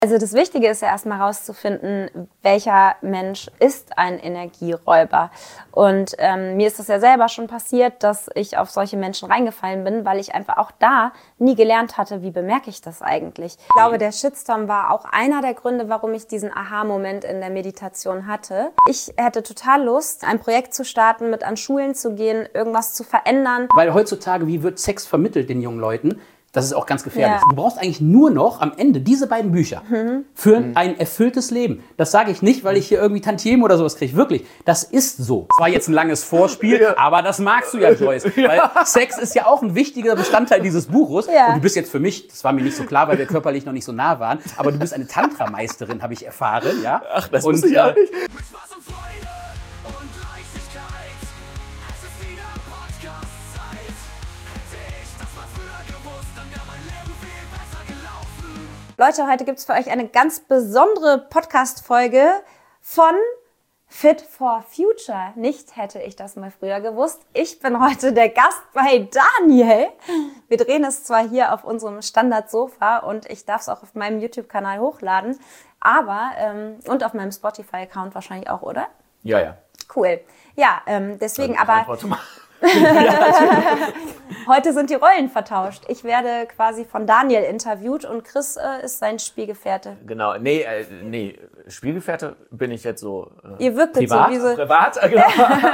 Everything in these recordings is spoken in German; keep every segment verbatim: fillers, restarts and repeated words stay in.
Also das Wichtige ist ja erstmal herauszufinden, welcher Mensch ist ein Energieräuber. Und ähm, mir ist das ja selber schon passiert, dass ich auf solche Menschen reingefallen bin, weil ich einfach auch da nie gelernt hatte, wie bemerke ich das eigentlich. Ich glaube, der Shitstorm war auch einer der Gründe, warum ich diesen Aha-Moment in der Meditation hatte. Ich hätte total Lust, ein Projekt zu starten, mit an Schulen zu gehen, irgendwas zu verändern. Weil heutzutage, wie wird Sex vermittelt den jungen Leuten? Das ist auch ganz gefährlich. Ja. Du brauchst eigentlich nur noch am Ende diese beiden Bücher mhm. für mhm. ein erfülltes Leben. Das sage ich nicht, weil ich hier irgendwie Tantiemen oder sowas kriege. Wirklich, das ist so. Es war jetzt ein langes Vorspiel, ja. aber das magst du ja, Joyce. Ja. Weil Sex ist ja auch ein wichtiger Bestandteil dieses Buches. Ja. Und du bist jetzt für mich, das war mir nicht so klar, weil wir körperlich noch nicht so nah waren, aber du bist eine Tantra-Meisterin, habe ich erfahren. Ja? Ach, das wusste ich auch nicht. Leute, heute gibt es für euch eine ganz besondere Podcast-Folge von Fit for Future. Nicht hätte ich das mal früher gewusst. Ich bin heute der Gast bei Daniel. Wir drehen es zwar hier auf unserem Standard-Sofa und ich darf es auch auf meinem YouTube-Kanal hochladen, aber, ähm, und auf meinem Spotify-Account wahrscheinlich auch, oder? Ja, ja. Cool. Ja, ähm, deswegen aber... Ja, heute sind die Rollen vertauscht. Ich werde quasi von Daniel interviewt und Chris äh, ist sein Spielgefährte. Genau, nee, äh, nee, Spielgefährte bin ich jetzt so. Äh, Ihr wirkt privat? so wie so. Privat, genau.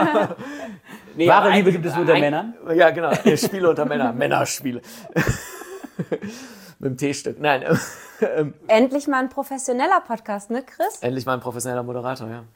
Nee, wahre Liebe gibt es nur unter ein, Männern? Ja, genau, Spiele unter Männern, Männerspiele. Mit dem T-Stück, nein. Ähm, Endlich mal ein professioneller Podcast, ne Chris? Endlich mal ein professioneller Moderator, ja.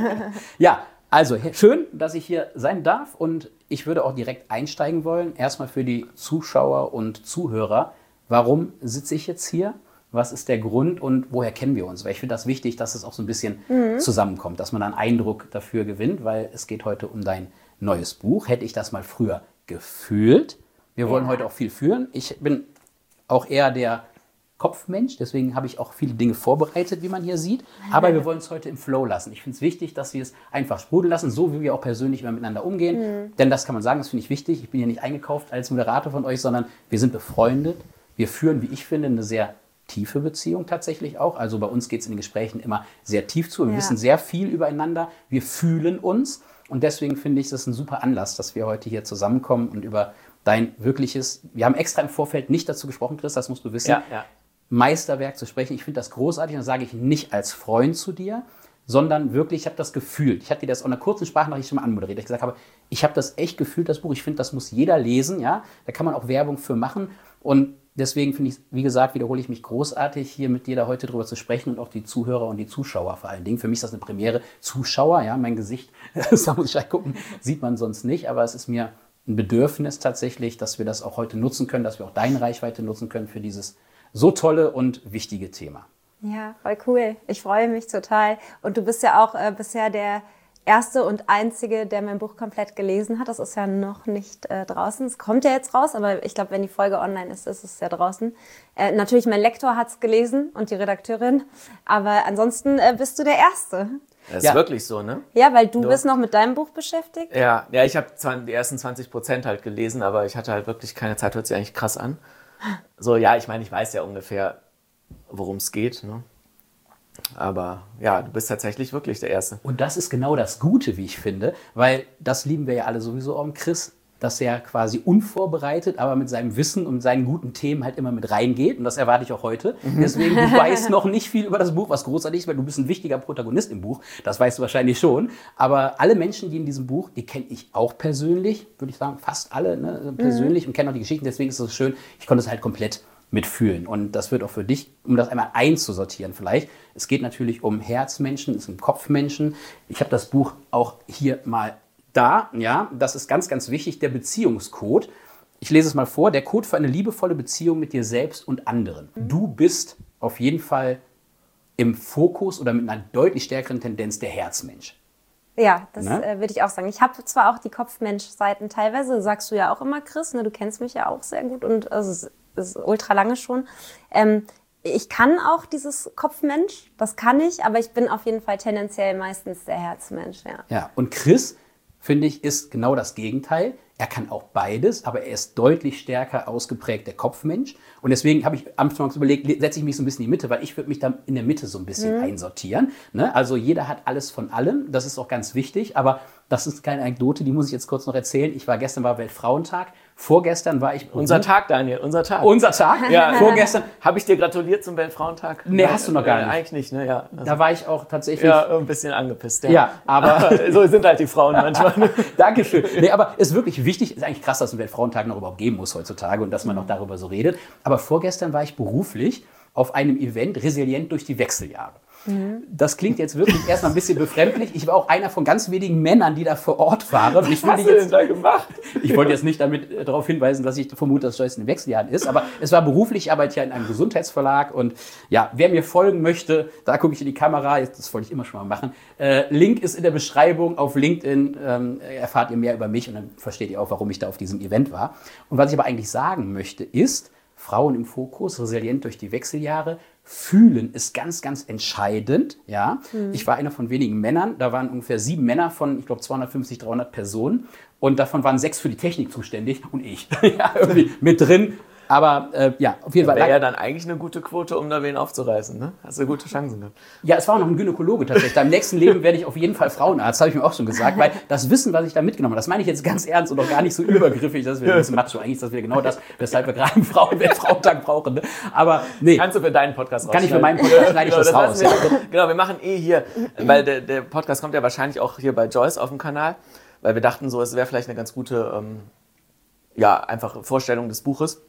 Ja, also schön, dass ich hier sein darf und ich würde auch direkt einsteigen wollen. Erstmal für die Zuschauer und Zuhörer. Warum sitze ich jetzt hier? Was ist der Grund und woher kennen wir uns? Weil ich finde das wichtig, dass es auch so ein bisschen mhm. zusammenkommt, dass man einen Eindruck dafür gewinnt, weil es geht heute um dein neues Buch. Hätte ich das mal früher gefühlt. Wir wollen ja. heute auch viel fühlen. Ich bin auch eher der Kopfmensch, deswegen habe ich auch viele Dinge vorbereitet, wie man hier sieht. Aber wir wollen es heute im Flow lassen. Ich finde es wichtig, dass wir es einfach sprudeln lassen, so wie wir auch persönlich immer miteinander umgehen. Mhm. Denn das kann man sagen, das finde ich wichtig. Ich bin hier nicht eingekauft als Moderator von euch, sondern wir sind befreundet. Wir führen, wie ich finde, eine sehr tiefe Beziehung tatsächlich auch. Also bei uns geht es in den Gesprächen immer sehr tief zu. Wir ja. wissen sehr viel übereinander. Wir fühlen uns. Und deswegen finde ich, das ist ein super Anlass, dass wir heute hier zusammenkommen und über dein wirkliches, wir haben extra im Vorfeld nicht dazu gesprochen, Chris, das musst du wissen, ja, ja. Meisterwerk zu sprechen. Ich finde das großartig und das sage ich nicht als Freund zu dir, sondern wirklich, ich habe das gefühlt. Ich hatte dir das auch in einer kurzen Sprachnachricht schon mal anmoderiert. Ich gesagt habe, ich habe das echt gefühlt, das Buch. Ich finde, das muss jeder lesen. Ja? Da kann man auch Werbung für machen. Und deswegen finde ich, wie gesagt, wiederhole ich mich großartig, hier mit dir da heute drüber zu sprechen und auch die Zuhörer und die Zuschauer vor allen Dingen. Für mich ist das eine Premiere. Zuschauer, ja, mein Gesicht, da muss ich gleich gucken, sieht man sonst nicht. Aber es ist mir ein Bedürfnis tatsächlich, dass wir das auch heute nutzen können, dass wir auch deine Reichweite nutzen können für dieses so tolle und wichtige Thema. Ja, voll cool. Ich freue mich total. Und du bist ja auch äh, bisher der Erste und Einzige, der mein Buch komplett gelesen hat. Das ist ja noch nicht äh, draußen. Es kommt ja jetzt raus, aber ich glaube, wenn die Folge online ist, ist es ja draußen. Äh, natürlich, mein Lektor hat es gelesen und die Redakteurin. Aber ansonsten äh, bist du der Erste. Das ist ja. wirklich so, ne? Ja, weil du so. bist noch mit deinem Buch beschäftigt. Ja, ja, ich habe zwar die ersten zwanzig Prozent halt gelesen, aber ich hatte halt wirklich keine Zeit. Hört sich eigentlich krass an. So, ja, ich meine, ich weiß ja ungefähr, worum es geht, ne? Aber ja, du bist tatsächlich wirklich der Erste. Und das ist genau das Gute, wie ich finde, weil das lieben wir ja alle sowieso am Chris, dass er quasi unvorbereitet, aber mit seinem Wissen und seinen guten Themen halt immer mit reingeht. Und das erwarte ich auch heute. Deswegen, du weißt noch nicht viel über das Buch, was großartig ist, weil du bist ein wichtiger Protagonist im Buch. Das weißt du wahrscheinlich schon. Aber alle Menschen, die in diesem Buch, die kenne ich auch persönlich, würde ich sagen, fast alle ne, persönlich mhm. und kenne auch die Geschichten. Deswegen ist es so schön, ich konnte es halt komplett mitfühlen. Und das wird auch für dich, um das einmal einzusortieren vielleicht. Es geht natürlich um Herzmenschen, es sind Kopfmenschen. Ich habe das Buch auch hier mal da, ja, das ist ganz, ganz wichtig, der Beziehungscode. Ich lese es mal vor, der Code für eine liebevolle Beziehung mit dir selbst und anderen. Du bist auf jeden Fall im Fokus oder mit einer deutlich stärkeren Tendenz der Herzmensch. Ja, das äh, würde ich auch sagen. Ich habe zwar auch die Kopfmensch-Seiten teilweise, sagst du ja auch immer, Chris, ne, du kennst mich ja auch sehr gut und also, es ist ultra lange schon. Ähm, ich kann auch dieses Kopfmensch, das kann ich, aber ich bin auf jeden Fall tendenziell meistens der Herzmensch, ja. Ja, und Chris, finde ich, ist genau das Gegenteil. Er kann auch beides, aber er ist deutlich stärker ausgeprägt der Kopfmensch. Und deswegen habe ich anfangs überlegt, setze ich mich so ein bisschen in die Mitte, weil ich würde mich dann in der Mitte so ein bisschen mhm. einsortieren. Ne? Also jeder hat alles von allem, das ist auch ganz wichtig. Aber das ist keine Anekdote, die muss ich jetzt kurz noch erzählen. Ich war gestern war Weltfrauentag. Vorgestern war ich... Unser mhm. Tag, Daniel, unser Tag. Unser Tag? Ja, vorgestern. Habe ich dir gratuliert zum Weltfrauentag? Nee, hast du noch gar nicht. Äh, eigentlich nicht, ne? Ja. Also, da war ich auch tatsächlich... Ja, ein bisschen angepisst. Ja, ja aber... so sind halt die Frauen manchmal. Dankeschön. Nee, aber ist wirklich wichtig, ist eigentlich krass, dass es einen Weltfrauentag noch überhaupt geben muss heutzutage und dass man noch darüber so redet. Aber vorgestern war ich beruflich auf einem Event Resilient durch die Wechseljahre. Mhm. Das klingt jetzt wirklich erstmal ein bisschen befremdlich. Ich war auch einer von ganz wenigen Männern, die da vor Ort waren. Was ich hast du jetzt, denn da gemacht? Ich wollte jetzt nicht damit äh, darauf hinweisen, dass ich vermute, dass Joyce in den Wechseljahren ist, aber es war beruflich, ich arbeite ja in einem Gesundheitsverlag und ja, wer mir folgen möchte, da gucke ich in die Kamera, jetzt, das wollte ich immer schon mal machen. Äh, Link ist in der Beschreibung, auf LinkedIn ähm, erfahrt ihr mehr über mich und dann versteht ihr auch, warum ich da auf diesem Event war. Und was ich aber eigentlich sagen möchte, ist, Frauen im Fokus, resilient durch die Wechseljahre, fühlen ist ganz, ganz entscheidend. Ja? Mhm. Ich war einer von wenigen Männern, da waren ungefähr sieben Männer von, ich glaube, zweihundertfünfzig, dreihundert Personen und davon waren sechs für die Technik zuständig und ich. ja, irgendwie mit drin. Aber äh, ja, auf jeden Fall. Wäre ja dann eigentlich eine gute Quote, um da wen aufzureißen, ne? Hast du gute Chancen gehabt. Ja, es war auch noch ein Gynäkologe tatsächlich. Im nächsten Leben werde ich auf jeden Fall Frauenarzt, habe ich mir auch schon gesagt, weil das Wissen, was ich da mitgenommen habe, das meine ich jetzt ganz ernst und auch gar nicht so übergriffig, dass wir ein bisschen macho, eigentlich ist das wieder genau das, weshalb wir gerade einen Frauenwelt-Frauentag brauchen. Ne? Aber nee. Kannst du für deinen Podcast raus? Kann ich für meinen Podcast, schneide ich das, das raus. Wir, genau, wir machen eh hier, weil der, der Podcast kommt ja wahrscheinlich auch hier bei Joyce auf dem Kanal, weil wir dachten so, es wäre vielleicht eine ganz gute, ähm, ja, einfach Vorstellung des Buches.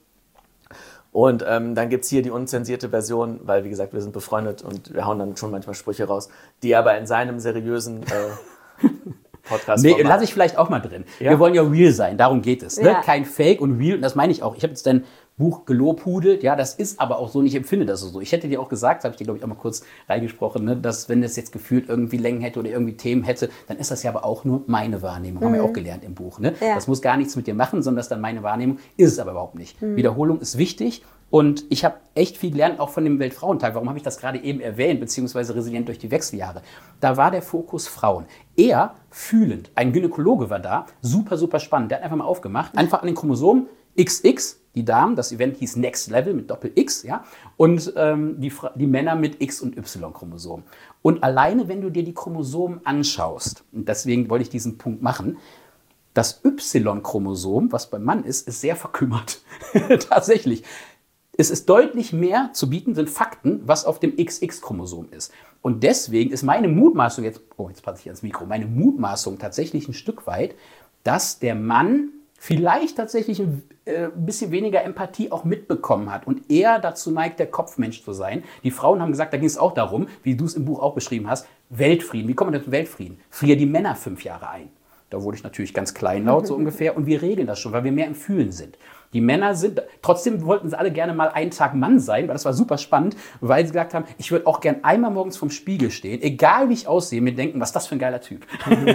Und ähm, dann gibt's hier die unzensierte Version, weil, wie gesagt, wir sind befreundet und wir hauen dann schon manchmal Sprüche raus, die aber in seinem seriösen äh, Podcast Nee, lasse ich vielleicht auch mal drin. Ja? Wir wollen ja real sein, darum geht es. Ja. Ne? Kein Fake und real, und das meine ich auch. Ich habe jetzt dein Buch gelobhudelt, ja, das ist aber auch so, und ich empfinde das so. Ich hätte dir auch gesagt, das habe ich dir, glaube ich, auch mal kurz reingesprochen, ne, dass wenn es jetzt gefühlt irgendwie Längen hätte oder irgendwie Themen hätte, dann ist das ja aber auch nur meine Wahrnehmung. Mhm. Haben wir auch gelernt im Buch. Ne? Ja. Das muss gar nichts mit dir machen, sondern das ist dann meine Wahrnehmung. Ist es aber überhaupt nicht. Mhm. Wiederholung ist wichtig. Und ich habe echt viel gelernt, auch von dem Weltfrauentag. Warum habe ich das gerade eben erwähnt, beziehungsweise resilient durch die Wechseljahre? Da war der Fokus Frauen. Eher fühlend. Ein Gynäkologe war da, super, super spannend. Der hat einfach mal aufgemacht, einfach an den Chromosomen X X, die Damen, das Event hieß Next Level mit Doppel-X, ja, und ähm, die, die Männer mit X- und Y-Chromosomen. Und alleine, wenn du dir die Chromosomen anschaust, und deswegen wollte ich diesen Punkt machen, das Y-Chromosom, was beim Mann ist, ist sehr verkümmert. Tatsächlich. Es ist deutlich mehr zu bieten, sind Fakten, was auf dem X X-Chromosom ist. Und deswegen ist meine Mutmaßung jetzt, oh, jetzt passe ich ans Mikro, meine Mutmaßung tatsächlich ein Stück weit, dass der Mann vielleicht tatsächlich ein äh, bisschen weniger Empathie auch mitbekommen hat und eher dazu neigt, der Kopfmensch zu sein. Die Frauen haben gesagt, da ging es auch darum, wie du es im Buch auch beschrieben hast, Weltfrieden. Wie kommt man denn zum Weltfrieden? Frier die Männer fünf Jahre ein. Da wurde ich natürlich ganz kleinlaut so ungefähr und wir regeln das schon, weil wir mehr im Fühlen sind. Die Männer sind, trotzdem wollten sie alle gerne mal einen Tag Mann sein, weil das war super spannend, weil sie gesagt haben, ich würde auch gern einmal morgens vorm Spiegel stehen, egal wie ich aussehe, mir denken, was ist das für ein geiler Typ.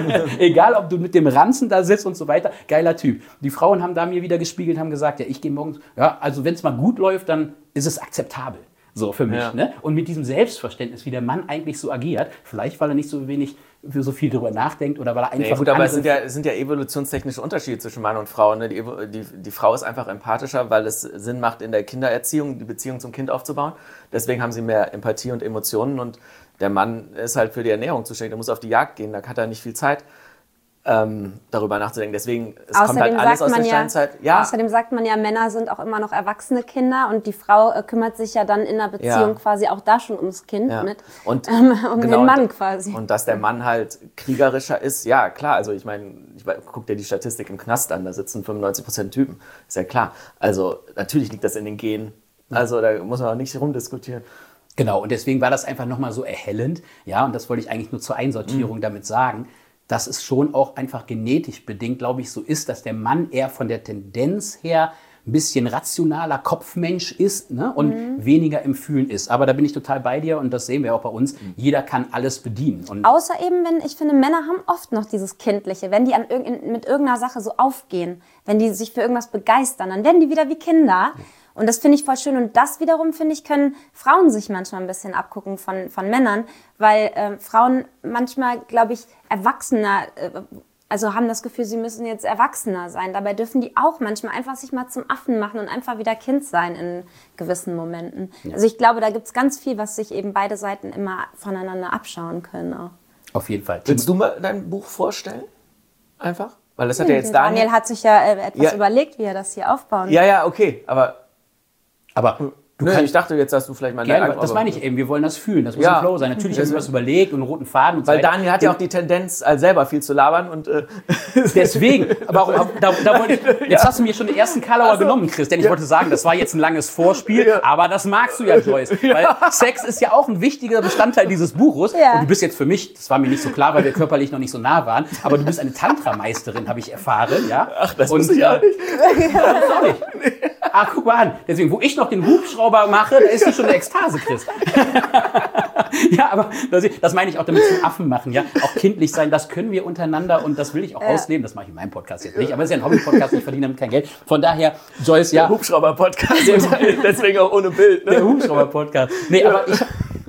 Egal, ob du mit dem Ranzen da sitzt und so weiter, geiler Typ. Die Frauen haben da mir wieder gespiegelt, haben gesagt, ja, ich gehe morgens, ja, also wenn es mal gut läuft, dann ist es akzeptabel. So für mich. Ja. Ne? Und mit diesem Selbstverständnis, wie der Mann eigentlich so agiert, vielleicht weil er nicht so wenig, so viel darüber nachdenkt oder weil er einfach... Nee, gut, aber es sind, ja, es sind ja evolutionstechnische Unterschiede zwischen Mann und Frau. Ne? Die, die, die Frau ist einfach empathischer, weil es Sinn macht, in der Kindererziehung die Beziehung zum Kind aufzubauen. Deswegen haben sie mehr Empathie und Emotionen. Und der Mann ist halt für die Ernährung zuständig. Der muss auf die Jagd gehen, da hat er nicht viel Zeit, Ähm, darüber nachzudenken. Deswegen, es außerdem kommt halt alles aus der Steinzeit. Ja, ja. Außerdem sagt man ja, Männer sind auch immer noch erwachsene Kinder und die Frau äh, kümmert sich ja dann in der Beziehung ja. quasi auch da schon ums Kind ja. mit, und, ähm, um genau, den Mann quasi. Und dass der Mann halt kriegerischer ist, ja klar, also ich meine, ich guck dir die Statistik im Knast an, da sitzen fünfundneunzig Prozent Typen, ist ja klar. Also natürlich liegt das in den Genen, also da muss man auch nicht rumdiskutieren. Genau, und deswegen war das einfach nochmal so erhellend, ja, und das wollte ich eigentlich nur zur Einsortierung mhm. damit sagen, dass es schon auch einfach genetisch bedingt, glaube ich, so ist, dass der Mann eher von der Tendenz her ein bisschen rationaler Kopfmensch ist, ne, und mhm. weniger im Fühlen ist. Aber da bin ich total bei dir und das sehen wir auch bei uns. Mhm. Jeder kann alles bedienen. Und außer eben, wenn, ich finde, Männer haben oft noch dieses Kindliche. Wenn die an irg- mit irgendeiner Sache so aufgehen, wenn die sich für irgendwas begeistern, dann werden die wieder wie Kinder. Mhm. Und das finde ich voll schön. Und das wiederum, finde ich, können Frauen sich manchmal ein bisschen abgucken von, von Männern, weil äh, Frauen manchmal, glaube ich, erwachsener, äh, also haben das Gefühl, sie müssen jetzt erwachsener sein. Dabei dürfen die auch manchmal einfach sich mal zum Affen machen und einfach wieder Kind sein in gewissen Momenten. Ja. Also ich glaube, da gibt es ganz viel, was sich eben beide Seiten immer voneinander abschauen können. Auch. Auf jeden Fall. Willst du mal dein Buch vorstellen? Einfach? Weil das hat ja jetzt Daniel... Daniel hat sich ja äh, etwas ja. überlegt, wie er das hier aufbauen Ja, ja, okay, aber... Aber... Du Nö, kannst, ich dachte jetzt, dass du vielleicht mal... Gerne, das meine ich eben, wir wollen das fühlen, das muss ja. ein Flow sein. Natürlich haben wir was überlegt und einen roten Faden und so Weil weiter. Daniel hat ja auch die Tendenz, als selber viel zu labern und... Äh Deswegen, aber auch, da, da wollte ich, jetzt ja. hast du mir schon den ersten Karlauer also, genommen, Chris, denn ich ja. wollte sagen, das war jetzt ein langes Vorspiel, ja. aber das magst du ja, Joyce. Ja. Weil Sex ist ja auch ein wichtiger Bestandteil dieses Buches. Ja. Und du bist jetzt für mich, das war mir nicht so klar, weil wir körperlich noch nicht so nah waren, aber du bist eine Tantra-Meisterin, habe ich erfahren. Ja? Ach, das und, wusste ich auch nicht. Ja, das auch nicht. Ah, guck mal an. Deswegen, wo ich noch den Hubschrauber mache, da ist du schon eine Ekstase, Chris. Ja, aber das, das meine ich auch damit zum Affen machen, ja. Auch kindlich sein, das können wir untereinander und das will ich auch ja. ausleben. Das mache ich in meinem Podcast jetzt nicht, aber es ist ja ein Hobby-Podcast, ich verdiene damit kein Geld. Von daher, Joyce, ja. Der Hubschrauber-Podcast, deswegen auch ohne Bild. Ne? Der Hubschrauber-Podcast. Nee, ja. aber ich...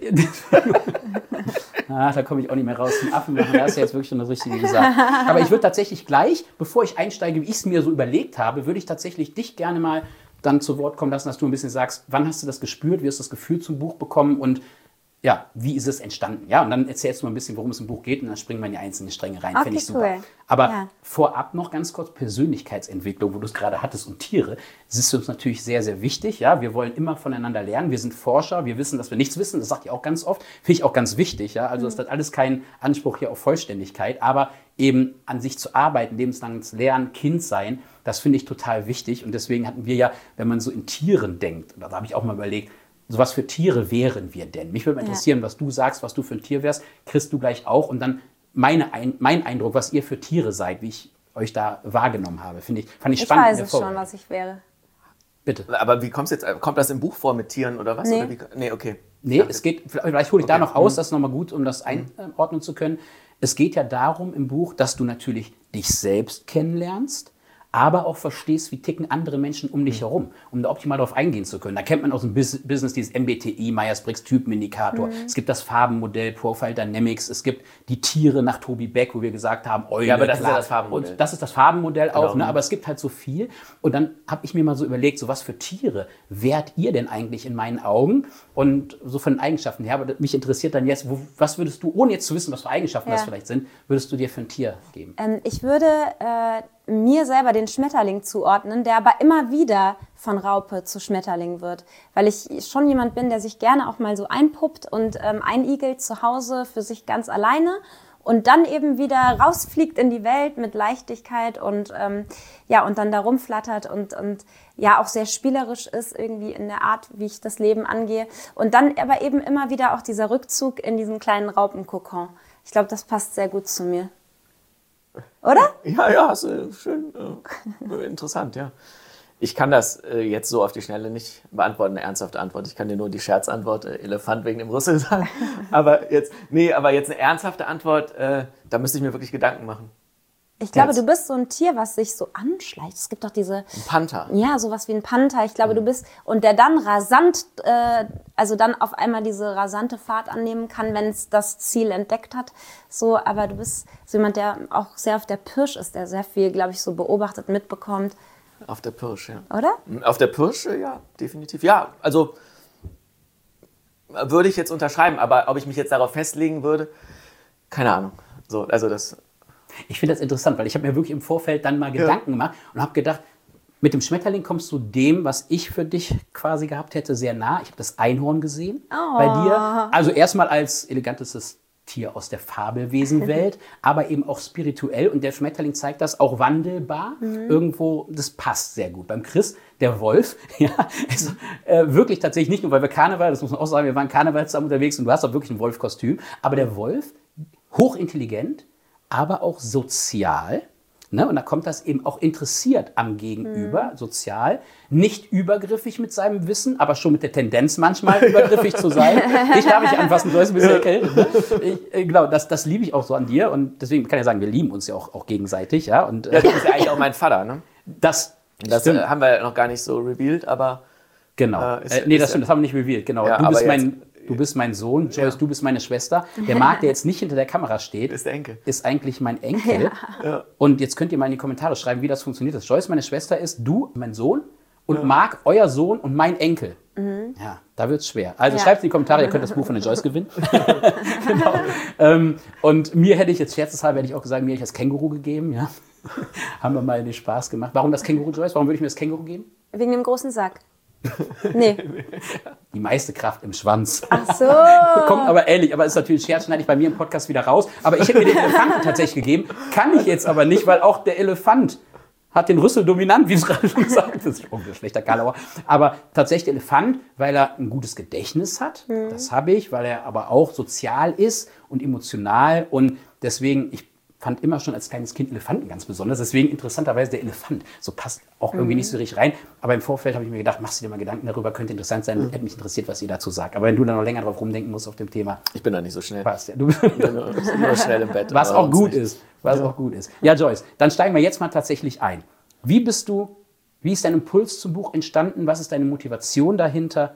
Ah, da komme ich auch nicht mehr raus. Zum Affen machen, da hast du jetzt wirklich schon das Richtige gesagt. Aber ich würde tatsächlich gleich, bevor ich einsteige, wie ich es mir so überlegt habe, würde ich tatsächlich dich gerne mal dann zu Wort kommen lassen, dass du ein bisschen sagst, wann hast du das gespürt, wie hast du das Gefühl zum Buch bekommen und ja, wie ist es entstanden? Ja, und dann erzählst du mal ein bisschen, worum es im Buch geht und dann springen wir in die einzelnen Stränge rein. Okay, Fände ich super. Cool. Aber ja. vorab noch ganz kurz Persönlichkeitsentwicklung, wo du es gerade hattest und Tiere. Das ist uns natürlich sehr, sehr wichtig. Ja, wir wollen immer voneinander lernen. Wir sind Forscher. Wir wissen, dass wir nichts wissen. Das sagt ihr auch ganz oft. Finde ich auch ganz wichtig. Ja, also mhm. das hat alles keinen Anspruch hier auf Vollständigkeit, aber eben an sich zu arbeiten, lebenslanges Lernen, Kind sein, das finde ich total wichtig. Und deswegen hatten wir ja, wenn man so in Tieren denkt, da habe ich auch mal überlegt, so was für Tiere wären wir denn? Mich würde mal interessieren, ja. was du sagst, was du für ein Tier wärst. Kriegst du gleich auch. Und dann meine, ein, mein Eindruck, was ihr für Tiere seid, wie ich euch da wahrgenommen habe. Finde ich, fand ich, ich spannend. Ich weiß es schon, was ich wäre. Bitte. Aber wie kommst du jetzt? Kommt das im Buch vor mit Tieren oder was? Nee, oder wie, nee okay. Nee, es geht, vielleicht hole ich okay. da noch aus, mhm. das ist nochmal gut, um das einordnen zu können. Es geht ja darum im Buch, dass du natürlich dich selbst kennenlernst, aber auch verstehst, wie ticken andere Menschen um dich herum, um da optimal darauf eingehen zu können. Da kennt man aus dem Business dieses M B T I, Myers-Briggs-Typenindikator. Mhm. Es gibt das Farbenmodell Profile Dynamics. Es gibt die Tiere nach Toby Beck, wo wir gesagt haben, Eule, ja, aber das klar. ist ja das Farbenmodell. Und das ist das Farbenmodell auch, genau. ne? Aber es gibt halt so viel. Und dann habe ich mir mal so überlegt, so was für Tiere wärt ihr denn eigentlich in meinen Augen? Und so von den Eigenschaften her, aber mich interessiert dann jetzt, wo, was würdest du, ohne jetzt zu wissen, was für Eigenschaften ja. das vielleicht sind, würdest du dir für ein Tier geben? Ähm, ich würde äh, mir selber den Schmetterling zuordnen, der aber immer wieder von Raupe zu Schmetterling wird. Weil ich schon jemand bin, der sich gerne auch mal so einpuppt und ähm, einigelt zu Hause für sich ganz alleine und dann eben wieder rausfliegt in die Welt mit Leichtigkeit und ähm, ja und dann da rumflattert und und ja auch sehr spielerisch ist irgendwie in der Art, wie ich das Leben angehe. Und dann aber eben immer wieder auch dieser Rückzug in diesen kleinen Raupenkokon. Ich glaube, das passt sehr gut zu mir. Oder? Ja, ja, ist, äh, schön, äh, interessant, ja. Ich kann das äh, jetzt so auf die Schnelle nicht beantworten, eine ernsthafte Antwort. Ich kann dir nur die Scherzantwort, äh, Elefant wegen dem Rüssel sagen. aber jetzt, nee, aber jetzt eine ernsthafte Antwort, äh, da müsste ich mir wirklich Gedanken machen. Ich glaube, Jetzt. du bist so ein Tier, was sich so anschleicht. Es gibt doch diese... Ein Panther. Ja, sowas wie ein Panther. Ich glaube, mhm. du bist... Und der dann rasant, äh, also dann auf einmal diese rasante Fahrt annehmen kann, wenn es das Ziel entdeckt hat. So, aber du bist so jemand, der auch sehr auf der Pirsch ist, der sehr viel, glaube ich, so beobachtet, mitbekommt. Auf der Pirsch, ja. Oder? Auf der Pirsch, ja, definitiv. Ja, also würde ich jetzt unterschreiben, aber ob ich mich jetzt darauf festlegen würde, keine Ahnung. So, also das... Ich finde das interessant, weil ich habe mir wirklich im Vorfeld dann mal Gedanken ja. gemacht und habe gedacht, mit dem Schmetterling kommst du dem, was ich für dich quasi gehabt hätte, sehr nah. Ich habe das Einhorn gesehen oh. bei dir. Also erstmal als elegantestes Tier aus der Fabelwesenwelt, aber eben auch spirituell. Und der Schmetterling zeigt das auch wandelbar. Mhm. Irgendwo, das passt sehr gut. Beim Chris, der Wolf, ja, also, äh, wirklich tatsächlich nicht nur, weil wir Karneval, das muss man auch sagen, wir waren Karneval zusammen unterwegs und du hast auch wirklich ein Wolfkostüm. Aber der Wolf, hochintelligent, aber auch sozial. Ne? Und da kommt das eben auch interessiert am Gegenüber, mhm. sozial. Nicht übergriffig mit seinem Wissen, aber schon mit der Tendenz manchmal übergriffig zu sein. Ich darf mich anfassen, du hast ein bisschen erkältet. Ne? Ich, äh, genau, das, das liebe ich auch so an dir. Und deswegen kann ich sagen, wir lieben uns ja auch, auch gegenseitig. Ja? Und, äh, ja, das ist ja eigentlich auch mein Vater. Ne? Das, das äh, haben wir noch gar nicht so revealed, aber... Genau. Äh, ist, äh, nee, das, ist, das haben wir nicht revealed. Genau. Ja, du bist mein... du bist mein Sohn, Joyce, ja. du bist meine Schwester. Der Marc, der jetzt nicht hinter der Kamera steht, ist der Enkel. Ist eigentlich mein Enkel. Ja. Und jetzt könnt ihr mal in die Kommentare schreiben, wie das funktioniert ist. Joyce, meine Schwester, ist du, mein Sohn, und ja. Marc, euer Sohn und mein Enkel. Mhm. Ja, da wird es schwer. Also ja. schreibt in die Kommentare, ihr könnt das Buch von der Joyce gewinnen. Genau. ähm, und mir hätte ich jetzt scherzeshalber, hätte ich auch gesagt, mir hätte ich das Känguru gegeben. Ja. Haben wir mal den Spaß gemacht. Warum das Känguru, Joyce? Warum würde ich mir das Känguru geben? Wegen dem großen Sack. Nee. Die meiste Kraft im Schwanz. Ach so. Kommt aber ehrlich, aber ist natürlich Scherz, schneide ich bei mir im Podcast wieder raus. Aber ich hätte mir den Elefanten tatsächlich gegeben. Kann ich jetzt aber nicht, weil auch der Elefant hat den Rüssel dominant, wie es gerade schon gesagt. Das ist ein schlechter Karlauer. Aber tatsächlich der Elefant, weil er ein gutes Gedächtnis hat. Mhm. Das habe ich, weil er aber auch sozial ist und emotional. Und deswegen, ich fand immer schon als kleines Kind Elefanten ganz besonders. Deswegen interessanterweise der Elefant. So passt auch irgendwie mhm. nicht so richtig rein. Aber im Vorfeld habe ich mir gedacht, machst du dir mal Gedanken darüber, könnte interessant sein. Mhm. Hätte mich interessiert, was ihr dazu sagt. Aber wenn du da noch länger drauf rumdenken musst auf dem Thema. Ich bin da nicht so schnell. Passt, ja. Du bist nur, nur schnell im Bett. Was auch gut ist. Was ja. auch gut ist. Ja, Joyce, dann steigen wir jetzt mal tatsächlich ein. Wie bist du, wie ist dein Impuls zum Buch entstanden? Was ist deine Motivation dahinter?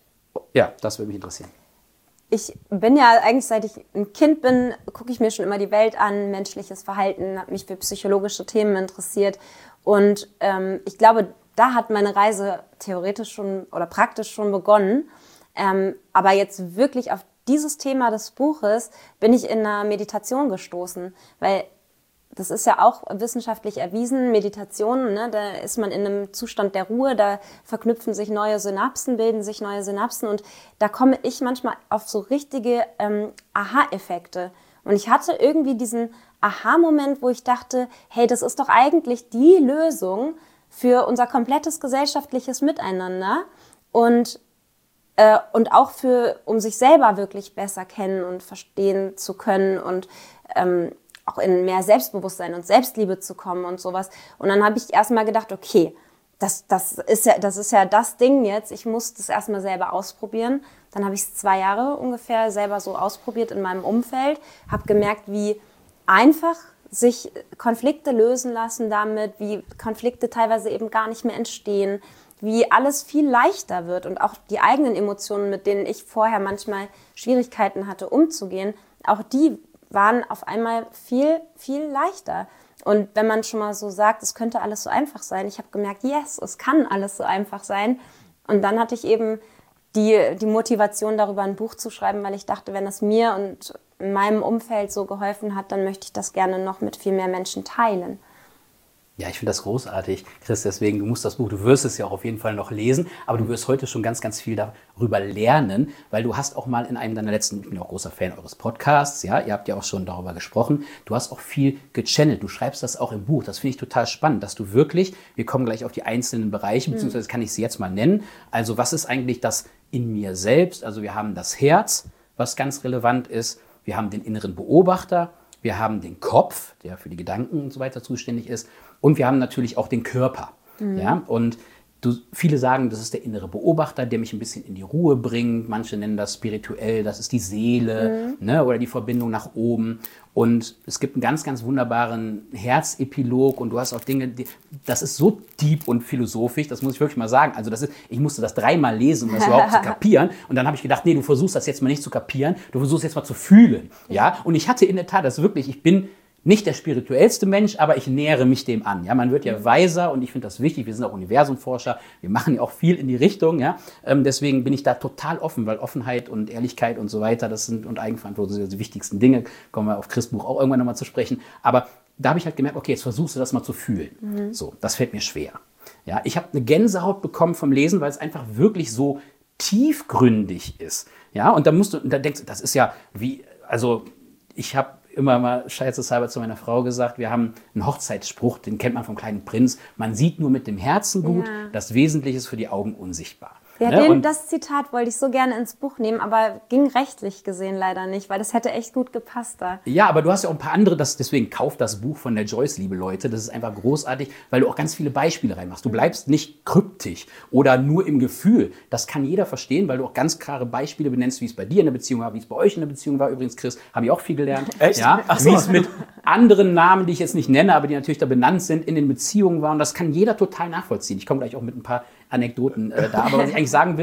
Ja, das würde mich interessieren. Ich bin ja eigentlich, seit ich ein Kind bin, gucke ich mir schon immer die Welt an, menschliches Verhalten, habe mich für psychologische Themen interessiert. Und ähm, ich glaube, da hat meine Reise theoretisch schon oder praktisch schon begonnen. Ähm, aber jetzt wirklich auf dieses Thema des Buches bin ich in einer Meditation gestoßen, weil das ist ja auch wissenschaftlich erwiesen, Meditation, ne, da ist man in einem Zustand der Ruhe, da verknüpfen sich neue Synapsen, bilden sich neue Synapsen und da komme ich manchmal auf so richtige ähm, Aha-Effekte. Und ich hatte irgendwie diesen Aha-Moment, wo ich dachte, hey, das ist doch eigentlich die Lösung für unser komplettes gesellschaftliches Miteinander und, äh, und auch für, um sich selber wirklich besser kennen und verstehen zu können und ähm, auch in mehr Selbstbewusstsein und Selbstliebe zu kommen und sowas. Und dann habe ich erstmal gedacht, okay, das, das, ist ja, das ist ja das Ding jetzt, ich muss das erstmal selber ausprobieren. Dann habe ich es zwei Jahre ungefähr selber so ausprobiert in meinem Umfeld, habe gemerkt, wie einfach sich Konflikte lösen lassen damit, wie Konflikte teilweise eben gar nicht mehr entstehen, wie alles viel leichter wird und auch die eigenen Emotionen, mit denen ich vorher manchmal Schwierigkeiten hatte, umzugehen, auch die waren auf einmal viel, viel leichter. Und wenn man schon mal so sagt, es könnte alles so einfach sein, ich habe gemerkt, yes, es kann alles so einfach sein. Und dann hatte ich eben die, die Motivation, darüber ein Buch zu schreiben, weil ich dachte, wenn es mir und meinem Umfeld so geholfen hat, dann möchte ich das gerne noch mit viel mehr Menschen teilen. Ja, ich finde das großartig, Chris, deswegen, du musst das Buch, du wirst es ja auch auf jeden Fall noch lesen, aber du wirst heute schon ganz, ganz viel darüber lernen, weil du hast auch mal in einem deiner letzten, ich bin auch großer Fan eures Podcasts, ja, ihr habt ja auch schon darüber gesprochen, du hast auch viel gechannelt, du schreibst das auch im Buch, das finde ich total spannend, dass du wirklich, wir kommen gleich auf die einzelnen Bereiche, beziehungsweise kann ich sie jetzt mal nennen, also was ist eigentlich das in mir selbst, also wir haben das Herz, was ganz relevant ist, wir haben den inneren Beobachter, wir haben den Kopf, der für die Gedanken und so weiter zuständig ist. Und wir haben natürlich auch den Körper. Mhm. Ja? Und du, viele sagen, das ist der innere Beobachter, der mich ein bisschen in die Ruhe bringt. Manche nennen das spirituell, das ist die Seele, mhm. ne? Oder die Verbindung nach oben. Und es gibt einen ganz, ganz wunderbaren Herzepilog. Und du hast auch Dinge, die, das ist so deep und philosophisch, das muss ich wirklich mal sagen. Also das ist, ich musste das dreimal lesen, um das überhaupt zu kapieren. Und dann habe ich gedacht, nee, du versuchst das jetzt mal nicht zu kapieren, du versuchst jetzt mal zu fühlen. Ja? Und ich hatte in der Tat das wirklich, ich bin nicht der spirituellste Mensch, aber ich nähere mich dem an. Ja, man wird ja weiser und ich finde das wichtig. Wir sind auch Universumforscher. Wir machen ja auch viel in die Richtung. Ja, ähm, deswegen bin ich da total offen, weil Offenheit und Ehrlichkeit und so weiter, das sind und Eigenverantwortung sind die wichtigsten Dinge. Kommen wir auf Chris' Buch auch irgendwann nochmal zu sprechen. Aber da habe ich halt gemerkt, okay, jetzt versuchst du das mal zu fühlen. Mhm. So, das fällt mir schwer. Ja, ich habe eine Gänsehaut bekommen vom Lesen, weil es einfach wirklich so tiefgründig ist. Ja, und da musst du, und da denkst du, das ist ja wie, also ich habe immer mal scherzeshalber zu meiner Frau gesagt, wir haben einen Hochzeitsspruch, den kennt man vom Kleinen Prinz, man sieht nur mit dem Herzen gut, ja. Das Wesentliche ist für die Augen unsichtbar. Ja, ne? den, Und das Zitat wollte ich so gerne ins Buch nehmen, aber ging rechtlich gesehen leider nicht, weil das hätte echt gut gepasst da. Ja, aber du hast ja auch ein paar andere, das, deswegen kauft das Buch von der Joyce, liebe Leute, das ist einfach großartig, weil du auch ganz viele Beispiele reinmachst. Du bleibst nicht kryptisch oder nur im Gefühl. Das kann jeder verstehen, weil du auch ganz klare Beispiele benennst, wie es bei dir in der Beziehung war, wie es bei euch in der Beziehung war. Übrigens, Chris, habe ich auch viel gelernt. Echt? Ja, Ach so. Wie es mit anderen Namen, die ich jetzt nicht nenne, aber die natürlich da benannt sind, in den Beziehungen war. Und das kann jeder total nachvollziehen. Ich komme gleich auch mit ein paar Anekdoten äh, da. Aber was ich eigentlich sagen will,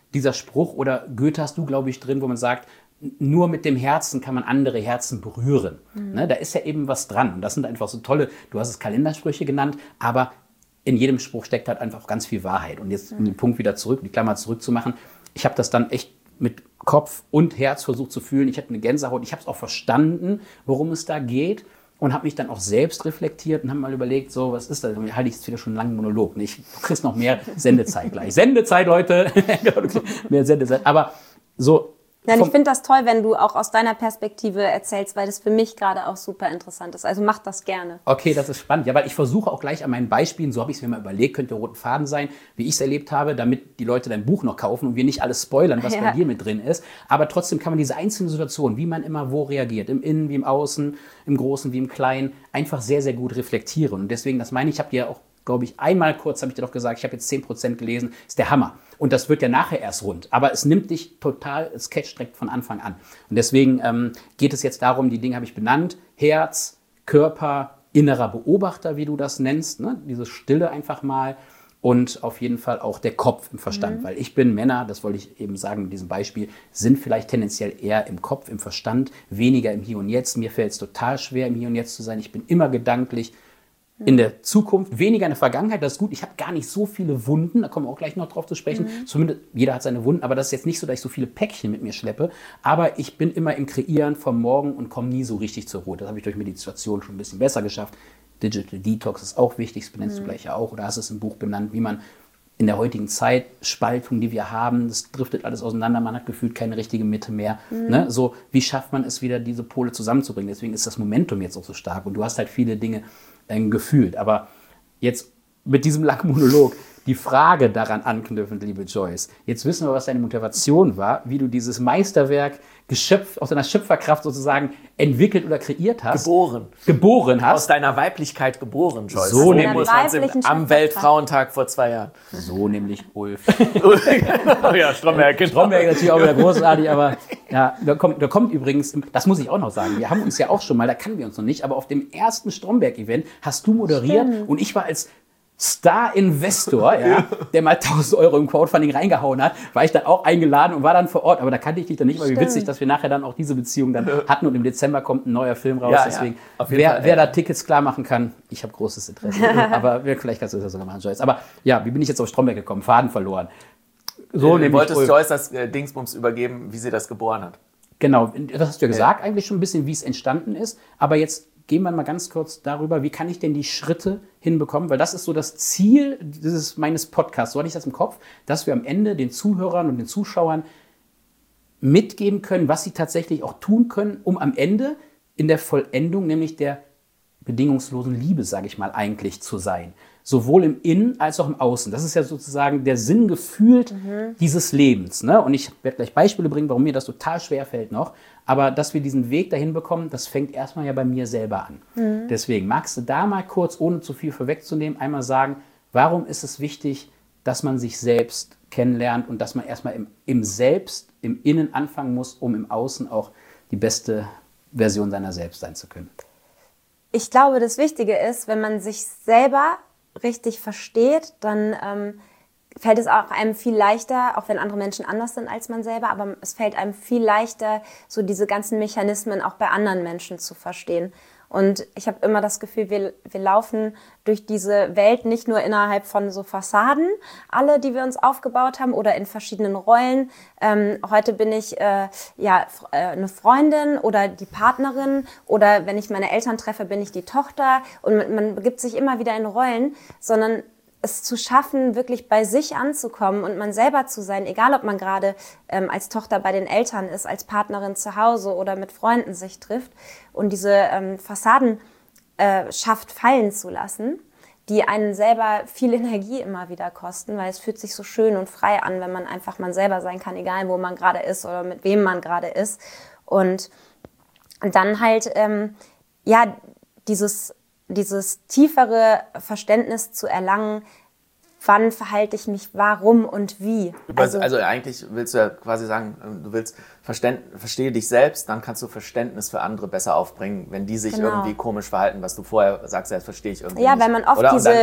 dieser Spruch, oder Goethe hast du, glaube ich, drin, wo man sagt, nur mit dem Herzen kann man andere Herzen berühren. Mhm. Ne, da ist ja eben was dran. Und das sind einfach so tolle, du hast es Kalendersprüche genannt, aber in jedem Spruch steckt halt einfach ganz viel Wahrheit. Und jetzt um den Punkt wieder zurück, die Klammer zurückzumachen, ich habe das dann echt mit Kopf und Herz versucht zu fühlen. Ich hatte eine Gänsehaut. Ich habe es auch verstanden, worum es da geht. Und habe mich dann auch selbst reflektiert und habe mal überlegt, so, was ist das? Und halte ich jetzt wieder schon einen langen Monolog. Ne? Ich, du kriegst noch mehr Sendezeit gleich. Sendezeit, Leute. Mehr Sendezeit. Aber so... Ja, ich finde das toll, wenn du auch aus deiner Perspektive erzählst, weil das für mich gerade auch super interessant ist. Also mach das gerne. Okay, das ist spannend. Ja, weil ich versuche auch gleich an meinen Beispielen, so habe ich es mir mal überlegt, könnte roten Faden sein, wie ich es erlebt habe, damit die Leute dein Buch noch kaufen und wir nicht alles spoilern, was ja. bei dir mit drin ist. Aber trotzdem kann man diese einzelnen Situationen, wie man immer wo reagiert, im Innen wie im Außen, im Großen wie im Kleinen, einfach sehr, sehr gut reflektieren. Und deswegen, das meine ich, ich habe dir auch, glaube ich, einmal kurz, habe ich dir doch gesagt, ich habe jetzt zehn Prozent gelesen, ist der Hammer. Und das wird ja nachher erst rund. Aber es nimmt dich total, es catcht direkt von Anfang an. Und deswegen ähm, geht es jetzt darum, die Dinge habe ich benannt, Herz, Körper, innerer Beobachter, wie du das nennst, ne? Dieses Stille einfach mal. Und auf jeden Fall auch der Kopf im Verstand. Mhm. Weil ich bin, Männer, das wollte ich eben sagen mit diesem Beispiel, sind vielleicht tendenziell eher im Kopf, im Verstand, weniger im Hier und Jetzt. Mir fällt es total schwer, im Hier und Jetzt zu sein. Ich bin immer gedanklich in der Zukunft, weniger in der Vergangenheit. Das ist gut. Ich habe gar nicht so viele Wunden, da kommen wir auch gleich noch drauf zu sprechen. Mhm. Zumindest, jeder hat seine Wunden, aber das ist jetzt nicht so, dass ich so viele Päckchen mit mir schleppe. Aber ich bin immer im Kreieren vom Morgen und komme nie so richtig zur Ruhe. Das habe ich durch Meditation schon ein bisschen besser geschafft. Digital Detox ist auch wichtig, das benennst mhm. du gleich ja auch, oder hast es im Buch benannt, wie man in der heutigen Zeit, Spaltung, die wir haben, das driftet alles auseinander, man hat gefühlt keine richtige Mitte mehr. Mhm. Ne? So, wie schafft man es wieder, diese Pole zusammenzubringen? Deswegen ist das Momentum jetzt auch so stark und du hast halt viele Dinge äh, gefühlt. Aber jetzt mit diesem langen Monolog, die Frage daran anknüpfend, liebe Joyce, jetzt wissen wir, was deine Motivation war, wie du dieses Meisterwerk Geschöpf, aus deiner Schöpferkraft sozusagen entwickelt oder kreiert hast. Geboren. Geboren hast. Aus deiner Weiblichkeit geboren, Joyce. So nämlich. Am Weltfrauentag vor zwei Jahren. So nämlich Ulf. Oh ja, Stromberg. Stromberg ist natürlich auch wieder großartig, aber ja, da kommt, da kommt übrigens, das muss ich auch noch sagen, wir haben uns ja auch schon mal, da kannten wir uns noch nicht, aber auf dem ersten Stromberg-Event hast du moderiert. Stimmt. Und ich war als Star-Investor, ja, der mal tausend Euro im Crowdfunding reingehauen hat, war ich dann auch eingeladen und war dann vor Ort. Aber da kannte ich dich dann nicht, weil wie witzig, dass wir nachher dann auch diese Beziehung dann hatten. Und im Dezember kommt ein neuer Film raus. Ja, deswegen, ja, wer, Fall, wer ja. da Tickets klar machen kann, ich habe großes Interesse. Aber vielleicht kannst du das ja sogar machen, Joyce. Aber ja, wie bin ich jetzt auf Stromberg gekommen? Faden verloren. So, du wolltest Joyce das äh, Dingsbums übergeben, wie sie das geboren hat. Genau, das hast du ja gesagt, ja. eigentlich schon ein bisschen, wie es entstanden ist. Aber jetzt gehen wir mal ganz kurz darüber, wie kann ich denn die Schritte hinbekommen? Weil das ist so das Ziel dieses, meines Podcasts, so hatte ich das im Kopf, dass wir am Ende den Zuhörern und den Zuschauern mitgeben können, was sie tatsächlich auch tun können, um am Ende in der Vollendung, nämlich der bedingungslosen Liebe, sage ich mal, eigentlich zu sein. Sowohl im Innen als auch im Außen. Das ist ja sozusagen der Sinn gefühlt mhm. dieses Lebens. Ne? Und ich werde gleich Beispiele bringen, warum mir das total schwer fällt noch. Aber dass wir diesen Weg dahin bekommen, das fängt erstmal ja bei mir selber an. Mhm. Deswegen magst du da mal kurz, ohne zu viel vorwegzunehmen, einmal sagen, warum ist es wichtig, dass man sich selbst kennenlernt und dass man erstmal im, im Selbst, im Innen anfangen muss, um im Außen auch die beste Version seiner selbst sein zu können? Ich glaube, das Wichtige ist, wenn man sich selber richtig versteht, dann ähm, fällt es auch einem viel leichter, auch wenn andere Menschen anders sind als man selber, aber es fällt einem viel leichter, so diese ganzen Mechanismen auch bei anderen Menschen zu verstehen. Und ich habe immer das Gefühl, wir, wir laufen durch diese Welt nicht nur innerhalb von so Fassaden, alle, die wir uns aufgebaut haben, oder in verschiedenen Rollen. Ähm, heute bin ich äh, ja äh, eine Freundin oder die Partnerin, oder wenn ich meine Eltern treffe, bin ich die Tochter. Und man, man begibt sich immer wieder in Rollen, sondern es zu schaffen, wirklich bei sich anzukommen und man selber zu sein, egal ob man gerade ähm, als Tochter bei den Eltern ist, als Partnerin zu Hause oder mit Freunden sich trifft und diese ähm, Fassaden äh, schafft, fallen zu lassen, die einen selber viel Energie immer wieder kosten, weil es fühlt sich so schön und frei an, wenn man einfach man selber sein kann, egal wo man gerade ist oder mit wem man gerade ist. Und dann halt, ähm, ja, dieses dieses tiefere Verständnis zu erlangen, wann verhalte ich mich, warum und wie. Also, also eigentlich willst du ja quasi sagen, du willst Verständ, verstehe dich selbst, dann kannst du Verständnis für andere besser aufbringen, wenn die sich genau. irgendwie komisch verhalten, was du vorher sagst, das verstehe ich irgendwie ja, nicht. Weil man oft Oder? diese,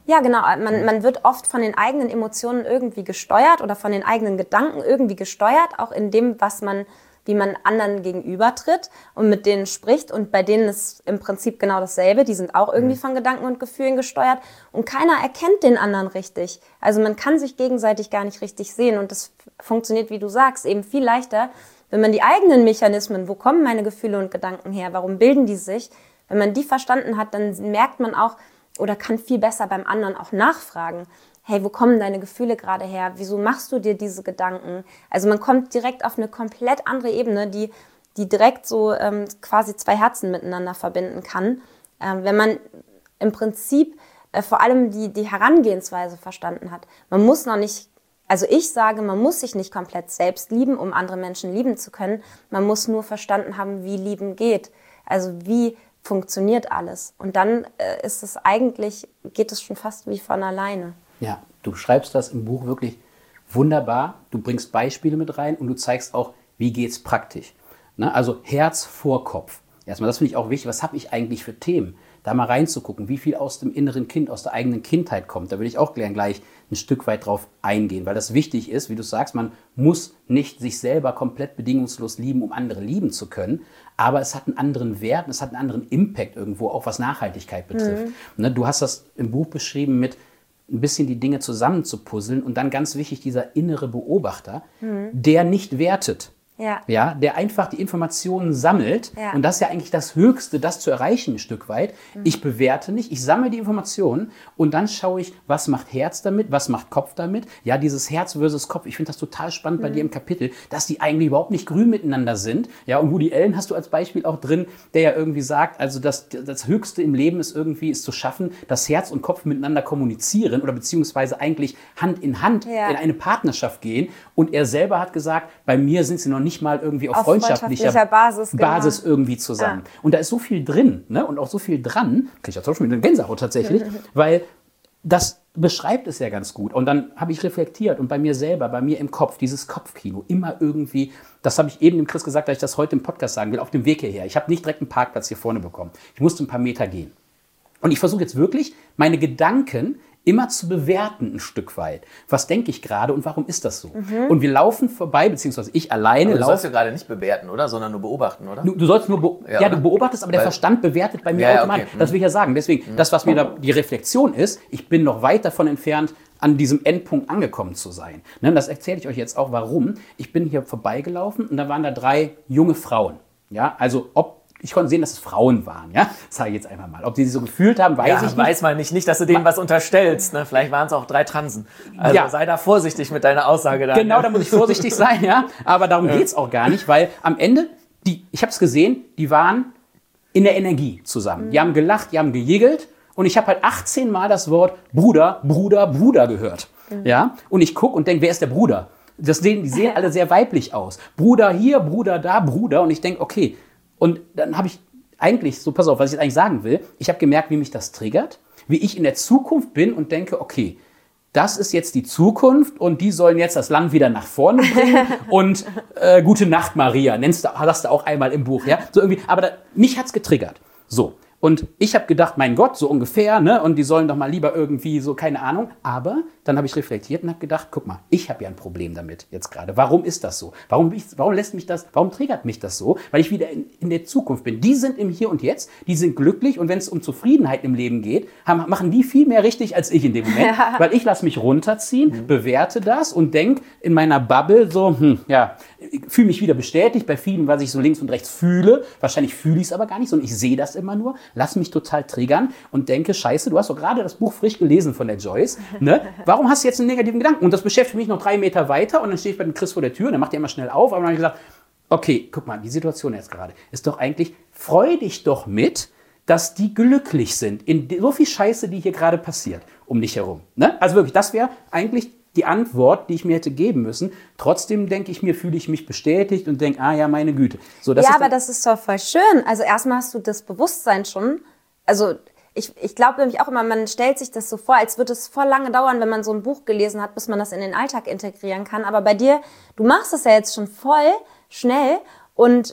Ja, genau. Man, man wird oft von den eigenen Emotionen irgendwie gesteuert oder von den eigenen Gedanken irgendwie gesteuert, auch in dem, was man, wie man anderen gegenübertritt und mit denen spricht. Und bei denen ist im Prinzip genau dasselbe. Die sind auch irgendwie von Gedanken und Gefühlen gesteuert. Und keiner erkennt den anderen richtig. Also man kann sich gegenseitig gar nicht richtig sehen. Und das funktioniert, wie du sagst, eben viel leichter, wenn man die eigenen Mechanismen, wo kommen meine Gefühle und Gedanken her, warum bilden die sich, wenn man die verstanden hat, dann merkt man auch, oder kann viel besser beim anderen auch nachfragen. Hey, wo kommen deine Gefühle gerade her? Wieso machst du dir diese Gedanken? Also man kommt direkt auf eine komplett andere Ebene, die, die direkt so ähm, quasi zwei Herzen miteinander verbinden kann. Ähm, wenn man im Prinzip äh, vor allem die, die Herangehensweise verstanden hat. Man muss noch nicht, also ich sage, man muss sich nicht komplett selbst lieben, um andere Menschen lieben zu können. Man muss nur verstanden haben, wie Lieben geht. Also wie funktioniert alles. Und dann äh, ist es eigentlich, geht es schon fast wie von alleine. Ja, du schreibst das im Buch wirklich wunderbar. Du bringst Beispiele mit rein und du zeigst auch, wie geht es praktisch. Ne? Also Herz vor Kopf. Erstmal, das finde ich auch wichtig. Was habe ich eigentlich für Themen? Da mal reinzugucken, wie viel aus dem inneren Kind, aus der eigenen Kindheit kommt. Da will ich auch gleich ein Stück weit drauf eingehen, weil das wichtig ist, wie du sagst, man muss nicht sich selber komplett bedingungslos lieben, um andere lieben zu können, aber es hat einen anderen Wert, es hat einen anderen Impact irgendwo, auch was Nachhaltigkeit betrifft. Mhm. Ne, du hast das im Buch beschrieben mit ein bisschen die Dinge zusammenzupuzzeln und dann ganz wichtig, dieser innere Beobachter, mhm. der nicht wertet. Ja. Ja, der einfach die Informationen sammelt. Ja. Und das ist ja eigentlich das Höchste, das zu erreichen ein Stück weit. Mhm. Ich bewerte nicht, ich sammle die Informationen und dann schaue ich, was macht Herz damit, was macht Kopf damit. Ja, dieses Herz versus Kopf, ich finde das total spannend mhm. bei dir im Kapitel, dass die eigentlich überhaupt nicht grün miteinander sind. Ja, und Woody Allen hast du als Beispiel auch drin, der ja irgendwie sagt, also das, das Höchste im Leben ist irgendwie, ist zu schaffen, dass Herz und Kopf miteinander kommunizieren oder beziehungsweise eigentlich Hand in Hand ja. in eine Partnerschaft gehen. Und er selber hat gesagt, bei mir sind sie noch nicht mal irgendwie auf, auf freundschaftlicher, freundschaftlicher Basis, Basis genau. irgendwie zusammen. Ja. Und da ist so viel drin, ne? Und auch so viel dran, kriege ich ja zum Beispiel eine Gänsehaut tatsächlich, weil das beschreibt es ja ganz gut. Und dann habe ich reflektiert und bei mir selber, bei mir im Kopf, dieses Kopfkino, immer irgendwie, das habe ich eben dem Chris gesagt, dass ich das heute im Podcast sagen will, auf dem Weg hierher. Ich habe nicht direkt einen Parkplatz hier vorne bekommen. Ich musste ein paar Meter gehen. Und ich versuche jetzt wirklich, meine Gedanken immer zu bewerten ein Stück weit. Was denke ich gerade und warum ist das so? Mhm. Und wir laufen vorbei, beziehungsweise ich alleine laufe. Du sollst ja gerade nicht bewerten, oder? Sondern nur beobachten, oder? Du, du sollst nur, be- ja, ja du beobachtest, aber der Weil, Verstand bewertet bei mir ja, automatisch. Okay. Das will ich ja sagen. Deswegen, mhm. das, was mir da die Reflexion ist, ich bin noch weit davon entfernt, an diesem Endpunkt angekommen zu sein. Ne, das erzähle ich euch jetzt auch, warum. Ich bin hier vorbeigelaufen und da waren da drei junge Frauen. Ja, also ob Ich konnte sehen, dass es Frauen waren, ja? Sage ich jetzt einfach mal. Ob die sich so gefühlt haben, weiß ja, ich nicht. weiß man nicht. Nicht, dass du denen was unterstellst. Ne? Vielleicht waren es auch drei Transen. Also ja. sei da vorsichtig mit deiner Aussage. Da. Genau, da muss ich vorsichtig sein, ja. Aber darum ja. geht's auch gar nicht, weil am Ende, die, ich habe es gesehen, die waren in der Energie zusammen. Mhm. Die haben gelacht, die haben gejigelt. Und ich habe halt achtzehn Mal das Wort Bruder, Bruder, Bruder gehört. Mhm. Ja? Und ich gucke und denke, wer ist der Bruder? Das sehen, die sehen alle sehr weiblich aus. Bruder hier, Bruder da, Bruder. Und ich denke, okay. Und dann habe ich eigentlich, so pass auf, was ich jetzt eigentlich sagen will, ich habe gemerkt, wie mich das triggert, wie ich in der Zukunft bin und denke, okay, das ist jetzt die Zukunft und die sollen jetzt das Land wieder nach vorne bringen und äh, gute Nacht, Maria, nennst du, hast du auch einmal im Buch, ja, so irgendwie, aber da, mich hat's getriggert, so. Und ich habe gedacht, mein Gott, so ungefähr, ne? Und die sollen doch mal lieber irgendwie so, keine Ahnung. Aber dann habe ich reflektiert und habe gedacht, guck mal, ich habe ja ein Problem damit jetzt gerade. Warum ist das so? Warum, ich, warum lässt mich das, warum triggert mich das so? Weil ich wieder in, in der Zukunft bin. Die sind im Hier und Jetzt, die sind glücklich und wenn es um Zufriedenheit im Leben geht, haben, machen die viel mehr richtig als ich in dem Moment. Ja. Weil ich lasse mich runterziehen, mhm. bewerte das und denke in meiner Bubble so, hm, ja, fühle mich wieder bestätigt bei vielen, was ich so links und rechts fühle. Wahrscheinlich fühle ich es aber gar nicht, sondern ich sehe das immer nur. Lass mich total triggern und denke, scheiße, du hast doch gerade das Buch frisch gelesen von der Joyce. Ne? Warum hast du jetzt einen negativen Gedanken? Und das beschäftigt mich noch drei Meter weiter und dann stehe ich bei dem Chris vor der Tür und dann macht er immer schnell auf. Aber dann habe ich gesagt, okay, guck mal, die Situation jetzt gerade ist doch eigentlich, freu dich doch mit, dass die glücklich sind in so viel Scheiße, die hier gerade passiert um dich herum. Ne? Also wirklich, das wäre eigentlich die Antwort, die ich mir hätte geben müssen. Trotzdem denke ich mir, fühle ich mich bestätigt und denke, ah ja, meine Güte. So, das ja, ist aber das ist doch voll schön. Also erstmal hast du das Bewusstsein schon. Also ich, ich glaube nämlich auch immer, man stellt sich das so vor, als würde es voll lange dauern, wenn man so ein Buch gelesen hat, bis man das in den Alltag integrieren kann. Aber bei dir, du machst es ja jetzt schon voll schnell und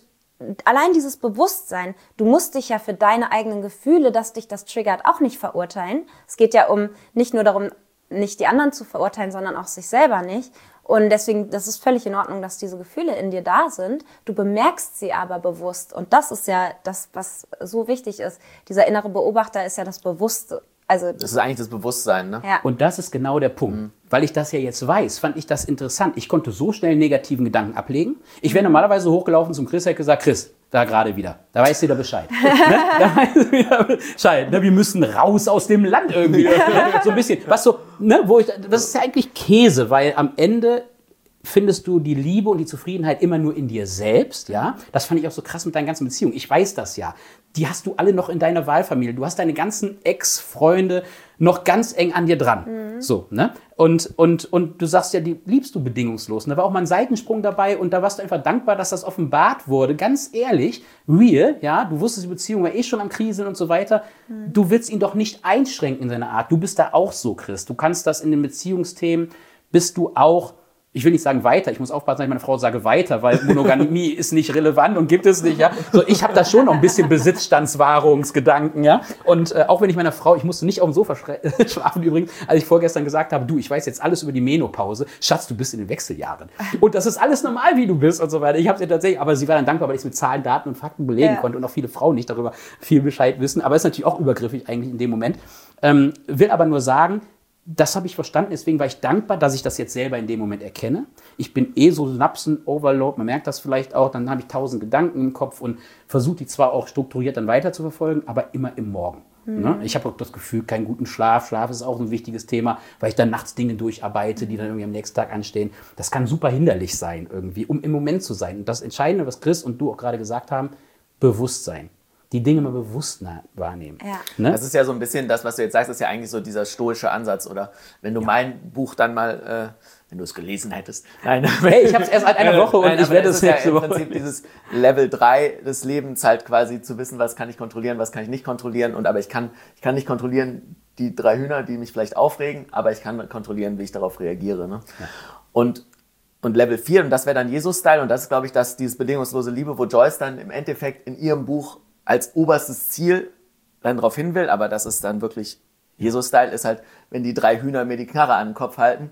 allein dieses Bewusstsein, du musst dich ja für deine eigenen Gefühle, dass dich das triggert, auch nicht verurteilen. Es geht ja um nicht nur darum, nicht die anderen zu verurteilen, sondern auch sich selber nicht. Und deswegen, das ist völlig in Ordnung, dass diese Gefühle in dir da sind. Du bemerkst sie aber bewusst. Und das ist ja das, was so wichtig ist. Dieser innere Beobachter ist ja das Bewusste. Also, das ist eigentlich das Bewusstsein, ne? Ja. Und das ist genau der Punkt. Mhm. Weil ich das ja jetzt weiß, fand ich das interessant. Ich konnte so schnell negativen Gedanken ablegen. Ich wäre normalerweise hochgelaufen zum Chris, hätte gesagt, Chris, da gerade wieder. Da weißt du wieder Bescheid. ne? Da weißt du wieder Bescheid. Ne? Wir müssen raus aus dem Land irgendwie. so ein bisschen. Was so, ne? Wo ich, das ist ja eigentlich Käse, weil am Ende findest du die Liebe und die Zufriedenheit immer nur in dir selbst, ja? Das fand ich auch so krass mit deinen ganzen Beziehungen. Ich weiß das ja. Die hast du alle noch in deiner Wahlfamilie. Du hast deine ganzen Ex-Freunde noch ganz eng an dir dran. Mhm. So, ne? Und, und, und du sagst ja, die liebst du bedingungslos. Und da war auch mal ein Seitensprung dabei und da warst du einfach dankbar, dass das offenbart wurde. Ganz ehrlich, real, ja? Du wusstest, die Beziehung war eh schon am Kriseln und so weiter. Mhm. Du willst ihn doch nicht einschränken in seiner Art. Du bist da auch so, Chris. Du kannst das in den Beziehungsthemen, bist du auch, ich will nicht sagen weiter, ich muss aufpassen, dass ich meine Frau sage weiter, weil Monogamie ist nicht relevant und gibt es nicht, ja. So, ich habe da schon noch ein bisschen Besitzstandswahrungsgedanken, ja. Und äh, auch wenn ich meiner Frau, ich musste nicht auf dem Sofa schlafen übrigens, als ich vorgestern gesagt habe, du, ich weiß jetzt alles über die Menopause, Schatz, du bist in den Wechseljahren. Und das ist alles normal, wie du bist und so weiter. Ich habe sie tatsächlich, aber sie war dann dankbar, weil ich es mit Zahlen, Daten und Fakten belegen ja. konnte und auch viele Frauen nicht darüber viel Bescheid wissen. Aber ist natürlich auch übergriffig eigentlich in dem Moment. Ähm, will aber nur sagen, das habe ich verstanden, deswegen war ich dankbar, dass ich das jetzt selber in dem Moment erkenne. Ich bin eh so Synapsen-Overload, man merkt das vielleicht auch, dann habe ich tausend Gedanken im Kopf und versuche die zwar auch strukturiert dann weiter zu verfolgen, aber immer im Morgen. Mhm. Ne? Ich habe auch das Gefühl, keinen guten Schlaf. Schlaf ist auch ein wichtiges Thema, weil ich dann nachts Dinge durcharbeite, die dann irgendwie am nächsten Tag anstehen. Das kann super hinderlich sein irgendwie, um im Moment zu sein. Und das Entscheidende, was Chris und du auch gerade gesagt haben, Bewusstsein. Die Dinge mal bewusst wahrnehmen. Ja. Ne? Das ist ja so ein bisschen das, was du jetzt sagst, ist ja eigentlich so dieser stoische Ansatz, oder? Wenn du ja. mein Buch dann mal, äh, wenn du es gelesen hättest. Nein, hey, ich habe es erst seit einer Woche und Nein, ich werde es nächste ja Woche. Im Prinzip dieses Level drei des Lebens halt quasi zu wissen, was kann ich kontrollieren, was kann ich nicht kontrollieren. Und aber ich kann, ich kann nicht kontrollieren die drei Hühner, die mich vielleicht aufregen, aber ich kann kontrollieren, wie ich darauf reagiere. Ne? Ja. Und Und Level vier, und das wäre dann Jesus-Style, und das ist, glaube ich, das, dieses bedingungslose Liebe, wo Joyce dann im Endeffekt in ihrem Buch als oberstes Ziel dann darauf hin will, aber das ist dann wirklich, Jesus-Style ist halt, wenn die drei Hühner mir die Knarre an den Kopf halten,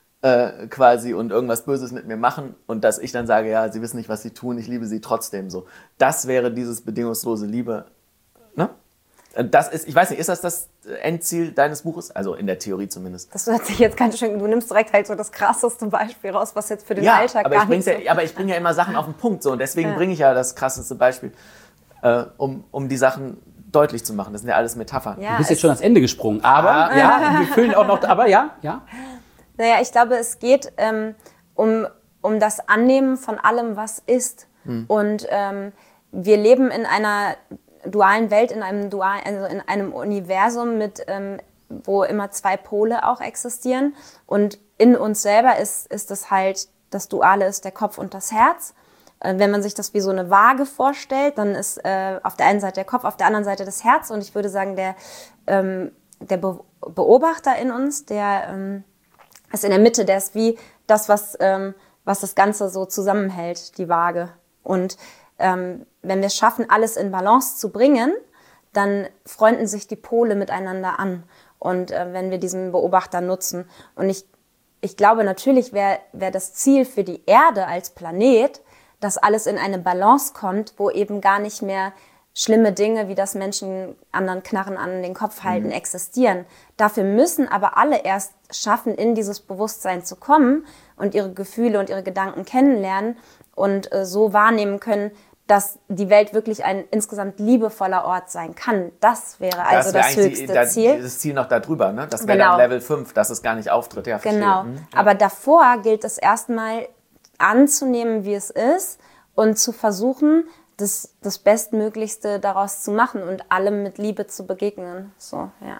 äh, quasi, und irgendwas Böses mit mir machen, und dass ich dann sage, ja, sie wissen nicht, was sie tun, ich liebe sie trotzdem so. Das wäre dieses bedingungslose Liebe, ne? Das ist, ich weiß nicht, ist das das Endziel deines Buches? Also in der Theorie zumindest. Das hört sich jetzt ganz schön, du nimmst direkt halt so das krasseste Beispiel raus, was jetzt für den ja, Alltag aber gar ich nicht so... Ja, aber ich bringe ja immer Sachen auf den Punkt, so, und deswegen ja. bringe ich ja das krasseste Beispiel, äh, um, um die Sachen deutlich zu machen. Das sind ja alles Metaphern. Ja, du bist jetzt schon ans Ende gesprungen, aber ah, ja, wir füllen auch noch, aber ja, ja. Naja, ich glaube, es geht ähm, um, um das Annehmen von allem, was ist. Hm. Und ähm, wir leben in einer dualen Welt, in einem dualen, also in einem Universum mit, ähm, wo immer zwei Pole auch existieren. Und in uns selber ist, ist es halt, das Duale ist der Kopf und das Herz. Äh, wenn man sich das wie so eine Waage vorstellt, dann ist äh, auf der einen Seite der Kopf, auf der anderen Seite das Herz. Und ich würde sagen, der, ähm, der Be- Beobachter in uns, der ähm, ist in der Mitte, der ist wie das, was, ähm, was das Ganze so zusammenhält, die Waage. Und Ähm, wenn wir es schaffen, alles in Balance zu bringen, dann freunden sich die Pole miteinander an. Und äh, wenn wir diesen Beobachter nutzen. Und ich, ich glaube, natürlich wäre wär das Ziel für die Erde als Planet, dass alles in eine Balance kommt, wo eben gar nicht mehr schlimme Dinge, wie das Menschen anderen Knarren an den Kopf halten, mhm. existieren. Dafür müssen aber alle erst schaffen, in dieses Bewusstsein zu kommen und ihre Gefühle und ihre Gedanken kennenlernen und äh, so wahrnehmen können, dass die Welt wirklich ein insgesamt liebevoller Ort sein kann. Das wäre also das, das höchste die, da, Ziel. Das Ziel noch da drüber, ne? Das wäre genau. dann Level fünf, dass es gar nicht auftritt. Ja, genau. Hm, ja. Aber davor gilt es erstmal anzunehmen, wie es ist und zu versuchen, das, das Bestmöglichste daraus zu machen und allem mit Liebe zu begegnen. So, ja.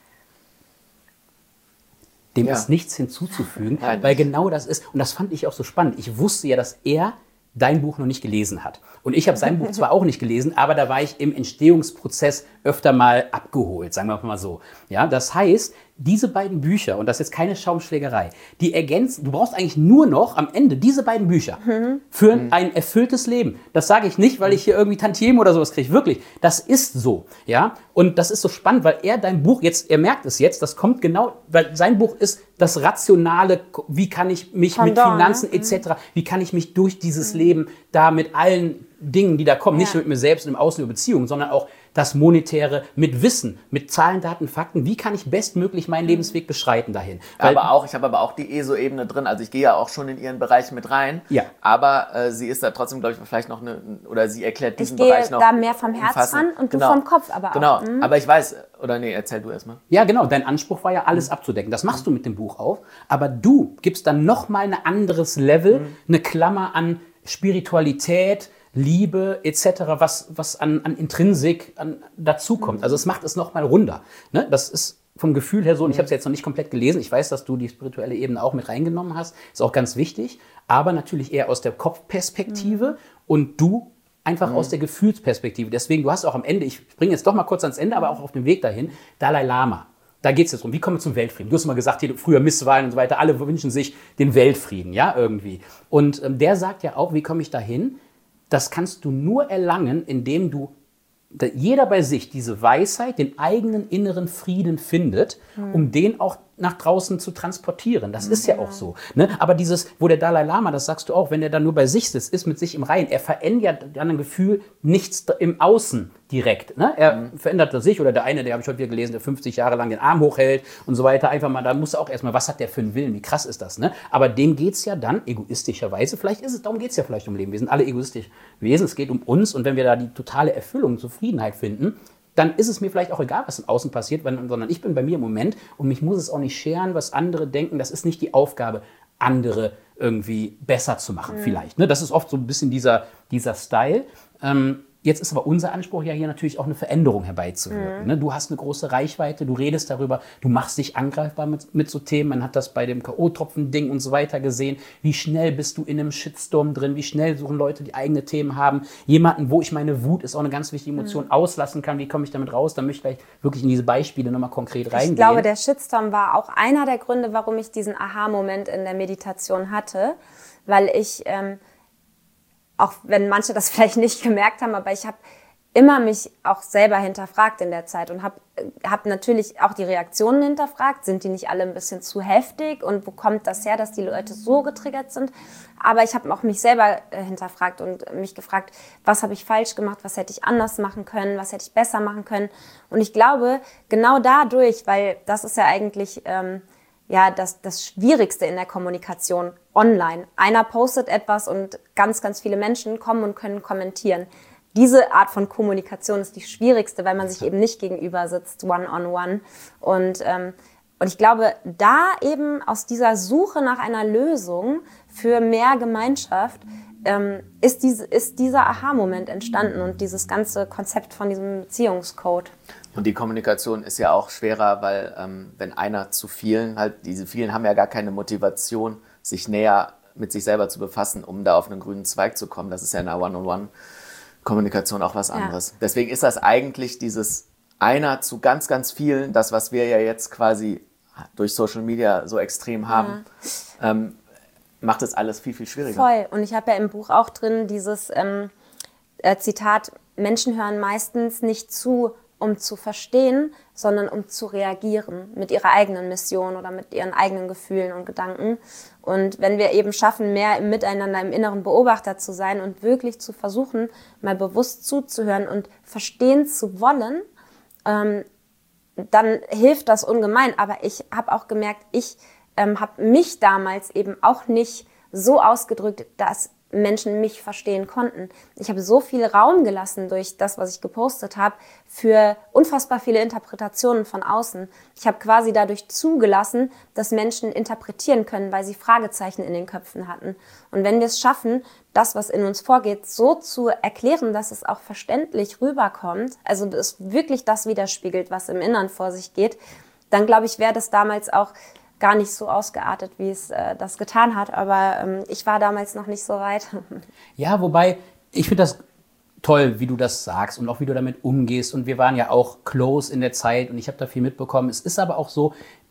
Dem ja. ist nichts hinzuzufügen, Nein. weil genau das ist, und das fand ich auch so spannend. Ich wusste ja, dass er dein Buch noch nicht gelesen hat. Und ich habe sein Buch zwar auch nicht gelesen, aber da war ich im Entstehungsprozess öfter mal abgeholt, sagen wir mal so. Ja, das heißt, diese beiden Bücher, und das ist jetzt keine Schaumschlägerei, die ergänzen, du brauchst eigentlich nur noch am Ende diese beiden Bücher mhm. für mhm. ein erfülltes Leben. Das sage ich nicht, weil ich hier irgendwie Tantiemen oder sowas kriege. Wirklich, das ist so. Ja? Und das ist so spannend, weil er dein Buch jetzt, er merkt es jetzt, das kommt genau, weil sein Buch ist das Rationale, wie kann ich mich Pendant, mit Finanzen ne? et cetera, wie kann ich mich durch dieses mhm. Leben da mit allen Dingen, die da kommen, ja. nicht nur mit mir selbst und im Außen über Beziehungen, sondern auch das Monetäre mit Wissen, mit Zahlen, Daten, Fakten. Wie kann ich bestmöglich meinen Lebensweg beschreiten dahin? Weil, aber auch, ich habe aber auch die E S O-Ebene drin. Also ich gehe ja auch schon in ihren Bereich mit rein. Ja. Aber äh, sie ist da trotzdem, glaube ich, vielleicht noch eine, oder sie erklärt diesen ich Bereich noch. Ich gehe da mehr vom Herz ran und genau. du vom Kopf aber auch. Genau, mhm. aber ich weiß, oder nee, erzähl du erstmal. Ja, genau. Dein Anspruch war ja, alles mhm. abzudecken. Das machst du mit dem Buch auch. Aber du gibst dann nochmal ein anderes Level, mhm. eine Klammer an Spiritualität, Liebe et cetera, was, was an, an Intrinsik an, dazukommt. Also es macht es nochmal runder. Ne? Das ist vom Gefühl her so, und ich habe es jetzt noch nicht komplett gelesen, ich weiß, dass du die spirituelle Ebene auch mit reingenommen hast, ist auch ganz wichtig, aber natürlich eher aus der Kopfperspektive mhm. und du einfach mhm. aus der Gefühlsperspektive. Deswegen, du hast auch am Ende, ich bringe jetzt doch mal kurz ans Ende, aber auch auf dem Weg dahin, Dalai Lama. Da geht es jetzt um, wie kommen wir zum Weltfrieden? Du hast mal gesagt, hier, früher Misswahlen und so weiter, alle wünschen sich den Weltfrieden, ja, irgendwie. Und ähm, der sagt ja auch, wie komme ich dahin? Das kannst du nur erlangen, indem du, jeder bei sich diese Weisheit, den eigenen inneren Frieden findet, mhm. um den auch nach draußen zu transportieren. Das ist ja, ja auch so. Ne? Aber dieses, wo der Dalai Lama, das sagst du auch, wenn er dann nur bei sich sitzt, ist mit sich im Reinen, er verändert dann ein Gefühl nichts im Außen direkt. Ne? Er mhm. verändert sich, oder der eine, der habe ich heute wieder gelesen, der fünfzig Jahre lang den Arm hochhält und so weiter, einfach mal, da muss er auch erstmal, was hat der für einen Willen, wie krass ist das? Ne? Aber dem geht es ja dann egoistischerweise, vielleicht ist es, darum geht es ja vielleicht um Leben, wir sind alle egoistische Wesen, es geht um uns, und wenn wir da die totale Erfüllung, Zufriedenheit finden, dann ist es mir vielleicht auch egal, was im Außen passiert, sondern ich bin bei mir im Moment, und mich muss es auch nicht scheren, was andere denken. Das ist nicht die Aufgabe, andere irgendwie besser zu machen, mhm. vielleicht. Ne? Das ist oft so ein bisschen dieser, dieser Style. Ähm, Jetzt ist aber unser Anspruch ja hier natürlich auch eine Veränderung herbeizuwirken. Mhm. Ne? Du hast eine große Reichweite, du redest darüber, du machst dich angreifbar mit, mit so Themen. Man hat das bei dem K O-Tropfen-Ding und so weiter gesehen. Wie schnell bist du in einem Shitstorm drin? Wie schnell suchen Leute, die eigene Themen haben? Jemanden, wo ich meine Wut, ist auch eine ganz wichtige Emotion, mhm. auslassen kann. Wie komme ich damit raus? Da möchte ich gleich wirklich in diese Beispiele nochmal konkret reingehen. Ich glaube, der Shitstorm war auch einer der Gründe, warum ich diesen Aha-Moment in der Meditation hatte. Weil ich... Ähm, auch wenn manche das vielleicht nicht gemerkt haben, aber ich habe immer mich auch selber hinterfragt in der Zeit und habe hab natürlich auch die Reaktionen hinterfragt. Sind die nicht alle ein bisschen zu heftig und wo kommt das her, dass die Leute so getriggert sind? Aber ich habe auch mich selber hinterfragt und mich gefragt, was habe ich falsch gemacht, was hätte ich anders machen können, was hätte ich besser machen können. Und ich glaube, genau dadurch, weil das ist ja eigentlich... Ähm, ja, das, das Schwierigste in der Kommunikation online. Einer postet etwas und ganz, ganz viele Menschen kommen und können kommentieren. Diese Art von Kommunikation ist die schwierigste, weil man sich eben nicht gegenüber sitzt, one-on-one. Und, ähm, und ich glaube, da eben aus dieser Suche nach einer Lösung für mehr Gemeinschaft ähm, ist, diese, ist dieser Aha-Moment entstanden und dieses ganze Konzept von diesem Beziehungscode. Und die Kommunikation ist ja auch schwerer, weil ähm, wenn einer zu vielen, halt diese vielen haben ja gar keine Motivation, sich näher mit sich selber zu befassen, um da auf einen grünen Zweig zu kommen. Das ist ja in einer One-on-One-Kommunikation auch was anderes. Ja. Deswegen ist das eigentlich dieses einer zu ganz, ganz vielen, das, was wir ja jetzt quasi durch Social Media so extrem haben, ja. ähm, macht es alles viel, viel schwieriger. Voll. Und ich habe ja im Buch auch drin dieses ähm, äh, Zitat, Menschen hören meistens nicht zu, um zu verstehen, sondern um zu reagieren mit ihrer eigenen Mission oder mit ihren eigenen Gefühlen und Gedanken. Und wenn wir eben schaffen, mehr im Miteinander, im inneren Beobachter zu sein und wirklich zu versuchen, mal bewusst zuzuhören und verstehen zu wollen, ähm, dann hilft das ungemein. Aber ich habe auch gemerkt, ich ähm, habe mich damals eben auch nicht so ausgedrückt, dass Menschen mich verstehen konnten. Ich habe so viel Raum gelassen durch das, was ich gepostet habe, für unfassbar viele Interpretationen von außen. Ich habe quasi dadurch zugelassen, dass Menschen interpretieren können, weil sie Fragezeichen in den Köpfen hatten. Und wenn wir es schaffen, das, was in uns vorgeht, so zu erklären, dass es auch verständlich rüberkommt, also es wirklich das widerspiegelt, was im Innern vor sich geht, dann glaube ich, wäre das damals auch gar nicht so ausgeartet, wie es äh, das getan hat. Aber ähm, ich war damals noch nicht so weit. Ja, wobei, ich finde das toll, wie du das sagst und auch wie du damit umgehst. Und wir waren ja auch close in der Zeit und ich habe da viel mitbekommen. Es ist aber auch so,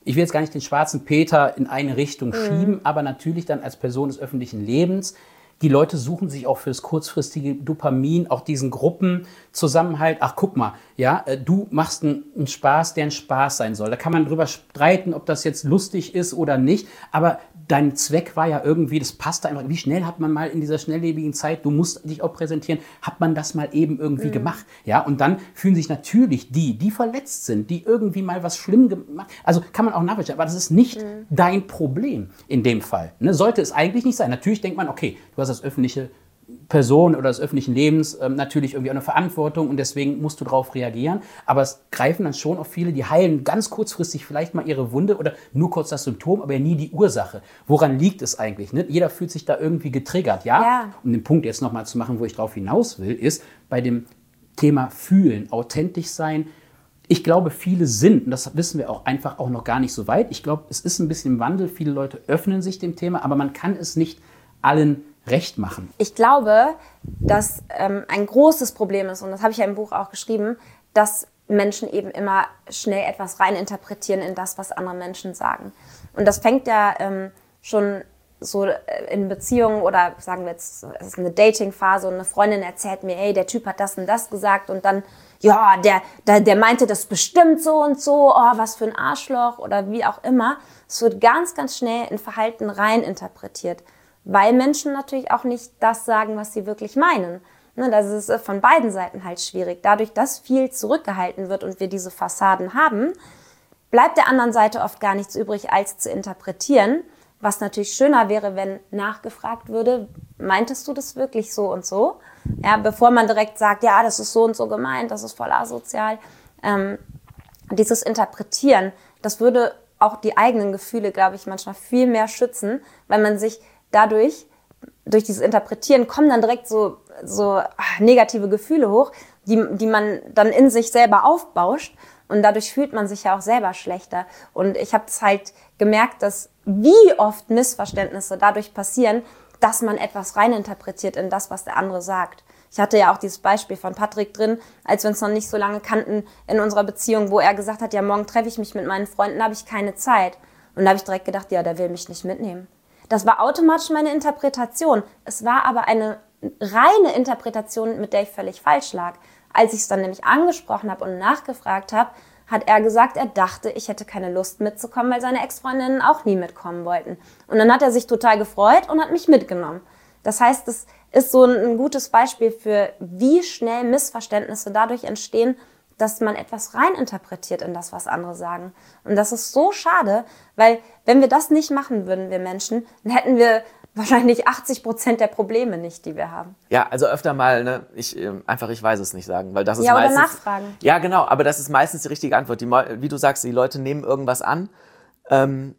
ich will jetzt gar nicht den schwarzen Peter in eine Richtung mhm. schieben, aber natürlich dann als Person des öffentlichen Lebens. Die Leute suchen sich auch fürs kurzfristige Dopamin, auch diesen Gruppenzusammenhalt. Ach, guck mal, ja, du machst einen, einen Spaß, der ein Spaß sein soll. Da kann man drüber streiten, ob das jetzt lustig ist oder nicht. Aber dein Zweck war ja irgendwie, das passt da einfach. Wie schnell hat man mal in dieser schnelllebigen Zeit, du musst dich auch präsentieren, hat man das mal eben irgendwie mhm. gemacht. Ja, und dann fühlen sich natürlich die, die verletzt sind, die irgendwie mal was schlimm gemacht, also kann man auch nachvollziehen, aber das ist nicht mhm. dein Problem in dem Fall. Ne? Sollte es eigentlich nicht sein. Natürlich denkt man, okay, du hast als öffentliche Person oder des öffentlichen Lebens ähm, natürlich irgendwie auch eine Verantwortung und deswegen musst du darauf reagieren. Aber es greifen dann schon auf viele, die heilen ganz kurzfristig vielleicht mal ihre Wunde oder nur kurz das Symptom, aber ja nie die Ursache. Woran liegt es eigentlich? Ne? Jeder fühlt sich da irgendwie getriggert. Ja? Ja. Um den Punkt jetzt nochmal zu machen, wo ich drauf hinaus will, ist bei dem Thema Fühlen, authentisch sein. Ich glaube, viele sind, und das wissen wir auch einfach auch noch gar nicht so weit. Ich glaube, es ist ein bisschen im Wandel. Viele Leute öffnen sich dem Thema, aber man kann es nicht allen recht machen. Ich glaube, dass ähm, ein großes Problem ist, und das habe ich ja im Buch auch geschrieben, dass Menschen eben immer schnell etwas reininterpretieren in das, was andere Menschen sagen. Und das fängt ja ähm, schon so in Beziehungen oder sagen wir jetzt, es ist eine Dating-Phase und eine Freundin erzählt mir, hey, der Typ hat das und das gesagt und dann, ja, der, der, der meinte das bestimmt so und so, oh, was für ein Arschloch oder wie auch immer. Es wird ganz, ganz schnell in Verhalten reininterpretiert. Weil Menschen natürlich auch nicht das sagen, was sie wirklich meinen. Das ist von beiden Seiten halt schwierig. Dadurch, dass viel zurückgehalten wird und wir diese Fassaden haben, bleibt der anderen Seite oft gar nichts übrig, als zu interpretieren. Was natürlich schöner wäre, wenn nachgefragt würde, meintest du das wirklich so und so? Ja, bevor man direkt sagt, ja, das ist so und so gemeint, das ist voll asozial. Ähm, dieses Interpretieren, das würde auch die eigenen Gefühle, glaube ich, manchmal viel mehr schützen, weil man sich dadurch, durch dieses Interpretieren, kommen dann direkt so, so negative Gefühle hoch, die, die man dann in sich selber aufbauscht und dadurch fühlt man sich ja auch selber schlechter. Und ich habe es halt gemerkt, dass wie oft Missverständnisse dadurch passieren, dass man etwas reininterpretiert in das, was der andere sagt. Ich hatte ja auch dieses Beispiel von Patrick drin, als wir uns noch nicht so lange kannten in unserer Beziehung, wo er gesagt hat, ja, morgen treffe ich mich mit meinen Freunden, habe ich keine Zeit. Und da habe ich direkt gedacht, ja, der will mich nicht mitnehmen. Das war automatisch meine Interpretation. Es war aber eine reine Interpretation, mit der ich völlig falsch lag. Als ich es dann nämlich angesprochen habe und nachgefragt habe, hat er gesagt, er dachte, ich hätte keine Lust mitzukommen, weil seine Ex-Freundinnen auch nie mitkommen wollten. Und dann hat er sich total gefreut und hat mich mitgenommen. Das heißt, das ist so ein gutes Beispiel für, wie schnell Missverständnisse dadurch entstehen, dass man etwas reininterpretiert in das, was andere sagen. Und das ist so schade, weil wenn wir das nicht machen würden, wir Menschen, dann hätten wir wahrscheinlich achtzig Prozent der Probleme nicht, die wir haben. Ja, also öfter mal, ne, ich einfach, ich weiß es nicht sagen, weil das ist ja, meistens... Ja, oder nachfragen. Ja, genau, aber das ist meistens die richtige Antwort. Die, wie du sagst, die Leute nehmen irgendwas an, ähm,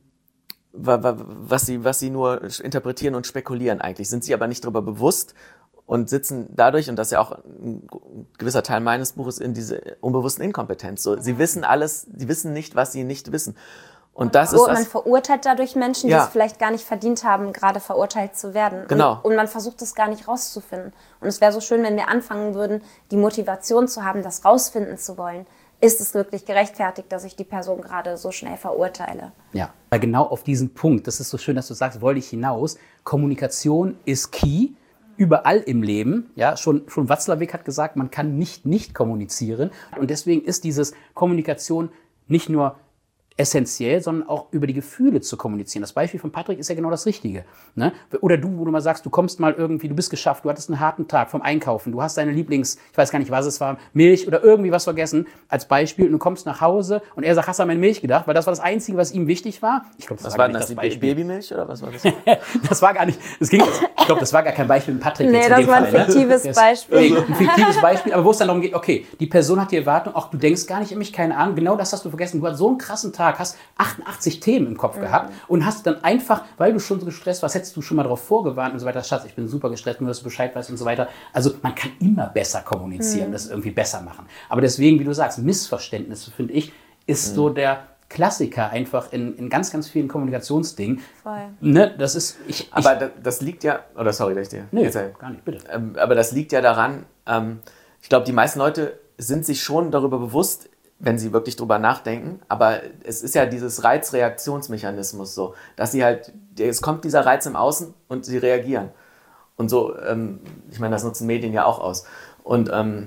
was sie, was sie nur interpretieren und spekulieren eigentlich, sind sie aber nicht darüber bewusst und sitzen dadurch, und das ist ja auch ein gewisser Teil meines Buches, in diese unbewussten Inkompetenz. So, sie wissen alles, sie wissen nicht, was sie nicht wissen. Und das so, ist man verurteilt dadurch Menschen, die ja. es vielleicht gar nicht verdient haben, gerade verurteilt zu werden. Genau. Und, und man versucht es gar nicht rauszufinden. Und es wäre so schön, wenn wir anfangen würden, die Motivation zu haben, das rausfinden zu wollen. Ist es wirklich gerechtfertigt, dass ich die Person gerade so schnell verurteile? Ja, weil genau auf diesen Punkt, das ist so schön, dass du sagst, wollte ich hinaus, Kommunikation ist key. Überall im Leben, ja, schon, schon Watzlawick hat gesagt, man kann nicht nicht kommunizieren. Und deswegen ist dieses Kommunikation nicht nur essentiell, sondern auch über die Gefühle zu kommunizieren. Das Beispiel von Patrick ist ja genau das Richtige. Ne? Oder du, wo du mal sagst, du kommst mal irgendwie, du bist geschafft, du hattest einen harten Tag vom Einkaufen, du hast deine Lieblings, ich weiß gar nicht, was es war, Milch oder irgendwie was vergessen, als Beispiel, und du kommst nach Hause und er sagt, hast du an meine Milch gedacht? Weil das war das Einzige, was ihm wichtig war. Ich glaube, das was war, war gar das, nicht das die Babymilch oder was war das? Das war gar nicht, das ging, ich glaube, das war gar kein Beispiel mit Patrick. Nee, jetzt das in dem war ein Fall, fiktives ne? Beispiel. Ein fiktives Beispiel, aber wo es dann darum geht, okay, die Person hat die Erwartung, ach, du denkst gar nicht an mich, keine Ahnung, genau das hast du vergessen, du hast so einen krassen Tag, hast achtundachtzig Themen im Kopf mhm. gehabt und hast dann einfach, weil du schon so gestresst warst, hättest du schon mal darauf vorgewarnt und so weiter, Schatz, ich bin super gestresst, nur dass du Bescheid weißt und so weiter. Also man kann immer besser kommunizieren, mhm. das irgendwie besser machen. Aber deswegen, wie du sagst, Missverständnisse, finde ich, ist mhm. so der Klassiker einfach in, in ganz, ganz vielen Kommunikationsdingen. Voll. Ne, das ist, ich, ich, aber das, das liegt ja, oder sorry, dass ich dir... Nee, gar nicht, bitte. Ähm, aber das liegt ja daran, ähm, ich glaube, die meisten Leute sind sich schon darüber bewusst, wenn sie wirklich drüber nachdenken. Aber es ist ja dieses Reizreaktionsmechanismus so, dass sie halt, es kommt dieser Reiz im Außen und sie reagieren. Und so, ähm, ich meine, das nutzen Medien ja auch aus. Und, ähm,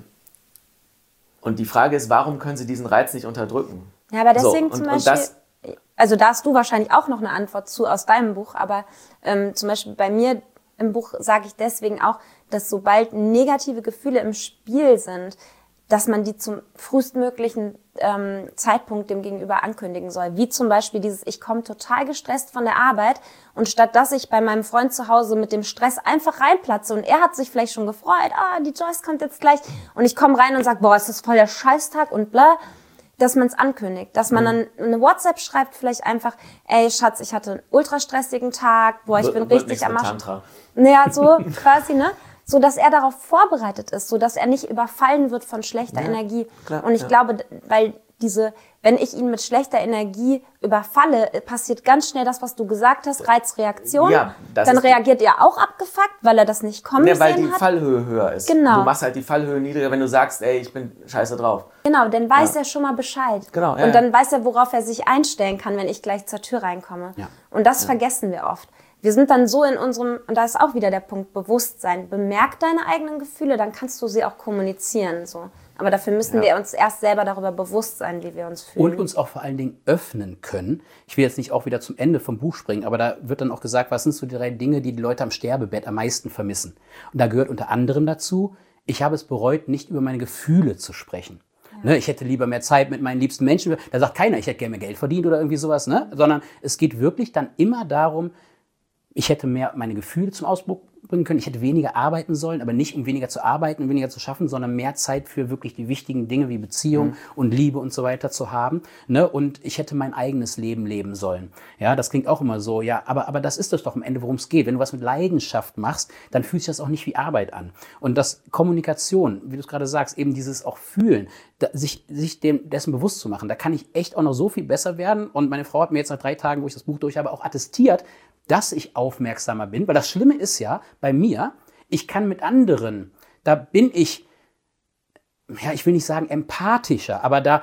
und die Frage ist, warum können sie diesen Reiz nicht unterdrücken? Ja, aber deswegen so, und, zum und Beispiel, das, also da hast du wahrscheinlich auch noch eine Antwort zu aus deinem Buch, aber ähm, zum Beispiel bei mir im Buch sage ich deswegen auch, dass sobald negative Gefühle im Spiel sind, dass man die zum frühestmöglichen ähm, Zeitpunkt dem Gegenüber ankündigen soll. Wie zum Beispiel dieses, ich komme total gestresst von der Arbeit und statt dass ich bei meinem Freund zu Hause mit dem Stress einfach reinplatze und er hat sich vielleicht schon gefreut, ah, die Joyce kommt jetzt gleich und ich komme rein und sage, boah, ist das voll der Scheißtag und bla, dass man es ankündigt, dass man dann eine WhatsApp schreibt, vielleicht einfach, ey Schatz, ich hatte einen ultra stressigen Tag, boah, ich bin richtig am Arsch. Naja, so quasi, ne? So dass er darauf vorbereitet ist, so dass er nicht überfallen wird von schlechter ja, Energie. Klar, und ich ja. glaube, weil diese, wenn ich ihn mit schlechter Energie überfalle, passiert ganz schnell das, was du gesagt hast, Reizreaktion. Ja, dann reagiert er auch abgefuckt, weil er das nicht kommen ja, weil sehen die hat. Fallhöhe höher ist. Genau. Du machst halt die Fallhöhe niedriger, wenn du sagst, ey, ich bin scheiße drauf. Genau, dann weiß ja. er schon mal Bescheid. Genau, ja, und dann weiß er, worauf er sich einstellen kann, wenn ich gleich zur Tür reinkomme. Ja. Und das ja. vergessen wir oft. Wir sind dann so in unserem, und da ist auch wieder der Punkt Bewusstsein. Bemerk deine eigenen Gefühle, dann kannst du sie auch kommunizieren. So. Aber dafür müssen ja. wir uns erst selber darüber bewusst sein, wie wir uns fühlen. Und uns auch vor allen Dingen öffnen können. Ich will jetzt nicht auch wieder zum Ende vom Buch springen, aber da wird dann auch gesagt, was sind so die drei Dinge, die die Leute am Sterbebett am meisten vermissen. Und da gehört unter anderem dazu, ich habe es bereut, nicht über meine Gefühle zu sprechen. Ja. Ne, ich hätte lieber mehr Zeit mit meinen liebsten Menschen. Da sagt keiner, ich hätte gerne mehr Geld verdient oder irgendwie sowas. Ne? Sondern es geht wirklich dann immer darum, ich hätte mehr meine Gefühle zum Ausdruck bringen können. Ich hätte weniger arbeiten sollen, aber nicht um weniger zu arbeiten und weniger zu schaffen, sondern mehr Zeit für wirklich die wichtigen Dinge wie Beziehung mhm. und Liebe und so weiter zu haben. Ne? Und ich hätte mein eigenes Leben leben sollen. Ja, das klingt auch immer so. Ja, aber, aber das ist das doch am Ende, worum es geht. Wenn du was mit Leidenschaft machst, dann fühlt sich das auch nicht wie Arbeit an. Und das Kommunikation, wie du es gerade sagst, eben dieses auch Fühlen, da, sich, sich dem, dessen bewusst zu machen, da kann ich echt auch noch so viel besser werden. Und meine Frau hat mir jetzt nach drei Tagen, wo ich das Buch durch habe, auch attestiert, dass ich aufmerksamer bin. Weil das Schlimme ist ja, bei mir, ich kann mit anderen, da bin ich, ja, ich will nicht sagen empathischer, aber da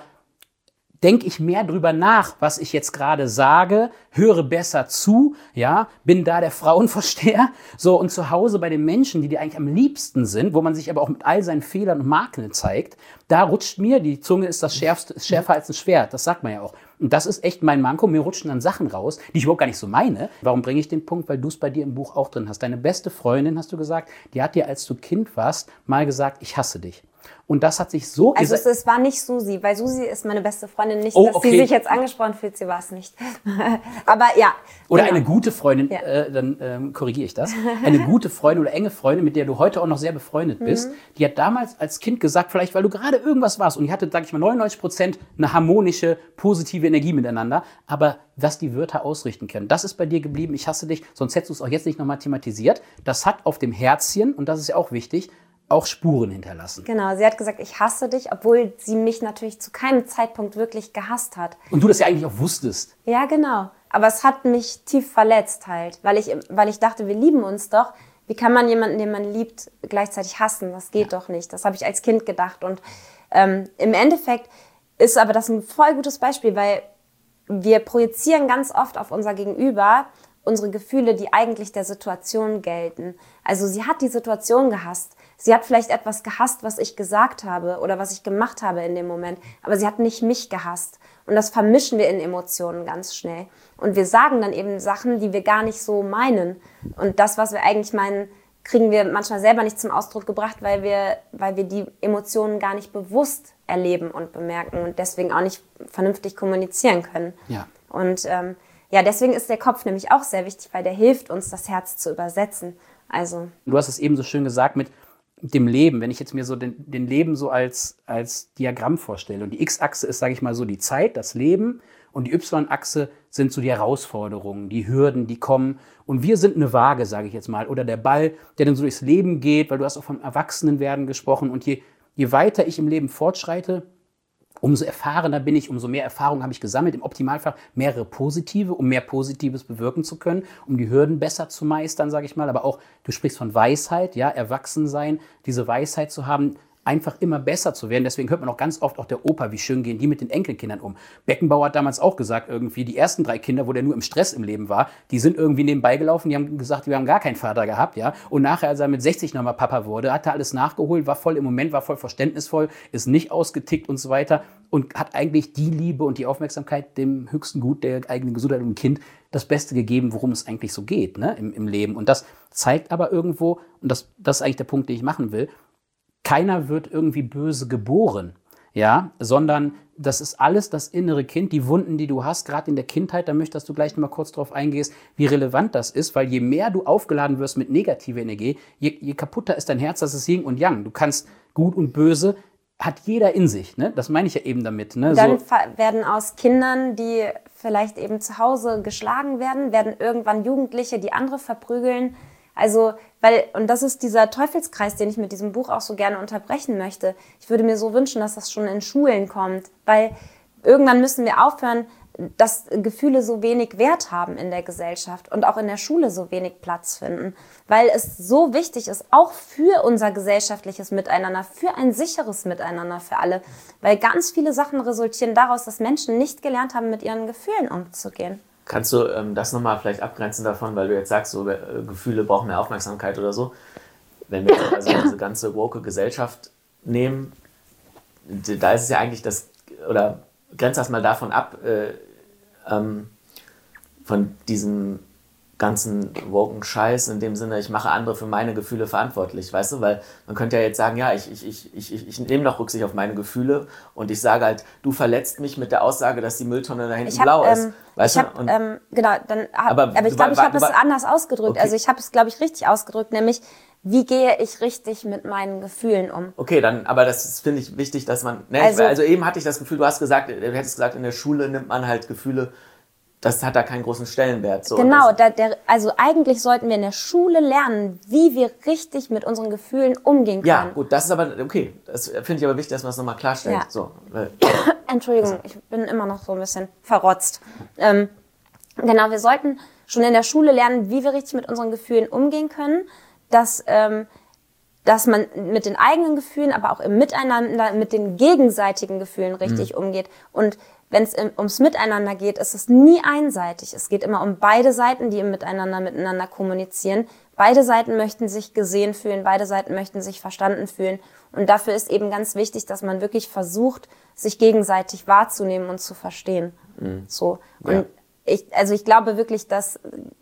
denke ich mehr drüber nach, was ich jetzt gerade sage, höre besser zu, ja, bin da der Frauenversteher, so, und zu Hause bei den Menschen, die dir eigentlich am liebsten sind, wo man sich aber auch mit all seinen Fehlern und Makeln zeigt, da rutscht mir, die Zunge ist das schärfste, ist schärfer als ein Schwert, das sagt man ja auch. Und das ist echt mein Manko, mir rutschen dann Sachen raus, die ich überhaupt gar nicht so meine. Warum bringe ich den Punkt? Weil du es bei dir im Buch auch drin hast. Deine beste Freundin, hast du gesagt, die hat dir, als du Kind warst, mal gesagt, ich hasse dich. Und das hat sich so... Also es, es war nicht Susi, weil Susi ist meine beste Freundin. Nicht, oh, dass okay. sie sich jetzt angesprochen fühlt, sie war es nicht. Aber ja. Oder genau. eine gute Freundin, ja. äh, dann ähm, korrigiere ich das, eine gute Freundin oder enge Freundin, mit der du heute auch noch sehr befreundet bist, mhm. die hat damals als Kind gesagt, vielleicht weil du gerade irgendwas warst und die hatte, sag ich mal, neunundneunzig Prozent eine harmonische, positive Energie miteinander, aber was die Wörter ausrichten können, das ist bei dir geblieben, ich hasse dich, sonst hättest du es auch jetzt nicht nochmal thematisiert. Das hat auf dem Herzchen, und das ist ja auch wichtig, auch Spuren hinterlassen. Genau, sie hat gesagt, ich hasse dich, obwohl sie mich natürlich zu keinem Zeitpunkt wirklich gehasst hat. Und du das ja eigentlich auch wusstest. Ja, genau. Aber es hat mich tief verletzt halt, weil ich, weil ich dachte, wir lieben uns doch. Wie kann man jemanden, den man liebt, gleichzeitig hassen? Das geht ja. doch nicht. Das habe ich als Kind gedacht. Und ähm, im Endeffekt ist aber das ein voll gutes Beispiel, weil wir projizieren ganz oft auf unser Gegenüber unsere Gefühle, die eigentlich der Situation gelten. Also sie hat die Situation gehasst. Sie hat vielleicht etwas gehasst, was ich gesagt habe oder was ich gemacht habe in dem Moment. Aber sie hat nicht mich gehasst. Und das vermischen wir in Emotionen ganz schnell. Und wir sagen dann eben Sachen, die wir gar nicht so meinen. Und das, was wir eigentlich meinen, kriegen wir manchmal selber nicht zum Ausdruck gebracht, weil wir, weil wir die Emotionen gar nicht bewusst erleben und bemerken und deswegen auch nicht vernünftig kommunizieren können. Ja. Und ähm, ja, deswegen ist der Kopf nämlich auch sehr wichtig, weil der hilft uns, das Herz zu übersetzen. Also du hast es eben so schön gesagt mit dem Leben, wenn ich jetzt mir so den, den Leben so als, als Diagramm vorstelle. Und die X-Achse ist, sage ich mal so, die Zeit, das Leben. Und die Y-Achse sind so die Herausforderungen, die Hürden, die kommen. Und wir sind eine Waage, sage ich jetzt mal. Oder der Ball, der dann so durchs Leben geht, weil du hast auch vom Erwachsenenwerden gesprochen. Und je, je weiter ich im Leben fortschreite, umso erfahrener bin ich, umso mehr Erfahrung habe ich gesammelt. Im Optimalfall mehrere positive, um mehr Positives bewirken zu können, um die Hürden besser zu meistern, sage ich mal. Aber auch, du sprichst von Weisheit, ja, Erwachsensein, diese Weisheit zu haben, einfach immer besser zu werden. Deswegen hört man auch ganz oft auch der Opa, wie schön gehen die mit den Enkelkindern um. Beckenbauer hat damals auch gesagt, irgendwie die ersten drei Kinder, wo der nur im Stress im Leben war, die sind irgendwie nebenbei gelaufen, die haben gesagt, wir haben gar keinen Vater gehabt, ja. Und nachher, als er mit sechzig nochmal Papa wurde, hat er alles nachgeholt, war voll im Moment, war voll verständnisvoll, ist nicht ausgetickt und so weiter und hat eigentlich die Liebe und die Aufmerksamkeit dem höchsten Gut der eigenen Gesundheit und dem Kind das Beste gegeben, worum es eigentlich so geht, ne, im, im Leben. Und das zeigt aber irgendwo, und das, das ist eigentlich der Punkt, den ich machen will, keiner wird irgendwie böse geboren, ja, sondern das ist alles das innere Kind, die Wunden, die du hast, gerade in der Kindheit. Da möchte ich, dass du gleich noch mal kurz drauf eingehst, wie relevant das ist, weil je mehr du aufgeladen wirst mit negativer Energie, je, je kaputter ist dein Herz, das ist Yin und Yang. Du kannst gut und böse, hat jeder in sich, ne? Das meine ich ja eben damit. Ne? Dann so. werden aus Kindern, die vielleicht eben zu Hause geschlagen werden, werden irgendwann Jugendliche, die andere verprügeln. Also, weil, und das ist dieser Teufelskreis, den ich mit diesem Buch auch so gerne unterbrechen möchte. Ich würde mir so wünschen, dass das schon in Schulen kommt, weil irgendwann müssen wir aufhören, dass Gefühle so wenig Wert haben in der Gesellschaft und auch in der Schule so wenig Platz finden, weil es so wichtig ist, auch für unser gesellschaftliches Miteinander, für ein sicheres Miteinander für alle, weil ganz viele Sachen resultieren daraus, dass Menschen nicht gelernt haben, mit ihren Gefühlen umzugehen. Kannst du ähm, das nochmal vielleicht abgrenzen davon, weil du jetzt sagst, so äh, Gefühle brauchen mehr Aufmerksamkeit oder so. Wenn wir also diese ganze woke Gesellschaft nehmen, da ist es ja eigentlich das, oder grenzt das mal davon ab, äh, ähm, von diesem ganzen woken Scheiß, in dem Sinne, ich mache andere für meine Gefühle verantwortlich, weißt du, weil man könnte ja jetzt sagen, ja, ich, ich, ich, ich, ich, ich nehme doch Rücksicht auf meine Gefühle und ich sage halt, du verletzt mich mit der Aussage, dass die Mülltonne da hinten hab, blau ist, ähm, weißt ich du? hab, Und, ähm, genau, dann hab, aber aber ich du glaube, ich war- habe du es war- anders ausgedrückt, Okay. also ich habe es, glaube ich, richtig ausgedrückt, nämlich, wie gehe ich richtig mit meinen Gefühlen um? Okay, dann, aber das ist, finde ich, wichtig, dass man, ne, Also- also, also eben hatte ich das Gefühl, du hast gesagt, du hättest gesagt, in der Schule nimmt man halt Gefühle, das hat da keinen großen Stellenwert. So. Genau, Und da, der, also eigentlich sollten wir in der Schule lernen, wie wir richtig mit unseren Gefühlen umgehen Das, ja, können. gut, das ist aber, okay, das finde ich aber wichtig, dass man das nochmal klarstellt. Ja. So, weil, Entschuldigung, ich bin immer noch so ein bisschen verrotzt. Ähm, genau, wir sollten schon in der Schule lernen, wie wir richtig mit unseren Gefühlen umgehen können, dass, ähm, dass man mit den eigenen Gefühlen, aber auch im Miteinander, mit den gegenseitigen Gefühlen richtig umgeht. Und wenn es ums Miteinander geht, ist es nie einseitig. Es geht immer um beide Seiten, die im Miteinander miteinander kommunizieren. Beide Seiten möchten sich gesehen fühlen, beide Seiten möchten sich verstanden fühlen. Und dafür ist eben ganz wichtig, dass man wirklich versucht, sich gegenseitig wahrzunehmen und zu verstehen. Mhm. So. Und Ja. ich, also ich glaube wirklich, dass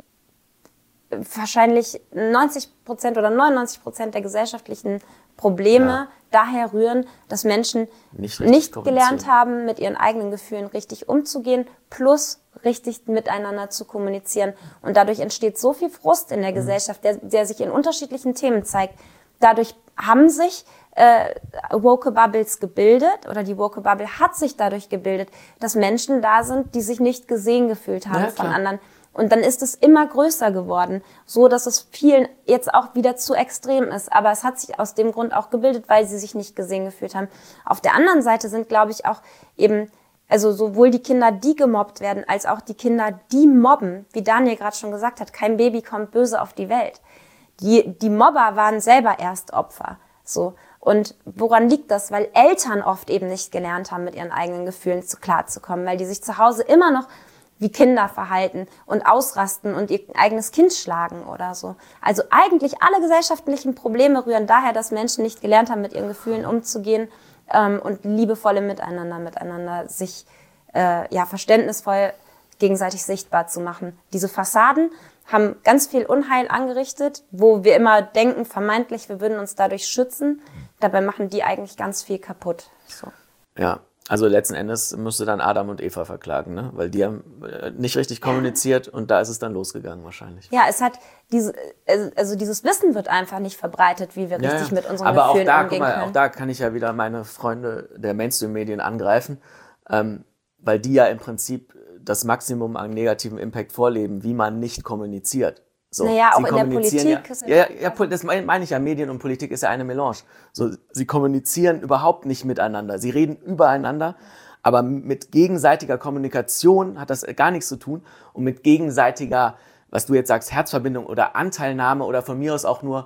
wahrscheinlich neunzig Prozent oder neunundneunzig Prozent der gesellschaftlichen Probleme Ja. daher rühren, dass Menschen Nicht nicht, richtig gelernt kommunizieren. haben, mit ihren eigenen Gefühlen richtig umzugehen, plus richtig miteinander zu kommunizieren. Und dadurch entsteht so viel Frust in der Gesellschaft, der, der sich in unterschiedlichen Themen zeigt. Dadurch haben sich äh, woke Bubbles gebildet, oder die woke Bubble hat sich dadurch gebildet, dass Menschen da sind, die sich nicht gesehen gefühlt haben Ja, von klar. anderen. Und dann ist es immer größer geworden, so dass es vielen jetzt auch wieder zu extrem ist. Aber es hat sich aus dem Grund auch gebildet, weil sie sich nicht gesehen gefühlt haben. Auf der anderen Seite sind, glaube ich, auch eben, also sowohl die Kinder, die gemobbt werden, als auch die Kinder, die mobben, wie Daniel gerade schon gesagt hat, kein Baby kommt böse auf die Welt. Die, die Mobber waren selber erst Opfer. So. Und woran liegt das? Weil Eltern oft eben nicht gelernt haben, mit ihren eigenen Gefühlen zu klarzukommen, weil die sich zu Hause immer noch wie Kinder verhalten und ausrasten und ihr eigenes Kind schlagen oder so. Also eigentlich alle gesellschaftlichen Probleme rühren daher, dass Menschen nicht gelernt haben, mit ihren Gefühlen umzugehen ähm, und liebevolle Miteinander, miteinander sich äh, ja verständnisvoll gegenseitig sichtbar zu machen. Diese Fassaden haben ganz viel Unheil angerichtet, wo wir immer denken, vermeintlich, wir würden uns dadurch schützen. Dabei machen die eigentlich ganz viel kaputt. So. ja, also letzten Endes müsste dann Adam und Eva verklagen, ne? Weil die haben äh, nicht richtig kommuniziert und da ist es dann losgegangen wahrscheinlich. Ja, es hat diese, also dieses Wissen wird einfach nicht verbreitet, wie wir Ja, richtig ja. mit unseren Aber Gefühlen auch da, umgehen guck mal, können. auch da kann ich ja wieder meine Freunde der Mainstream-Medien angreifen, ähm, weil die ja im Prinzip das Maximum an negativem Impact vorleben, wie man nicht kommuniziert. So, Naja, auch sie in der kommunizieren Politik Ja, ist ja, ja, ja, Pol- das meine meine ich ja, Medien und Politik ist ja eine Melange. So, sie kommunizieren überhaupt nicht miteinander. Sie reden übereinander, aber mit gegenseitiger Kommunikation hat das gar nichts zu tun. Und mit gegenseitiger, was du jetzt sagst, Herzverbindung oder Anteilnahme oder von mir aus auch nur,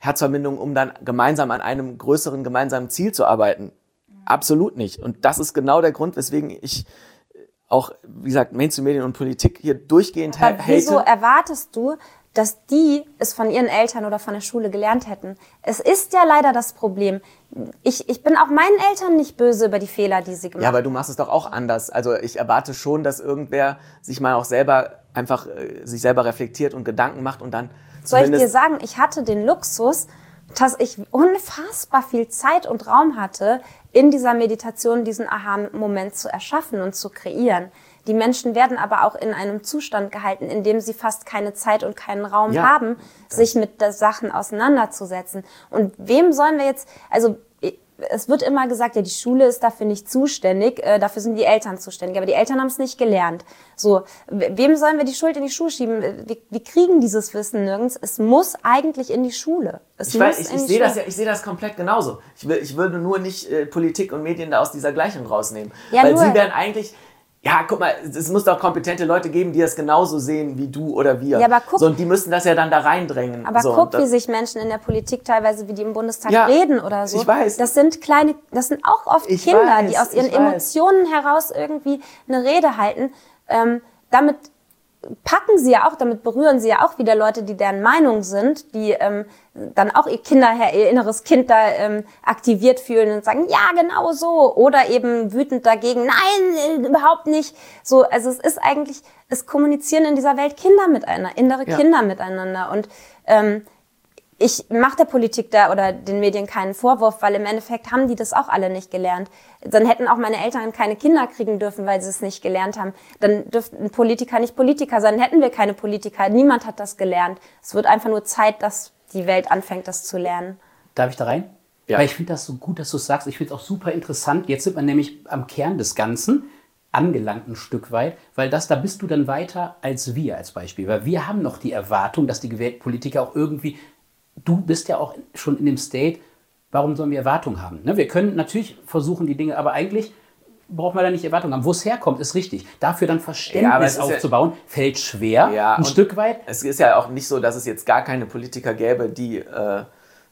Herzverbindung, um dann gemeinsam an einem größeren gemeinsamen Ziel zu arbeiten. Absolut nicht. Und das ist genau der Grund, weswegen ich auch, wie gesagt, Mainstream-Medien und Politik hier durchgehend Aber hate. wieso erwartest du, dass die es von ihren Eltern oder von der Schule gelernt hätten? Es ist ja leider das Problem. Ich, ich bin auch meinen Eltern nicht böse über die Fehler, die sie gemacht haben. Ja, aber du machst es doch auch anders. Also ich erwarte schon, dass irgendwer sich mal auch selber einfach äh, sich selber reflektiert und Gedanken macht und dann Soll ich dir sagen, ich hatte den Luxus, dass ich unfassbar viel Zeit und Raum hatte, in dieser Meditation diesen Aha-Moment zu erschaffen und zu kreieren. Die Menschen werden aber auch in einem Zustand gehalten, in dem sie fast keine Zeit und keinen Raum ja, haben, sich mit den Sachen auseinanderzusetzen. Und wem sollen wir jetzt, also es wird immer gesagt, ja, die Schule ist dafür nicht zuständig, äh, dafür sind die Eltern zuständig. Aber die Eltern haben es nicht gelernt. So, wem sollen wir die Schuld in die Schuhe schieben? Wir, wir kriegen dieses Wissen nirgends. Es muss eigentlich in die Schule. Es ich weiß, ich, ich sehe das ja, ich sehe das komplett genauso. Ich, will, ich würde nur nicht äh, Politik und Medien da aus dieser Gleichung rausnehmen. Ja, weil nur, sie werden eigentlich... Ja, guck mal, es muss doch kompetente Leute geben, die das genauso sehen wie du oder wir. Ja, aber guck, so, und die müssen das ja dann da reindrängen. Aber so, guck, das, wie sich Menschen in der Politik teilweise, wie die im Bundestag ja, reden oder so. Ich weiß. Das sind kleine, das sind auch oft ich Kinder, weiß, die aus ihren Emotionen heraus irgendwie eine Rede halten. Ähm, damit packen sie ja auch, damit berühren sie ja auch wieder Leute, die deren Meinung sind, die ähm, dann auch ihr Kinder, ihr inneres Kind da ähm, aktiviert fühlen und sagen, ja, genau so. Oder eben wütend dagegen, nein, äh, überhaupt nicht. So, also es ist eigentlich, es kommunizieren in dieser Welt Kinder miteinander, innere ja. Kinder miteinander. Und ähm, ich mache der Politik da oder den Medien keinen Vorwurf, weil im Endeffekt haben die das auch alle nicht gelernt. Dann hätten auch meine Eltern keine Kinder kriegen dürfen, weil sie es nicht gelernt haben. Dann dürften Politiker nicht Politiker sein, dann hätten wir keine Politiker. Niemand hat das gelernt. Es wird einfach nur Zeit, dass die Welt anfängt, das zu lernen. Darf ich da rein? Ja. Weil ich finde das so gut, dass du es sagst. Ich finde es auch super interessant. Jetzt sind wir nämlich am Kern des Ganzen angelangt ein Stück weit, weil das, da bist du dann weiter als wir als Beispiel. Weil wir haben noch die Erwartung, dass die gewählten Politiker auch irgendwie... Du bist ja auch schon in dem State, warum sollen wir Erwartungen haben? Ne? Wir können natürlich versuchen, die Dinge, aber eigentlich braucht man da nicht Erwartungen haben. Wo es herkommt, ist richtig. Dafür dann Verständnis ja, aufzubauen, ja, fällt schwer, ja, ein Stück weit. Es ist ja auch nicht so, dass es jetzt gar keine Politiker gäbe, die, äh,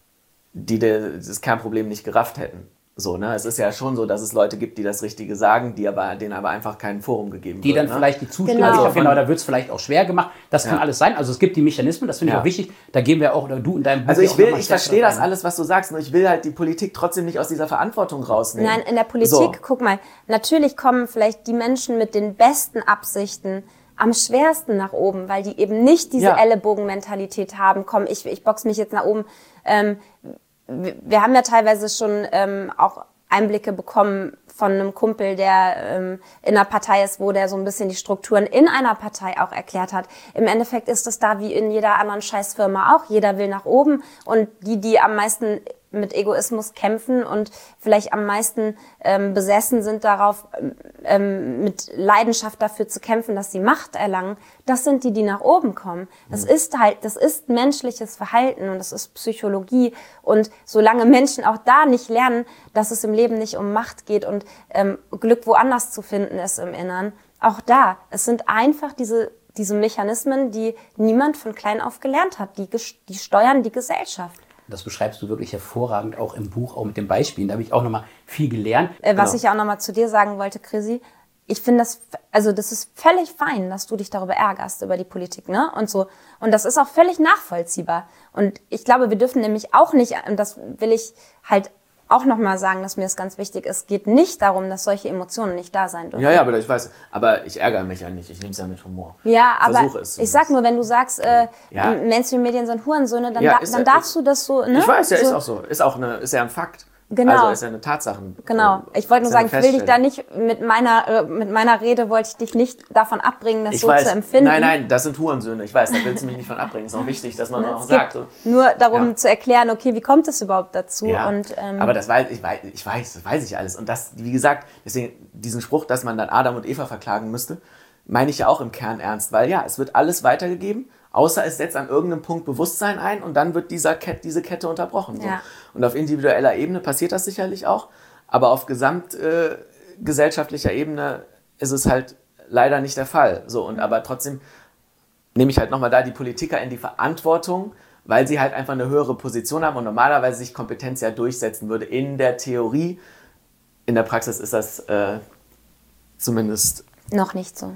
die das Kernproblem nicht gerafft hätten. So, ne? Es ist ja schon so, dass es Leute gibt, die das Richtige sagen, die aber, denen aber einfach kein Forum gegeben Die wird. dann ne? vielleicht die Zustimmung, Genau. genau, genau da wird es vielleicht auch schwer gemacht. Das kann Ja. alles sein. Also es gibt die Mechanismen, das finde ich Ja. auch wichtig. Da gehen wir auch, oder du in deinem Buch Also ja ich auch will, noch mal ich stärker verstehe das rein. alles, was du sagst, nur ich will halt die Politik trotzdem nicht aus dieser Verantwortung rausnehmen. Nein, in der Politik, So. guck mal, natürlich kommen vielleicht die Menschen mit den besten Absichten am schwersten nach oben, weil die eben nicht diese Ja. Ellenbogenmentalität haben. Komm, ich, ich box mich jetzt nach oben. Ähm, wir, wir haben ja teilweise schon ähm, auch Einblicke bekommen von einem Kumpel, der ähm, in einer Partei ist, wo der so ein bisschen die Strukturen in einer Partei auch erklärt hat. Im Endeffekt ist es da wie in jeder anderen Scheißfirma auch. Jeder will nach oben und die, die am meisten mit Egoismus kämpfen und vielleicht am meisten ähm, besessen sind darauf, ähm, mit Leidenschaft dafür zu kämpfen, dass sie Macht erlangen, das sind die, die nach oben kommen. Das mhm. ist halt, das ist menschliches Verhalten und das ist Psychologie. Und solange Menschen auch da nicht lernen, dass es im Leben nicht um Macht geht und ähm, Glück woanders zu finden ist im Inneren, auch da, es sind einfach diese diese Mechanismen, die niemand von klein auf gelernt hat, die, die steuern die Gesellschaft. Das beschreibst du wirklich hervorragend auch im Buch, auch mit den Beispielen. Da habe ich auch nochmal viel gelernt. Äh, was genau. ich auch nochmal zu dir sagen wollte, Chrissy, ich finde das, also das ist völlig fein, dass du dich darüber ärgerst, über die Politik, ne? Und so. Und das ist auch völlig nachvollziehbar. Und ich glaube, wir dürfen nämlich auch nicht, und das will ich halt auch nochmal sagen, dass mir das ganz wichtig ist, es geht nicht darum, dass solche Emotionen nicht da sein dürfen. Ja, ja, aber ich weiß, aber ich ärgere mich ja nicht, ich nehme es ja mit Humor. Ja, aber Versuche es ich sag nur, wenn du sagst, äh, Ja. Mainstream-Medien sind Hurensöhne, dann, Ja, da, ist dann ja- darfst du das so, ne? Ich weiß, ja, so, ist auch so. Ist auch eine, ist ja ein Fakt. Genau. Also ist ja eine Tatsache. Genau. Ich wollte nur Ist ja sagen, eine ich will dich da Feststellung. nicht, mit meiner, äh, mit meiner Rede wollte ich dich nicht davon abbringen, das Ich so weiß, zu empfinden. nein, nein, das sind Hurensöhne. Ich weiß, da willst du mich nicht von abbringen. Ist auch wichtig, dass man auch Es sagt. geht So. nur darum Ja. zu erklären, okay, wie kommt es überhaupt dazu? Ja, Und, ähm, aber das weiß ich, weiß, ich weiß, das weiß ich alles. Und das, wie gesagt, deswegen diesen Spruch, dass man dann Adam und Eva verklagen müsste, meine ich ja auch im Kern ernst. Weil ja, es wird alles weitergegeben, außer es setzt an irgendeinem Punkt Bewusstsein ein und dann wird dieser Ket- diese Kette unterbrochen. So. Ja. Und auf individueller Ebene passiert das sicherlich auch, aber auf gesamtgesellschaftlicher äh, Ebene ist es halt leider nicht der Fall. So, und aber trotzdem nehme ich halt nochmal da die Politiker in die Verantwortung, weil sie halt einfach eine höhere Position haben und normalerweise sich Kompetenz ja durchsetzen würde. In der Theorie, in der Praxis ist das äh, zumindest... Noch nicht so.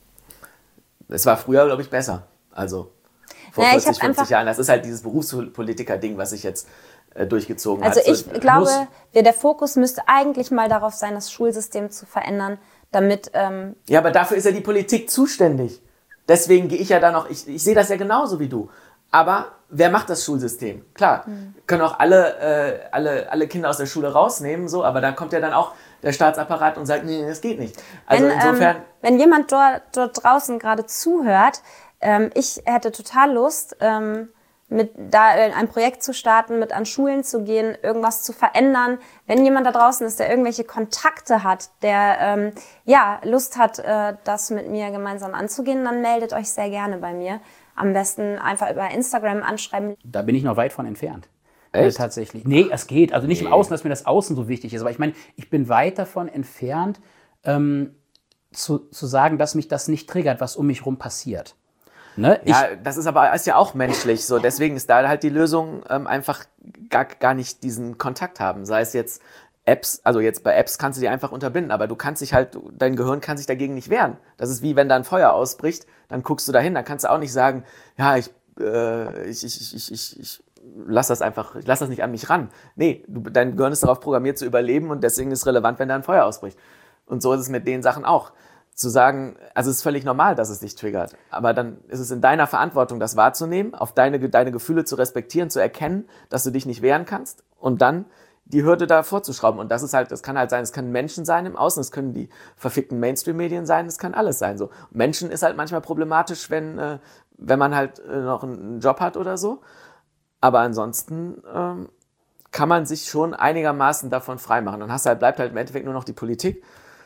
Es war früher, glaube ich, besser. Also vor naja, vierzig, fünfzig Jahren. Das ist halt dieses Berufspolitiker-Ding, was sich jetzt äh, durchgezogen also hat. Also ich so, glaube, wir, der Fokus müsste eigentlich mal darauf sein, das Schulsystem zu verändern, damit... Ähm ja, aber dafür ist ja die Politik zuständig. Deswegen gehe ich ja da noch... Ich, ich sehe das ja genauso wie du. Aber wer macht das Schulsystem? Klar, mhm. können auch alle, äh, alle, alle Kinder aus der Schule rausnehmen, so, aber dann kommt ja dann auch der Staatsapparat und sagt, nee, das geht nicht. Also wenn, insofern... Ähm, wenn jemand dort, dort draußen gerade zuhört, ähm, ich hätte total Lust, ähm, mit da ein Projekt zu starten, mit an Schulen zu gehen, irgendwas zu verändern. Wenn jemand da draußen ist, der irgendwelche Kontakte hat, der ähm, ja Lust hat, äh, das mit mir gemeinsam anzugehen, dann meldet euch sehr gerne bei mir. Am besten einfach über Instagram anschreiben. Da bin ich noch weit von entfernt. Echt? Äh, tatsächlich. Nee, es geht. Also nicht nee. im Außen, dass mir das Außen so wichtig ist. Aber ich meine, ich bin weit davon entfernt, ähm, zu, zu sagen, dass mich das nicht triggert, was um mich rum passiert. Ne? Ja, ich, das ist aber ist ja auch menschlich. So. Deswegen ist da halt die Lösung ähm, einfach gar, gar nicht diesen Kontakt haben. Sei es jetzt Apps, also jetzt bei Apps kannst du die einfach unterbinden, aber du kannst dich halt, dein Gehirn kann sich dagegen nicht wehren. Das ist wie wenn da ein Feuer ausbricht, dann guckst du dahin, dann kannst du auch nicht sagen, ja, ich, äh, ich, ich, ich, ich, ich lass das einfach, ich lass das nicht an mich ran. Nee, du, dein Gehirn ist darauf programmiert zu überleben und deswegen ist es relevant, wenn da ein Feuer ausbricht. Und so ist es mit den Sachen auch. Zu sagen, also es ist völlig normal, dass es dich triggert, aber dann ist es in deiner Verantwortung, das wahrzunehmen, auf deine, deine Gefühle zu respektieren, zu erkennen, dass du dich nicht wehren kannst und dann die Hürde da vorzuschrauben. Und das ist halt, das kann halt sein, es können Menschen sein im Außen, es können die verfickten Mainstream-Medien sein, es kann alles sein. So. Menschen ist halt manchmal problematisch, wenn, äh, wenn man halt äh, noch einen Job hat oder so. Aber ansonsten ähm, kann man sich schon einigermaßen davon freimachen. Dann hast du halt, bleibt halt im Endeffekt nur noch die Politik.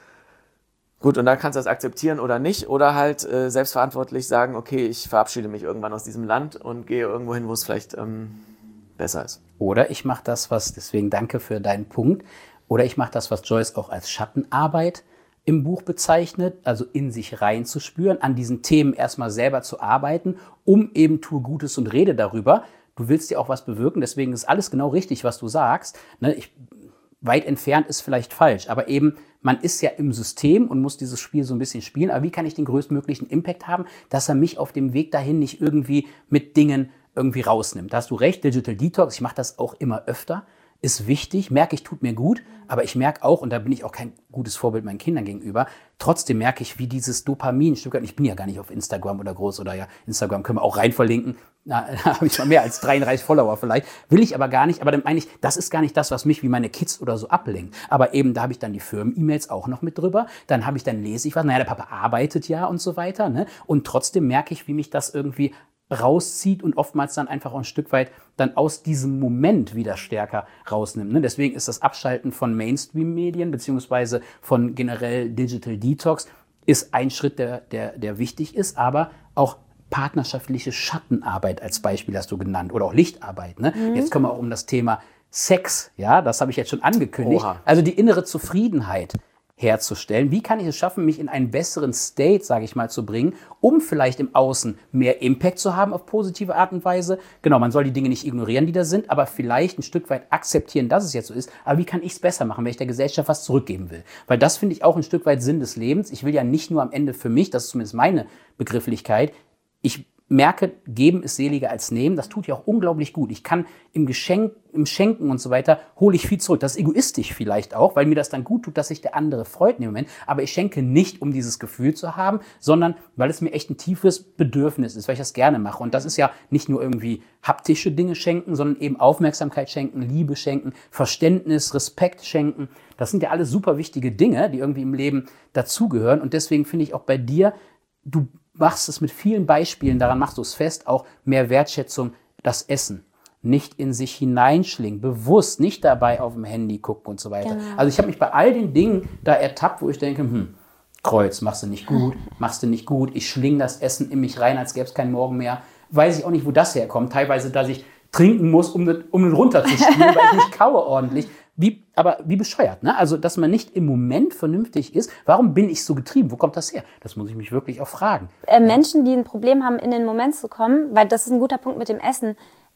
Gut, und dann kannst du das akzeptieren oder nicht. Oder halt äh, selbstverantwortlich sagen, okay, ich verabschiede mich irgendwann aus diesem Land und gehe irgendwo hin, wo es vielleicht ähm, besser ist. Oder ich mache das, was, deswegen danke für deinen Punkt, oder ich mache das, was Joyce auch als Schattenarbeit im Buch bezeichnet, also in sich reinzuspüren, an diesen Themen erstmal selber zu arbeiten, um eben tue Gutes und rede darüber. Du willst ja auch was bewirken, deswegen ist alles genau richtig, was du sagst. Ne, ich, weit entfernt ist vielleicht falsch, aber eben, man ist ja im System und muss dieses Spiel so ein bisschen spielen, aber wie kann ich den größtmöglichen Impact haben, dass er mich auf dem Weg dahin nicht irgendwie mit Dingen irgendwie rausnimmt. Da hast du recht, Digital Detox, ich mache das auch immer öfter, ist wichtig, merke ich, tut mir gut, aber ich merke auch, und da bin ich auch kein gutes Vorbild meinen Kindern gegenüber, trotzdem merke ich, wie dieses Dopamin, ich bin ja gar nicht auf Instagram oder groß oder ja, Instagram können wir auch rein verlinken, da habe ich mal mehr als dreiunddreißig Follower vielleicht, will ich aber gar nicht, aber dann meine ich, das ist gar nicht das, was mich wie meine Kids oder so ablenkt, aber eben, da habe ich dann die Firmen-E-Mails auch noch mit drüber, dann habe ich, dann lese ich was, naja, der Papa arbeitet ja und so weiter, ne? Und trotzdem merke ich, wie mich das irgendwie rauszieht und oftmals dann einfach auch ein Stück weit dann aus diesem Moment wieder stärker rausnimmt. Ne? Deswegen ist das Abschalten von Mainstream-Medien beziehungsweise von generell Digital Detox ist ein Schritt, der, der, der wichtig ist, aber auch partnerschaftliche Schattenarbeit als Beispiel hast du genannt oder auch Lichtarbeit. Ne? Mhm. Jetzt kommen wir auch um das Thema Sex, ja, das habe ich jetzt schon angekündigt. Oha. Also die innere Zufriedenheit herzustellen. Wie kann ich es schaffen, mich in einen besseren State, sage ich mal, zu bringen, um vielleicht im Außen mehr Impact zu haben auf positive Art und Weise? Genau, man soll die Dinge nicht ignorieren, die da sind, aber vielleicht ein Stück weit akzeptieren, dass es jetzt so ist. Aber wie kann ich es besser machen, wenn ich der Gesellschaft was zurückgeben will? Weil das finde ich auch ein Stück weit Sinn des Lebens. Ich will ja nicht nur am Ende für mich, das ist zumindest meine Begrifflichkeit, ich merke, geben ist seliger als nehmen. Das tut ja auch unglaublich gut. Ich kann im Geschenk, im Schenken und so weiter, hole ich viel zurück. Das ist egoistisch vielleicht auch, weil mir das dann gut tut, dass sich der andere freut in dem Moment. Aber ich schenke nicht, um dieses Gefühl zu haben, sondern weil es mir echt ein tiefes Bedürfnis ist, weil ich das gerne mache. Und das ist ja nicht nur irgendwie haptische Dinge schenken, sondern eben Aufmerksamkeit schenken, Liebe schenken, Verständnis, Respekt schenken. Das sind ja alles super wichtige Dinge, die irgendwie im Leben dazugehören. Und deswegen finde ich auch bei dir, du machst es mit vielen Beispielen, daran machst du es fest, auch mehr Wertschätzung, das Essen. Nicht in sich hineinschlingen, bewusst, nicht dabei auf dem Handy gucken und so weiter. Genau. Also ich habe mich bei all den Dingen da ertappt, wo ich denke, hm, Kreuz, machst du nicht gut, machst du nicht gut, ich schlinge das Essen in mich rein, als gäbe es keinen Morgen mehr. Weiß ich auch nicht, wo das herkommt. Teilweise, dass ich trinken muss, um das, um das runterzuspielen, weil ich nicht kaue ordentlich. Wie, aber wie bescheuert, ne? Also, dass man nicht im Moment vernünftig ist. Warum bin ich so getrieben? Wo kommt das her? Das muss ich mich wirklich auch fragen. Äh, Menschen, die ein Problem haben, in den Moment zu kommen, weil das ist ein guter Punkt mit dem Essen,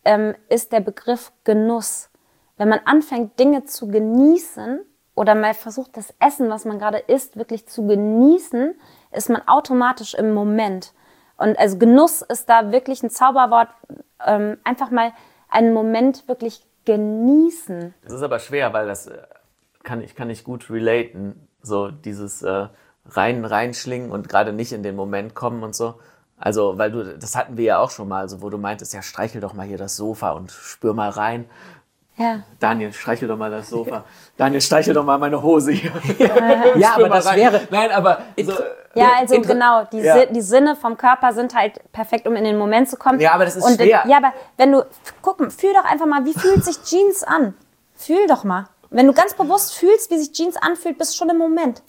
ähm, ist der Begriff Genuss. Wenn man anfängt, Dinge zu genießen oder mal versucht, das Essen, was man gerade isst, wirklich zu genießen, ist man automatisch im Moment. Und also Genuss ist da wirklich ein Zauberwort. Ähm, einfach mal einen Moment wirklich genießen. Das ist aber schwer, weil das äh, kann ich kann nicht gut relaten. So dieses äh, rein reinschlingen und gerade nicht in den Moment kommen und so. Also, weil du, das hatten wir ja auch schon mal, so, wo du meintest, ja, streichel doch mal hier das Sofa und spür mal rein. Ja. Daniel, streichel doch mal das Sofa. Daniel, streichel doch mal meine Hose hier. Ja, aber das rein. wäre... Nein, aber... So, Ja, also Inter- genau, die, ja. Si- die Sinne vom Körper sind halt perfekt, um in den Moment zu kommen. Ja, aber das ist Und, schwer. Ja, aber wenn du, guck mal, fühl doch einfach mal, wie fühlt sich Jeans an? Fühl doch mal. Wenn du ganz bewusst fühlst, wie sich Jeans anfühlt, bist du schon im Moment.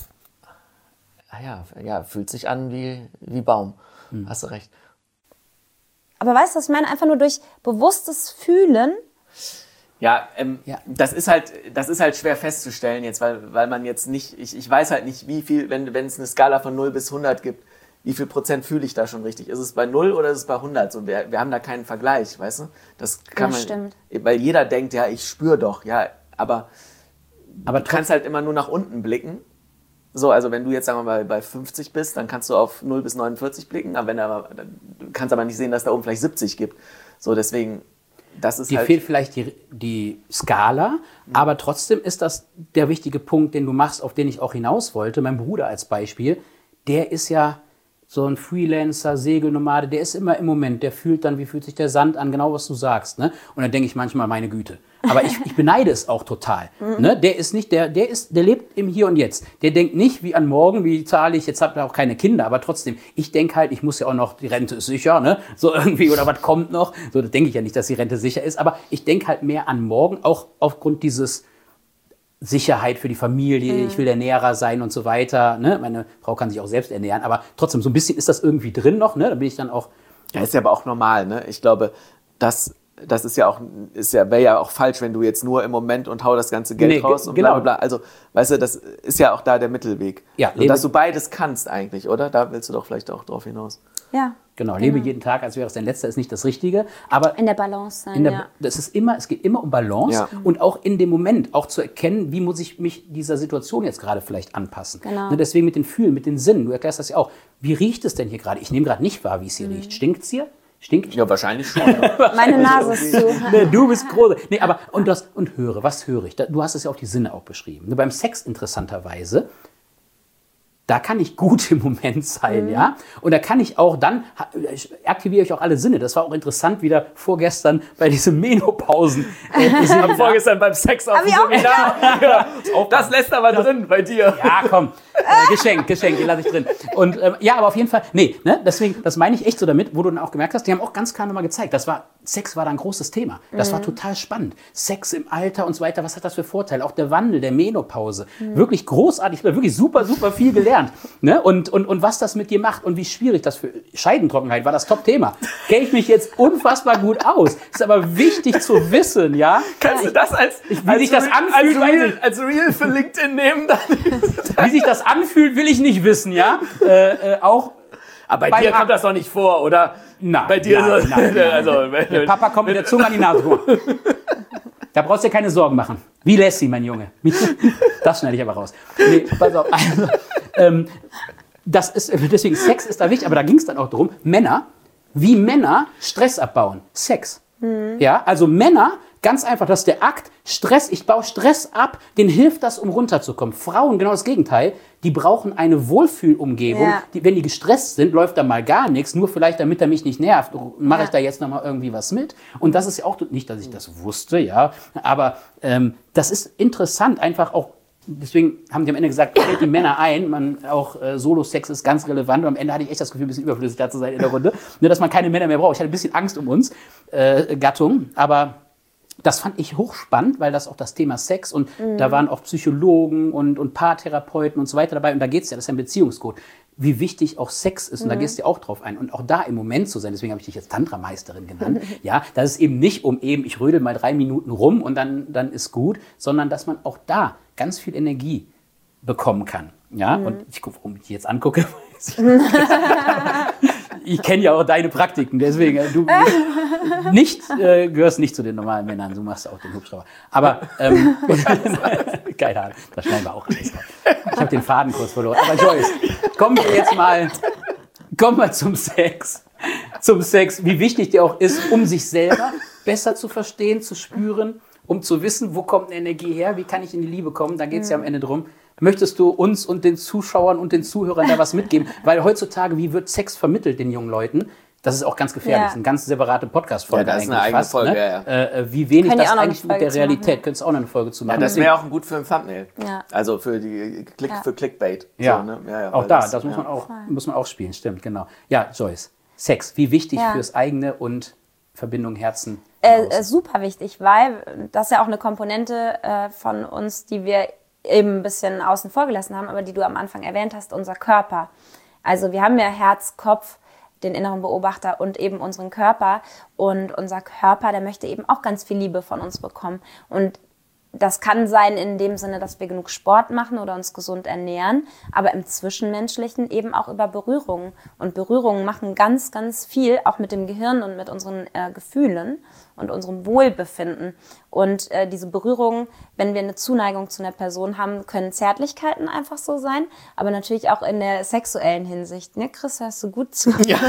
Ah ja, ja, fühlt sich an wie, wie Baum. Hm. Hast du recht. Aber weißt du, was ich meine? Einfach nur durch bewusstes Fühlen. Ja, ähm, Ja. Das ist halt, das ist halt schwer festzustellen jetzt, weil, weil man jetzt nicht, ich, ich weiß halt nicht, wie viel, wenn, wenn es eine Skala von null bis hundert gibt, wie viel Prozent fühle ich da schon richtig? Ist es bei null oder ist es bei hundert? So, wir, wir haben da keinen Vergleich, weißt du? Das kann Das man, stimmt. weil jeder denkt, ja, ich spüre doch, ja, aber, Aber du kannst halt immer nur nach unten blicken. So, also wenn du jetzt, sagen wir mal, bei fünfzig bist, dann kannst du auf null bis neunundvierzig blicken, aber wenn aber, du kannst aber nicht sehen, dass da oben vielleicht siebzig gibt. So, deswegen, das ist Dir halt... fehlt vielleicht die, die Skala, aber trotzdem ist das der wichtige Punkt, den du machst, auf den ich auch hinaus wollte. Mein Bruder als Beispiel, der ist ja so ein Freelancer, Segelnomade, der ist immer im Moment, der fühlt dann, wie fühlt sich der Sand an, genau was du sagst. Ne? Und dann denke ich manchmal, meine Güte. Aber ich, ich beneide es auch total. Ne? Der ist nicht, der, der ist, der lebt im Hier und Jetzt. Der denkt nicht wie an morgen, wie zahle ich, jetzt habt ihr auch keine Kinder, aber trotzdem, ich denke halt, ich muss ja auch noch, die Rente ist sicher, ne? So irgendwie, oder was kommt noch? So, da denke ich ja nicht, dass die Rente sicher ist, aber ich denke halt mehr an morgen, auch aufgrund dieses Sicherheit für die Familie, mhm. ich will Ernährer sein und so weiter. Ne? Meine Frau kann sich auch selbst ernähren, aber trotzdem, so ein bisschen ist das irgendwie drin noch. Ne? Da bin ich dann auch... Ja, ist ja aber auch normal. Ne? Ich glaube, das, das ist ja auch, ist ja, wäre ja auch falsch, wenn du jetzt nur im Moment und hau das ganze Geld Nee, raus und genau. bla bla bla. Also, weißt du, das ist ja auch da der Mittelweg. Ja, so, dass du beides kannst eigentlich, oder? Da willst du doch vielleicht auch drauf hinaus. Ja. Genau, lebe jeden Tag, als wäre es dein letzter, ist nicht das Richtige. Aber In der Balance sein, in der, ja. das ist immer, es geht immer um Balance Ja. und auch in dem Moment auch zu erkennen, wie muss ich mich dieser Situation jetzt gerade vielleicht anpassen. Genau. Ne, deswegen mit den Fühlen, mit den Sinnen. Du erklärst das ja auch. Wie riecht es denn hier gerade? Ich nehme gerade nicht wahr, wie es hier riecht. Stinkt es hier? Stinkt? Ja, wahrscheinlich schon. Ne? Meine Nase ist zu. Nee, du bist groß. Nee, aber und das und höre, was höre ich? Da, du hast es ja auf die Sinne auch beschrieben. Nur beim Sex interessanterweise, da kann ich gut im Moment sein, Mhm. ja. Und da kann ich auch dann, ich aktiviere ich auch alle Sinne. Das war auch interessant, wieder vorgestern bei diesem Menopausen. Äh, Hab vorgestern beim Sex auf Hab dem ich auch Seminar. Ja, das lässt aber drin bei dir. Ja, komm. Äh, Geschenk, Geschenk, die lasse ich drin. Und ähm, ja, aber auf jeden Fall, nee, ne, deswegen, das meine ich echt so damit, wo du dann auch gemerkt hast, die haben auch ganz klar nochmal gezeigt, das war, Sex war da ein großes Thema. Das war total spannend. Sex im Alter und so weiter, was hat das für Vorteile? Auch der Wandel, der Menopause. Wirklich großartig, ich habe wirklich super, super viel gelernt. Ne? Und, und, und was das mit dir macht und wie schwierig das für Scheidentrockenheit war, das Top-Thema. Kenne ich mich jetzt unfassbar gut aus. Ist aber wichtig zu wissen, ja. Kannst du das als, wie als, sich das Re- anfühlt, als, weiß Reel, ich. als Reel für LinkedIn nehmen? Dann Wie sich das anfühlt, will ich nicht wissen, ja. Äh, äh, auch aber bei, Bei dir Ra- kommt das doch nicht vor, oder? Nein, Bei dir nein, so, nein, nein. also, wenn, Der Papa kommt mit der Zunge an die Nase. Guck mal. Da brauchst du dir keine Sorgen machen. Wie Lassie, mein Junge. Das schneide ich aber raus. Nee, pass auf. Also, ähm, das ist, deswegen, Sex ist da wichtig, aber da ging es dann auch darum, Männer, wie Männer Stress abbauen. Sex. Ja, also Männer, ganz einfach, das ist der Akt, Stress, ich baue Stress ab, denen hilft das, um runterzukommen. Frauen, genau das Gegenteil, die brauchen eine Wohlfühlumgebung. Ja. Die, wenn die gestresst sind, läuft da mal gar nichts, nur vielleicht, damit er mich nicht nervt, mache Ja. ich da jetzt nochmal irgendwie was mit. Und das ist ja auch, nicht, dass ich das wusste, ja, aber ähm, das ist interessant, einfach auch. Deswegen haben die am Ende gesagt, stellt die Männer ein, man, auch äh, Solo-Sex ist ganz relevant. Und am Ende hatte ich echt das Gefühl, ein bisschen überflüssig da zu sein in der Runde. Nur, dass man keine Männer mehr braucht. Ich hatte ein bisschen Angst um uns, äh, Gattung. Aber das fand ich hochspannend, weil das auch das Thema Sex und mhm. da waren auch Psychologen und, und Paartherapeuten und so weiter dabei. Und da geht es ja, das ist ja ein Beziehungscode, wie wichtig auch Sex ist. Und mhm. da gehst du ja auch drauf ein. Und auch da im Moment zu sein, deswegen habe ich dich jetzt Tantra-Meisterin genannt, ja, dass es eben nicht um eben, ich rödel mal drei Minuten rum und dann, dann ist gut, sondern dass man auch da ganz viel Energie bekommen kann. Ja, mhm. und ich gucke, warum ich dich jetzt angucke. ich kenne ja auch deine Praktiken, deswegen, äh, du nicht, äh, gehörst nicht zu den normalen Männern, du machst auch den Hubschrauber. Aber, ähm, keine Ahnung, das schneiden wir auch alles raus. Ich habe den Faden kurz verloren. Aber Joyce, kommen wir jetzt mal, kommen wir zum Sex. Zum Sex, wie wichtig der auch ist, um sich selber besser zu verstehen, zu spüren, um zu wissen, wo kommt eine Energie her, wie kann ich in die Liebe kommen, da geht es mhm. ja am Ende drum. Möchtest du uns und den Zuschauern und den Zuhörern da was mitgeben? Weil heutzutage, wie wird Sex vermittelt den jungen Leuten? Das ist auch ganz gefährlich. Ja. Eine ganz separate Podcast-Folge. Ja, das ist eine eigene fast, Folge, ne? ja, ja. Äh, wie wenig Können das eigentlich mit der Realität, machen. könntest du auch noch eine Folge zu Ja, machen. das wäre auch gut für ein Thumbnail. Ja. Also für die Klick, Ja. für Clickbait. Ja, So, ne? ja, ja auch weil da, das, das muss, ja. man auch, muss man auch spielen, stimmt, genau. Ja, Joyce, Sex, wie wichtig Ja. fürs eigene und Verbindung Herzen? Äh, äh, super wichtig, weil das ist ja auch eine Komponente äh, von uns, die wir eben ein bisschen außen vor gelassen haben, aber die du am Anfang erwähnt hast, unser Körper. Also wir haben ja Herz, Kopf, den inneren Beobachter und eben unseren Körper. Und unser Körper, der möchte eben auch ganz viel Liebe von uns bekommen. Und das kann sein in dem Sinne, dass wir genug Sport machen oder uns gesund ernähren, aber im Zwischenmenschlichen eben auch über Berührungen. Und Berührungen machen ganz, ganz viel, auch mit dem Gehirn und mit unseren äh, Gefühlen und unserem Wohlbefinden. Und äh, diese Berührungen, wenn wir eine Zuneigung zu einer Person haben, können Zärtlichkeiten einfach so sein, aber natürlich auch in der sexuellen Hinsicht. Ne, Chris, hörst du gut zu? Ja.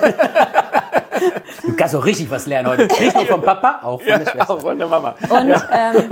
Du kannst auch richtig was lernen heute. Nicht nur vom Papa, auch von Ja, der Schwester. auch von der Mama. Und, ähm,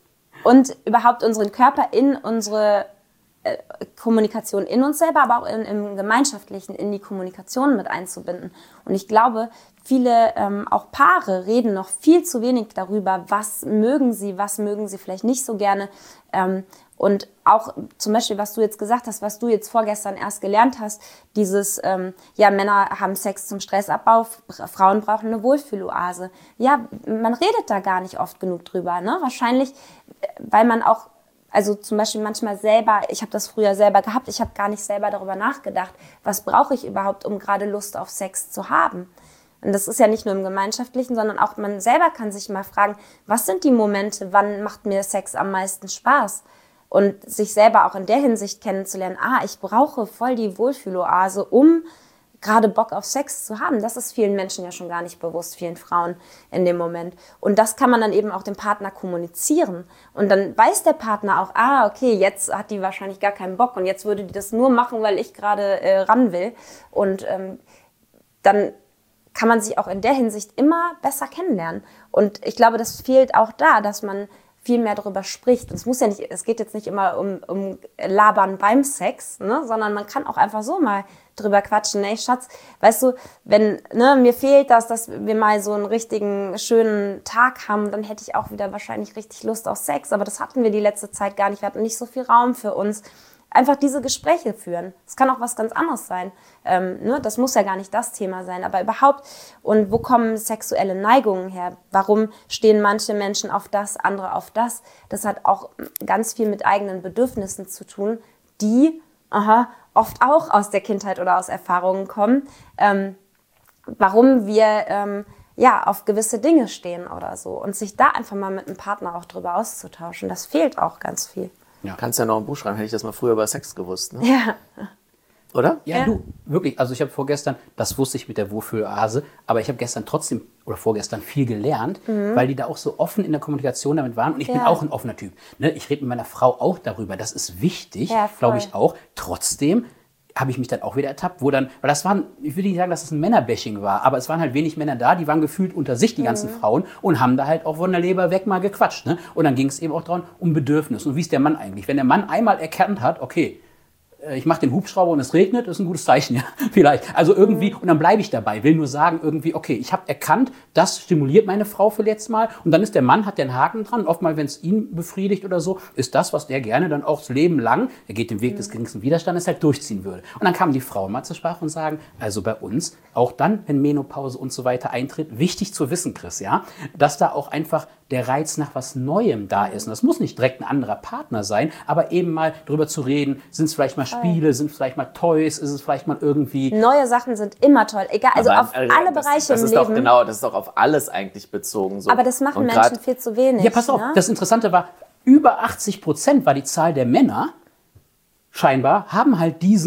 und überhaupt unseren Körper in unsere äh, Kommunikation in uns selber, aber auch in, im Gemeinschaftlichen, in die Kommunikation mit einzubinden. Und ich glaube, viele, ähm, auch Paare, reden noch viel zu wenig darüber, was mögen sie, was mögen sie vielleicht nicht so gerne. Ähm, und auch zum Beispiel, was du jetzt gesagt hast, was du jetzt vorgestern erst gelernt hast, dieses, ähm, ja, Männer haben Sex zum Stressabbau, Frauen brauchen eine Wohlfühloase. Ja, man redet da gar nicht oft genug drüber, ne? Wahrscheinlich, weil man auch, also zum Beispiel manchmal selber, ich habe das früher selber gehabt, ich habe gar nicht selber darüber nachgedacht, was brauche ich überhaupt, um gerade Lust auf Sex zu haben. Und das ist ja nicht nur im Gemeinschaftlichen, sondern auch man selber kann sich mal fragen, was sind die Momente, wann macht mir Sex am meisten Spaß? Und sich selber auch in der Hinsicht kennenzulernen, ah, ich brauche voll die Wohlfühloase, um gerade Bock auf Sex zu haben. Das ist vielen Menschen ja schon gar nicht bewusst, vielen Frauen in dem Moment. Und das kann man dann eben auch dem Partner kommunizieren. Und dann weiß der Partner auch, ah, okay, jetzt hat die wahrscheinlich gar keinen Bock und jetzt würde die das nur machen, weil ich gerade äh, ran will. Und ähm, dann kann man sich auch in der Hinsicht immer besser kennenlernen. Und ich glaube, das fehlt auch da, dass man viel mehr darüber spricht. Und es muss ja nicht, es geht jetzt nicht immer um, um Labern beim Sex, ne, sondern man kann auch einfach so mal drüber quatschen. Ey, Schatz, weißt du, wenn, ne, mir fehlt das, dass wir mal so einen richtigen, schönen Tag haben, dann hätte ich auch wieder wahrscheinlich richtig Lust auf Sex. Aber das hatten wir die letzte Zeit gar nicht. Wir hatten nicht so viel Raum für uns. Einfach diese Gespräche führen. Es kann auch was ganz anderes sein. Ähm, ne? Das muss ja gar nicht das Thema sein, aber überhaupt. Und wo kommen sexuelle Neigungen her? Warum stehen manche Menschen auf das, andere auf das? Das hat auch ganz viel mit eigenen Bedürfnissen zu tun, die aha, oft auch aus der Kindheit oder aus Erfahrungen kommen. Ähm, warum wir ähm, ja, auf gewisse Dinge stehen oder so. Und sich da einfach mal mit einem Partner auch drüber auszutauschen. Das fehlt auch ganz viel. Ja. Kannst ja noch ein Buch schreiben, hätte ich das mal früher über Sex gewusst, ne? Ja. Oder? Ja, Ja. du, wirklich. Also ich habe vorgestern, das wusste ich mit der Wohlfühloase, aber ich habe gestern trotzdem oder vorgestern viel gelernt, mhm. weil die da auch so offen in der Kommunikation damit waren. Und ich Ja. bin auch ein offener Typ. Ne? Ich rede mit meiner Frau auch darüber. Das ist wichtig, Ja, voll. glaube ich auch. Trotzdem habe ich mich dann auch wieder ertappt, wo dann, weil das waren, ich würde nicht sagen, dass es ein Männerbashing war, aber es waren halt wenig Männer da, die waren gefühlt unter sich, die ganzen Frauen, und haben da halt auch von der Leber weg mal gequatscht. Ne? Und dann ging es eben auch darum, um Bedürfnisse. Und wie ist der Mann eigentlich? Wenn der Mann einmal erkannt hat, okay, ich mache den Hubschrauber und es regnet, ist ein gutes Zeichen, ja, vielleicht. Also irgendwie, und dann bleibe ich dabei, will nur sagen, irgendwie, okay, ich habe erkannt, das stimuliert meine Frau für letztes Mal, und dann ist der Mann, hat den Haken dran, oftmals, wenn es ihn befriedigt oder so, ist das, was der gerne dann auch das Leben lang, er geht den Weg des geringsten Widerstandes, halt durchziehen würde. Und dann kamen die Frauen mal zur Sprache und sagen, also bei uns, auch dann, wenn Menopause und so weiter eintritt, wichtig zu wissen, Chris, ja, dass da auch einfach der Reiz nach was Neuem da ist. Und das muss nicht direkt ein anderer Partner sein, aber eben mal drüber zu reden, sind es vielleicht mal Spiele, sind es vielleicht mal Toys, ist es vielleicht mal irgendwie... Neue Sachen sind immer toll, egal, also Aber, auf äh, alle das, Bereiche das im ist Leben. Doch genau, das ist doch auf alles eigentlich bezogen. So. Aber das machen Und Menschen grad- viel zu wenig. Ja, pass auf, ne? das Interessante war, über achtzig Prozent war die Zahl der Männer, scheinbar, haben halt diesen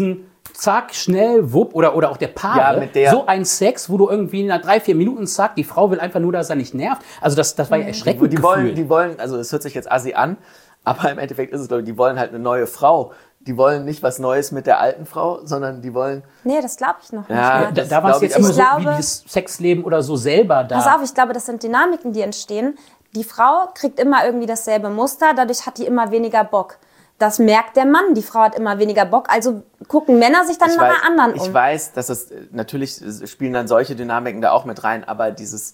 zack, schnell, wupp, oder, oder auch der Paare, Ja, mit der- so ein Sex, wo du irgendwie nach drei, vier Minuten zack, die Frau will einfach nur, dass er nicht nervt. Also das, das war ja erschreckend Die wollen, Gefühl. die wollen, also es hört sich jetzt assi an, aber im Endeffekt ist es, glaube ich, die wollen halt eine neue Frau. Die wollen nicht was Neues mit der alten Frau, sondern die wollen... Nee, das glaube ich noch nicht. Ja, mehr. Da, das da war es glaub ich, jetzt immer ich so glaube- wie dieses Sexleben oder so selber da. Pass auf, ich glaube, das sind Dynamiken, die entstehen. Die Frau kriegt immer irgendwie dasselbe Muster, dadurch hat die immer weniger Bock. Das merkt der Mann, die Frau hat immer weniger Bock, also gucken Männer sich dann Ich nach weiß, einer anderen um. ich weiß, dass das, natürlich spielen dann solche Dynamiken da auch mit rein, aber dieses...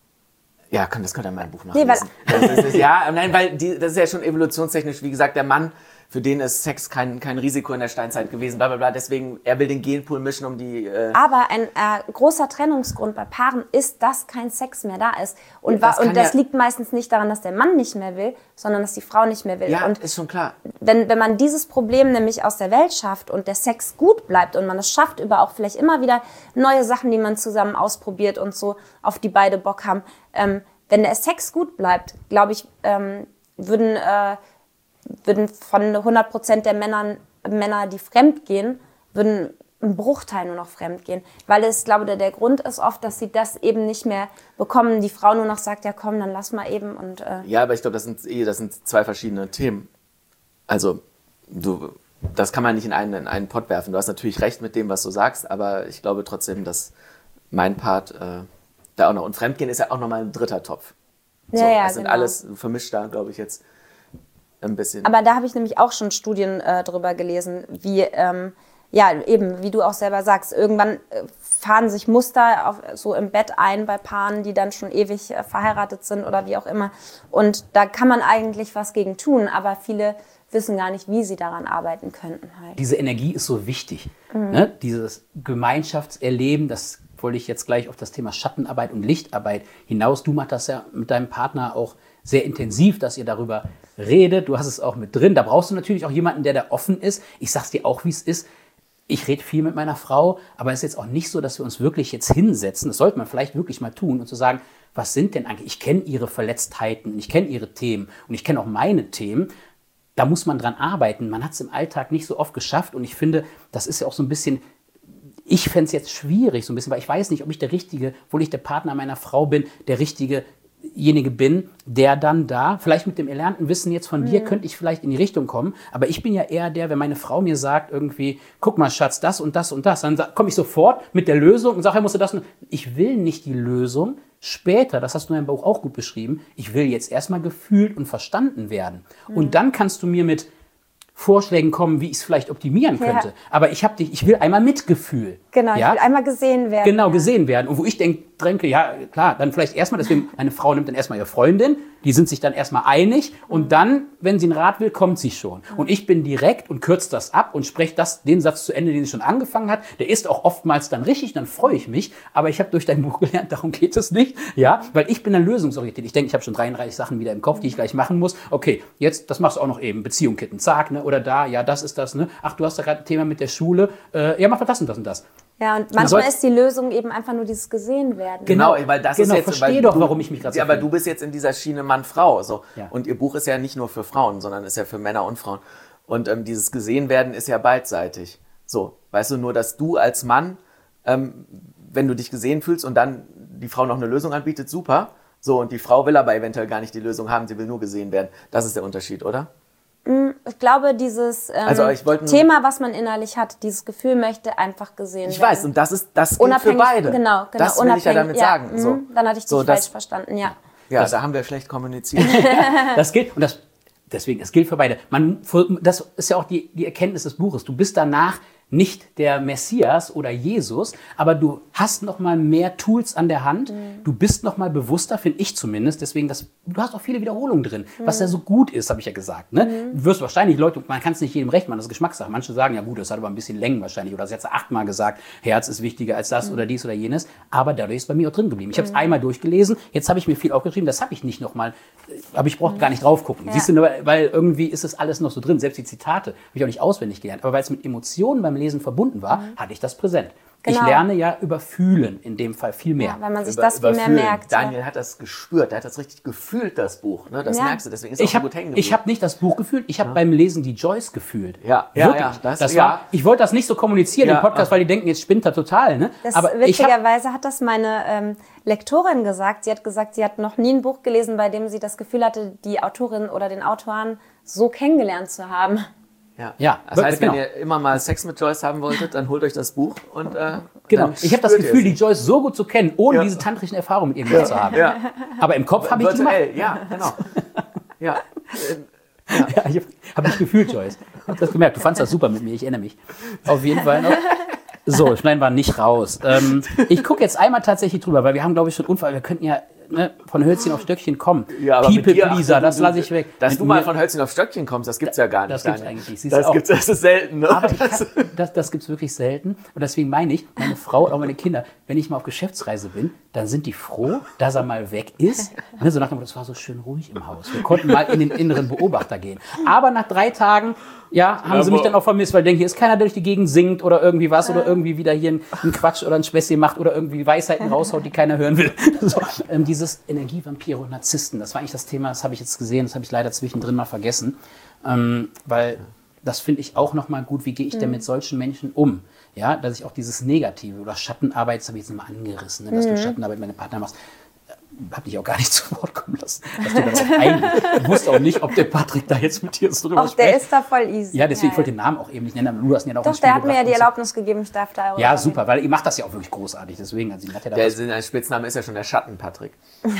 Ja, kann- das könnt ihr in meinem Buch nachlesen. Nee, weil- das ist, ja, nein, weil die, das ist ja schon evolutionstechnisch, wie gesagt, der Mann, für den ist Sex kein, kein Risiko in der Steinzeit gewesen, bla bla bla, deswegen, er will den Genpool mischen, um die... Äh, Aber ein äh, großer Trennungsgrund bei Paaren ist, dass kein Sex mehr da ist. Und, Ja, wa- das kann und das ja- liegt meistens nicht daran, dass der Mann nicht mehr will, sondern dass die Frau nicht mehr will. ja, Und ist schon klar. wenn, wenn man dieses Problem nämlich aus der Welt schafft und der Sex gut bleibt und man es schafft, über auch vielleicht immer wieder neue Sachen, die man zusammen ausprobiert und so, auf die beide Bock haben, ähm, wenn der Sex gut bleibt, glaube ich, ähm, würden, äh, würden von hundert Prozent der Männern, Männer, die fremd gehen, würden ein Bruchteil nur noch fremd gehen. Weil es, glaube ich, der Grund ist oft, dass sie das eben nicht mehr bekommen. Die Frau nur noch sagt, ja komm, dann lass mal eben. Und, äh, Ja, aber ich glaube, das sind, eh- das sind zwei verschiedene Themen. Also, du, das kann man nicht in einen, in einen Pott werfen. Du hast natürlich recht mit dem, was du sagst, aber ich glaube trotzdem, dass mein Part äh, da auch noch... Und Fremdgehen ist ja auch nochmal ein dritter Topf. So, Ja, ja, das sind genau. alles vermischt da, glaube ich, jetzt ein bisschen. Aber da habe ich nämlich auch schon Studien äh, drüber gelesen, wie, ähm, ja, eben, wie du auch selber sagst, irgendwann äh, fahren sich Muster auf, so im Bett ein bei Paaren, die dann schon ewig äh, verheiratet sind oder wie auch immer. Und da kann man eigentlich was gegen tun, aber viele wissen gar nicht, wie sie daran arbeiten könnten halt. Diese Energie ist so wichtig. Mhm. Ne? Dieses Gemeinschaftserleben, das wollte ich jetzt gleich auf das Thema Schattenarbeit und Lichtarbeit hinaus. Du machst das ja mit deinem Partner auch sehr intensiv, dass ihr darüber redet. Du hast es auch mit drin. Da brauchst du natürlich auch jemanden, der da offen ist. Ich sag's dir auch, wie es ist. Ich rede viel mit meiner Frau, aber es ist jetzt auch nicht so, dass wir uns wirklich jetzt hinsetzen. Das sollte man vielleicht wirklich mal tun und zu sagen, was sind denn eigentlich, ich kenne ihre Verletztheiten, ich kenne ihre Themen und ich kenne auch meine Themen. Da muss man dran arbeiten. Man hat es im Alltag nicht so oft geschafft und ich finde, das ist ja auch so ein bisschen, ich fände es jetzt schwierig, so ein bisschen, weil ich weiß nicht, ob ich der Richtige, obwohl ich der Partner meiner Frau bin, der Richtigejenige bin, der dann da, vielleicht mit dem erlernten Wissen jetzt von dir, könnte ich vielleicht in die Richtung kommen, aber ich bin ja eher der, wenn meine Frau mir sagt irgendwie, guck mal Schatz, das und das und das, dann komme ich sofort mit der Lösung und sage, ja, musst du das und ich will nicht die Lösung, später, das hast du in deinem Buch auch gut beschrieben, ich will jetzt erstmal gefühlt und verstanden werden. Und dann kannst du mir mit Vorschlägen kommen, wie ich es vielleicht optimieren könnte. Ja. Aber ich habe dich, ich will einmal Mitgefühl. Genau, ja? ich will einmal gesehen werden. Genau, ja. gesehen werden. Und wo ich denke, denke, ja, klar, dann vielleicht erstmal, deswegen, meine Frau nimmt dann erstmal ihre Freundin, die sind sich dann erstmal einig und dann, wenn sie einen Rat will, kommt sie schon. Und ich bin direkt und kürze das ab und spreche das, den Satz zu Ende, den sie schon angefangen hat. Der ist auch oftmals dann richtig, dann freue ich mich. Aber ich habe durch dein Buch gelernt, darum geht es nicht. Ja, weil ich bin dann lösungsorientiert. Ich denke, ich habe schon dreiunddreißig Sachen wieder im Kopf, die ich gleich machen muss. Okay, jetzt, das machst du auch noch eben. Beziehung kitten, zack, ne? Oder da, ja, das ist das, ne? Ach, du hast da gerade ein Thema mit der Schule. Äh, ja, mach doch das und das und das. Ja, und soll- manchmal ist die Lösung eben einfach nur dieses gesehen werden. Genau, weil das genau, ist jetzt, versteh weil doch, du, warum ich mich gerade so Ja, aber fühle. du bist jetzt in dieser Schiene Mann-Frau. So. Ja. Und ihr Buch ist ja nicht nur für Frauen, sondern ist ja für Männer und Frauen. Und ähm, dieses gesehen werden ist ja beidseitig. So, weißt du, nur dass du als Mann, ähm, wenn du dich gesehen fühlst und dann die Frau noch eine Lösung anbietet, super. So, und die Frau will aber eventuell gar nicht die Lösung haben, sie will nur gesehen werden. Das ist der Unterschied, oder? Ich glaube, dieses ähm, Also, ich wollte nur- Thema, was man innerlich hat, dieses Gefühl möchte einfach gesehen Ich werden. weiß, und das ist das gilt für Unabhängig, beide. genau, genau. Das will ich ja damit unabhängig- sagen. mhm, So. Dann hatte ich dich So, falsch das- verstanden, ja. Ja, da haben wir schlecht kommuniziert. Das gilt, und das, deswegen, es gilt für beide. Man, das ist ja auch die, die Erkenntnis des Buches. Du bist danach nicht der Messias oder Jesus, aber du hast noch mal mehr Tools an der Hand. Mhm. Du bist noch mal bewusster, finde ich zumindest. Deswegen, das, du hast auch viele Wiederholungen drin, was ja so gut ist, habe ich ja gesagt. Ne? Mhm. Du wirst wahrscheinlich, Leute, man kann es nicht jedem recht machen, das ist Geschmackssache. Manche sagen, ja gut, das hat aber ein bisschen Längen wahrscheinlich. Oder sie hat es achtmal gesagt, Herz ist wichtiger als das Mhm. oder dies oder jenes. Aber dadurch ist bei mir auch drin geblieben. Ich habe es einmal durchgelesen, jetzt habe ich mir viel aufgeschrieben, das habe ich nicht noch mal, aber ich brauche gar nicht drauf gucken. Ja. Siehst du, nur, weil, weil irgendwie ist es alles noch so drin. Selbst die Zitate habe ich auch nicht auswendig gelernt. Aber weil es mit Emotionen beim Lesen verbunden war, hatte ich das präsent. Genau. Ich lerne ja über Fühlen, in dem Fall viel mehr. Ja, weil man sich Über- das viel mehr überfühlen. merkt. Daniel hat das gespürt, der hat das richtig gefühlt, das Buch. Ne? Das Ja. merkst du, deswegen ist es auch Ich so habe gut hängen geblieben. hab nicht das Buch gefühlt, ich habe beim Lesen die Joyce gefühlt. Ja, ja, Wirklich. ja, das- Das, ja. war, ich wollte das nicht so kommunizieren Ja, im Podcast, ach. weil die denken, jetzt spinnt er total. Ne? Das, Aber ich habe witzigerweise hat das meine ähm, Lektorin gesagt. Sie hat gesagt, sie hat noch nie ein Buch gelesen, bei dem sie das Gefühl hatte, die Autorin oder den Autoren so kennengelernt zu haben. Ja. Ja, Das heißt, wenn genau. ihr immer mal Sex mit Joyce haben wolltet, dann holt euch das Buch und äh, Genau. dann Ich habe das spürt ihr Gefühl, es. die Joyce so gut zu kennen, ohne Ja. diese tantrischen Erfahrungen mit irgendwas zu haben. Ja. Aber im Kopf habe ich die gemacht. Virtuell, ja, genau. Ja. Ja, ich habe hab mich gefühlt, Joyce. Ich habe das gemerkt. Du fandst das super mit mir, ich erinnere mich. Auf jeden Fall noch. So, schneiden wir nicht raus. Ähm, ich gucke jetzt einmal tatsächlich drüber, weil wir haben, glaube ich, schon Unfall. Wir könnten ja ne, von Hölzchen auf Stöckchen kommen. Ja, aber mit People dir, Pleaser, ach, das du- lasse ich weg. Dass Mit du mal mir- von Hölzchen auf Stöckchen kommst, das gibt's ja gar nicht. das gibt's Daniel. eigentlich nicht. Siehst Das du auch. gibt's, das ist selten. Ne? Aber ich kann, das, das gibt es wirklich selten. Und deswegen meine ich, meine Frau und auch meine Kinder, wenn ich mal auf Geschäftsreise bin, dann sind die froh, dass er mal weg ist. Ne, so nach dem Motto, das war so schön ruhig im Haus. Wir konnten mal in den inneren Beobachter gehen. Aber nach drei Tagen, ja, haben sie mich dann auch vermisst, weil ich denke, hier ist keiner, der durch die Gegend singt oder irgendwie was oder irgendwie wieder hier einen Quatsch oder ein Späßchen macht oder irgendwie Weisheiten raushaut, die keiner hören will. So, ähm, dieses Energievampire und Narzissten, das war eigentlich das Thema, das habe ich jetzt gesehen, das habe ich leider zwischendrin mal vergessen. Ähm, weil das finde ich auch nochmal gut, wie gehe ich denn mit solchen Menschen um? Ja, dass ich auch dieses Negative oder Schattenarbeit, das habe ich jetzt mal angerissen, ne, dass du Schattenarbeit mit deinem Partner machst. Hab dich auch gar nicht zu Wort kommen lassen. Dass du darauf eingehst. Ich wusste auch nicht, ob der Patrick da jetzt mit dir so drüber Auch der spricht. ist da voll easy. Ja, deswegen, ich wollte den Namen auch eben nicht nennen, aber du hast ihn ja auch Doch, ins Spiel der hat mir ja gebracht die und so. Erlaubnis gegeben, ich darf da auch. Ja, super, weil ihr macht das ja auch wirklich großartig. Deswegen, also, hat ja, da Der was, Sinn, ein Spitzname ist ja schon der Schatten-Patrick.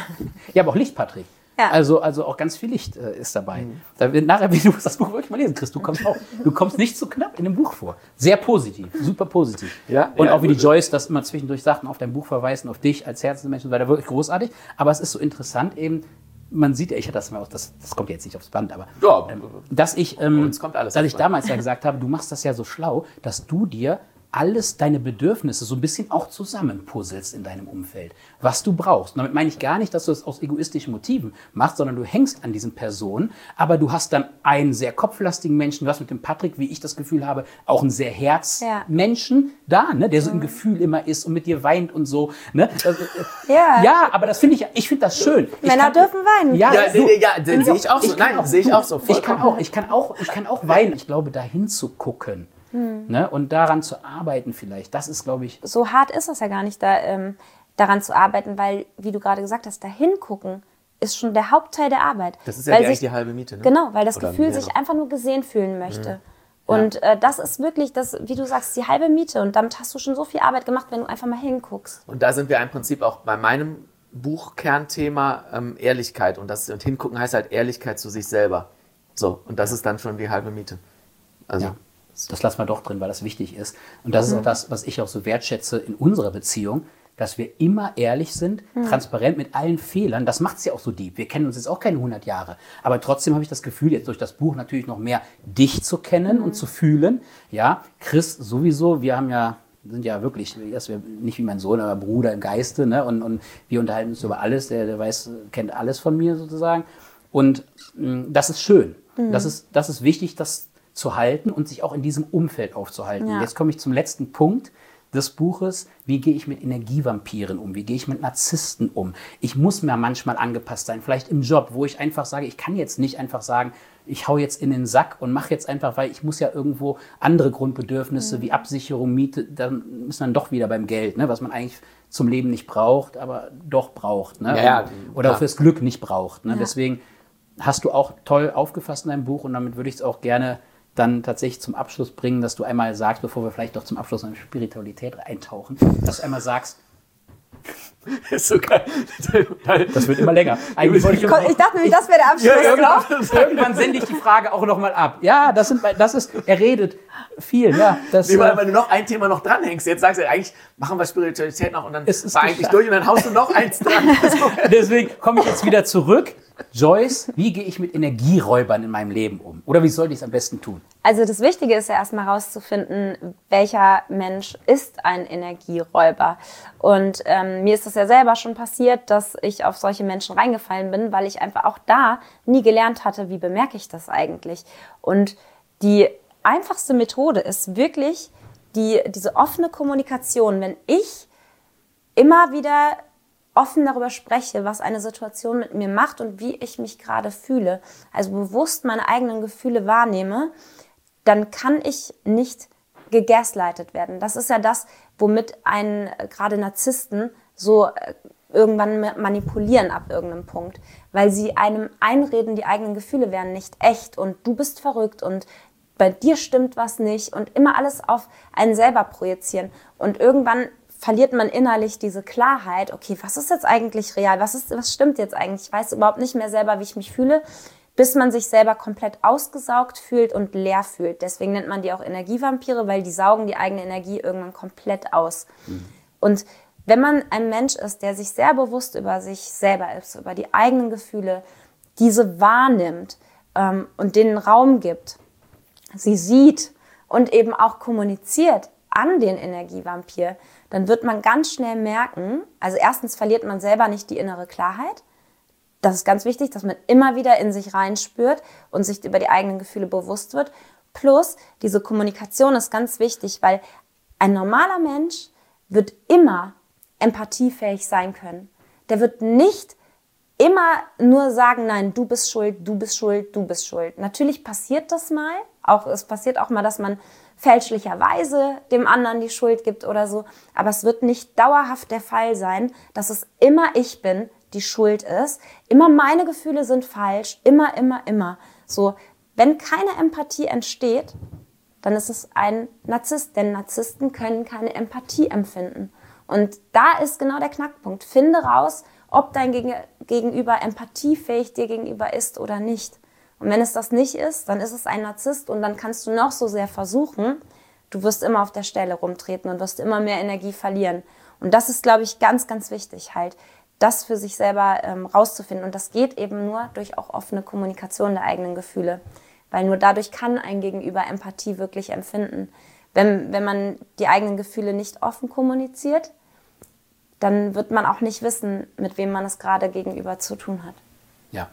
ja, aber auch Licht, Patrick. Ja. Also, also auch ganz viel Licht äh, ist dabei. Da wird nachher, wenn du das Buch wirklich mal lesen, Chris, du kommst auch, du kommst nicht so knapp in dem Buch vor. Sehr positiv, super positiv. Ja, und ja, auch wie die gut. Joyce das immer zwischendurch sagt und auf dein Buch verweisen, auf dich als Herzensmensch und so weiter, wirklich großartig. Aber es ist so interessant eben, man sieht ja, ich hatte das mal, auch, das, das kommt jetzt nicht aufs Band, aber Ja. ähm, dass ich, ähm, Uns kommt alles dass aufs ich Band. damals ja gesagt habe, du machst das ja so schlau, dass du dir alles deine Bedürfnisse so ein bisschen auch zusammenpuzzelst in deinem Umfeld, was du brauchst. Und damit meine ich gar nicht, dass du es aus egoistischen Motiven machst, sondern du hängst an diesen Personen, aber du hast dann einen sehr kopflastigen Menschen, du hast mit dem Patrick, wie ich das Gefühl habe, auch einen sehr Herzmenschen da, ne, der so im Gefühl immer ist und mit dir weint und so. Ne? Also, äh, Ja. ja, aber das finde ich, ich finde das schön. Ich Männer kann- dürfen weinen. Ja, Ja, du, ja, ja, den sehe ich auch so. kann Nein, sehe ich auch so. Ich kann vollkommen. auch, ich kann auch, ich kann auch weinen. Ich glaube, dahin zu gucken ne, und daran zu arbeiten vielleicht, das ist, glaube ich, So hart ist das ja gar nicht, da, ähm, daran zu arbeiten, weil, wie du gerade gesagt hast, da hingucken ist schon der Hauptteil der Arbeit. Das ist ja Weil die, eigentlich sich- die halbe Miete. Ne? Genau, weil das Oder Gefühl mehr sich noch. einfach nur gesehen fühlen möchte. Und äh, das ist wirklich, das, wie du sagst, die halbe Miete. Und damit hast du schon so viel Arbeit gemacht, wenn du einfach mal hinguckst. Und da sind wir im Prinzip auch bei meinem Buchkernthema ähm, Ehrlichkeit. Und, das, und hingucken heißt halt Ehrlichkeit zu sich selber. So, und das ist dann schon die halbe Miete. Also, ja, das lassen wir doch drin, weil das wichtig ist. Und das ist auch das, was ich auch so wertschätze in unserer Beziehung, dass wir immer ehrlich sind, transparent mit allen Fehlern. Das macht es ja auch so deep. Wir kennen uns jetzt auch keine hundert Jahre. Aber trotzdem habe ich das Gefühl, jetzt durch das Buch natürlich noch mehr dich zu kennen und zu fühlen. Ja, Chris sowieso, wir haben ja, sind ja wirklich, dass wir nicht wie mein Sohn, aber Bruder im Geiste. Ne? Und, und wir unterhalten uns über alles. Der, der weiß, kennt alles von mir sozusagen. Und mh, das ist schön. Das ist, das ist wichtig, das zu halten und sich auch in diesem Umfeld aufzuhalten. Ja. Jetzt komme ich zum letzten Punkt des Buches. Wie gehe ich mit Energievampiren um? Wie gehe ich mit Narzissten um? Ich muss mir manchmal angepasst sein, vielleicht im Job, wo ich einfach sage, ich kann jetzt nicht einfach sagen, ich hau jetzt in den Sack und mache jetzt einfach, weil ich muss ja irgendwo andere Grundbedürfnisse wie Absicherung, Miete, dann ist man doch wieder beim Geld, ne, was man eigentlich zum Leben nicht braucht, aber doch braucht. Ne? Ja, ja, Oder klar. fürs Glück nicht braucht. Ne? Ja. Deswegen hast du auch toll aufgefasst in deinem Buch und damit würde ich es auch gerne dann tatsächlich zum Abschluss bringen, dass du einmal sagst, bevor wir vielleicht doch zum Abschluss in Spiritualität eintauchen, dass du einmal sagst, ist so geil. das wird immer länger. Eigentlich wollte ich Ich dachte nämlich, das wäre der Abschluss. Ja, ja, genau. irgendwann sende ich die Frage auch nochmal ab. Ja, das, sind, das ist, er redet viel. Ja, das, Nee, weil, äh, weil du noch ein Thema noch dranhängst. Jetzt sagst du, eigentlich machen wir Spiritualität noch und dann Es ist war eigentlich geschafft. durch und dann haust du noch eins dran. deswegen komme ich jetzt wieder zurück. Joyce, wie gehe ich mit Energieräubern in meinem Leben um? Oder wie sollte ich es am besten tun? Also das Wichtige ist ja erstmal herauszufinden, welcher Mensch ist ein Energieräuber. Und ähm, mir ist das ja selber schon passiert, dass ich auf solche Menschen reingefallen bin, weil ich einfach auch da nie gelernt hatte, wie bemerke ich das eigentlich. Und die einfachste Methode ist wirklich, die, diese offene Kommunikation, wenn ich immer wieder offen darüber spreche, was eine Situation mit mir macht und wie ich mich gerade fühle, also bewusst meine eigenen Gefühle wahrnehme, dann kann ich nicht gegaslightet werden. Das ist ja das, womit einen gerade Narzissten so irgendwann manipulieren ab irgendeinem Punkt, weil sie einem einreden, die eigenen Gefühle wären nicht echt und du bist verrückt und bei dir stimmt was nicht und immer alles auf einen selber projizieren. Und irgendwann verliert man innerlich diese Klarheit, okay, was ist jetzt eigentlich real, was ist, was stimmt jetzt eigentlich? Ich weiß überhaupt nicht mehr selber, wie ich mich fühle, bis man sich selber komplett ausgesaugt fühlt und leer fühlt. Deswegen nennt man die auch Energievampire, weil die saugen die eigene Energie irgendwann komplett aus. Mhm. Und wenn man ein Mensch ist, der sich sehr bewusst über sich selber ist, über die eigenen Gefühle, diese wahrnimmt ähm, und denen Raum gibt, sie sieht und eben auch kommuniziert an den Energievampir, dann wird man ganz schnell merken, also erstens verliert man selber nicht die innere Klarheit. Das ist ganz wichtig, dass man immer wieder in sich reinspürt und sich über die eigenen Gefühle bewusst wird. Plus, diese Kommunikation ist ganz wichtig, weil ein normaler Mensch wird immer empathiefähig sein können. Der wird nicht immer nur sagen, nein, du bist schuld, du bist schuld, du bist schuld. Natürlich passiert das mal. Auch, es passiert auch mal, dass man fälschlicherweise dem anderen die Schuld gibt oder so. Aber es wird nicht dauerhaft der Fall sein, dass es immer ich bin, die schuld ist. Immer meine Gefühle sind falsch. Immer, immer, immer. So, wenn keine Empathie entsteht, dann ist es ein Narzisst. Denn Narzissten können keine Empathie empfinden. Und da ist genau der Knackpunkt. Finde raus, ob dein Gegenüber empathiefähig dir gegenüber ist oder nicht. Und wenn es das nicht ist, dann ist es ein Narzisst und dann kannst du noch so sehr versuchen, du wirst immer auf der Stelle rumtreten und wirst immer mehr Energie verlieren. Und das ist, glaube ich, ganz, ganz wichtig, halt, das für sich selber ähm, rauszufinden. Und das geht eben nur durch auch offene Kommunikation der eigenen Gefühle. Weil nur dadurch kann ein Gegenüber Empathie wirklich empfinden. Wenn, wenn man die eigenen Gefühle nicht offen kommuniziert, dann wird man auch nicht wissen, mit wem man es gerade gegenüber zu tun hat. Ja.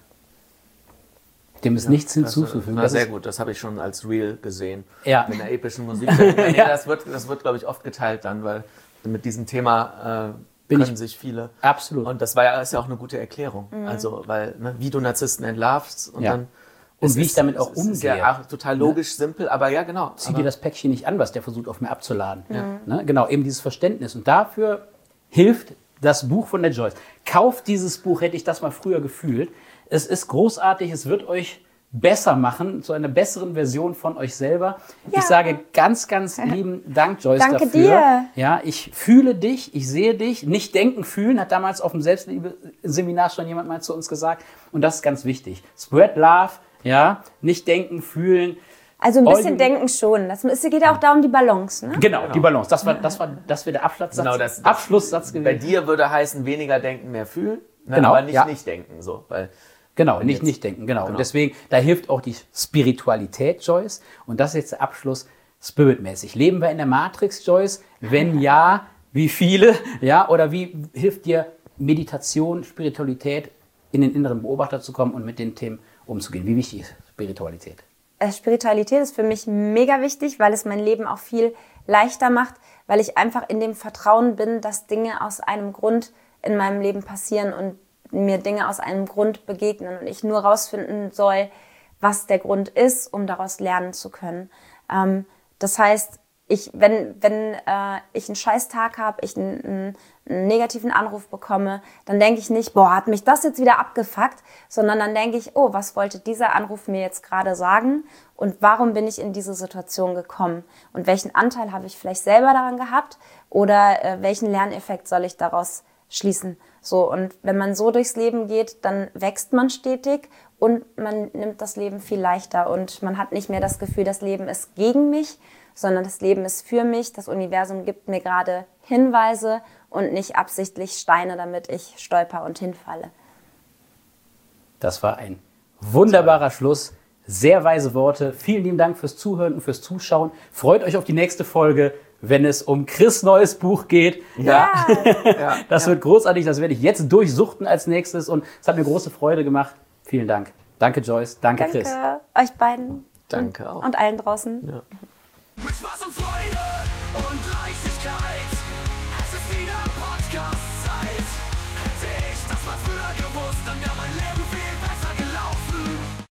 Dem ist ja nichts hinzuzufügen. Das, na, sehr gut, das habe ich schon als Reel gesehen. Ja. Mit einer epischen Musik. nee, ja. Das wird, das wird glaube ich, oft geteilt dann, weil mit diesem Thema äh, Bin können ich sich viele. Absolut. Und das war ja, ist ja auch eine gute Erklärung. Mhm. Also, weil, ne, wie du Narzissten entlarvst und ja. dann. Und wie ich damit auch umgehe. Ist ja total logisch, ja. simpel, aber ja, genau. Zieh dir das Päckchen nicht an, was der versucht, auf mir abzuladen. Ja. Ne? Genau, eben dieses Verständnis. Und dafür hilft das Buch von der Joyce. Kauft dieses Buch, hätte ich das mal früher gefühlt. Es ist großartig, es wird euch besser machen, zu einer besseren Version von euch selber. Ja. Ich sage ganz, ganz lieben Dank, Joyce, Danke dafür. Dir. Ja, ich fühle dich, ich sehe dich. Nicht denken, fühlen, hat damals auf dem Selbstliebe-Seminar schon jemand mal zu uns gesagt. Und das ist ganz wichtig. Spread Love, ja, nicht denken, fühlen. Also ein bisschen denken schon. Das es geht ja auch da um die Balance, ne? Genau, genau, die Balance. Das war, das war, das wäre der Abschlusssatz, genau, das, das, Abschlusssatz gewesen. Bei dir würde heißen, weniger denken, mehr fühlen. Ne? Genau, aber nicht ja. nicht denken, so. Weil Genau, nicht nicht denken, genau. genau. Und deswegen, da hilft auch die Spiritualität, Joyce. Und das ist jetzt der Abschluss, spiritmäßig. Leben wir in der Matrix, Joyce? Wenn ja, wie viele? Ja, oder wie hilft dir Meditation, Spiritualität, in den inneren Beobachter zu kommen und mit den Themen umzugehen? Wie wichtig ist Spiritualität? Spiritualität ist für mich mega wichtig, weil es mein Leben auch viel leichter macht, weil ich einfach in dem Vertrauen bin, dass Dinge aus einem Grund in meinem Leben passieren und mir Dinge aus einem Grund begegnen und ich nur rausfinden soll, was der Grund ist, um daraus lernen zu können. Ähm, das heißt, ich, wenn, wenn äh, ich einen Scheißtag habe, ich einen, einen, einen negativen Anruf bekomme, dann denke ich nicht, boah, hat mich das jetzt wieder abgefuckt, sondern dann denke ich, oh, was wollte dieser Anruf mir jetzt gerade sagen und warum bin ich in diese Situation gekommen und welchen Anteil habe ich vielleicht selber daran gehabt oder äh, welchen Lerneffekt soll ich daraus schließen. So, und wenn man so durchs Leben geht, dann wächst man stetig und man nimmt das Leben viel leichter und man hat nicht mehr das Gefühl, das Leben ist gegen mich, sondern das Leben ist für mich. Das Universum gibt mir gerade Hinweise und nicht absichtlich Steine, damit ich stolper und hinfalle. Das war ein wunderbarer Schluss. Sehr weise Worte. Vielen lieben Dank fürs Zuhören und fürs Zuschauen. Freut euch auf die nächste Folge, wenn es um Chris' neues Buch geht. Ja. ja. Das ja. wird großartig. Das werde ich jetzt durchsuchten als nächstes. Und es hat mir große Freude gemacht. Vielen Dank. Danke, Joyce. Danke, Danke Chris. Danke euch beiden. Danke und, auch. Und allen draußen. Ja. Mit Spaß und Freude. und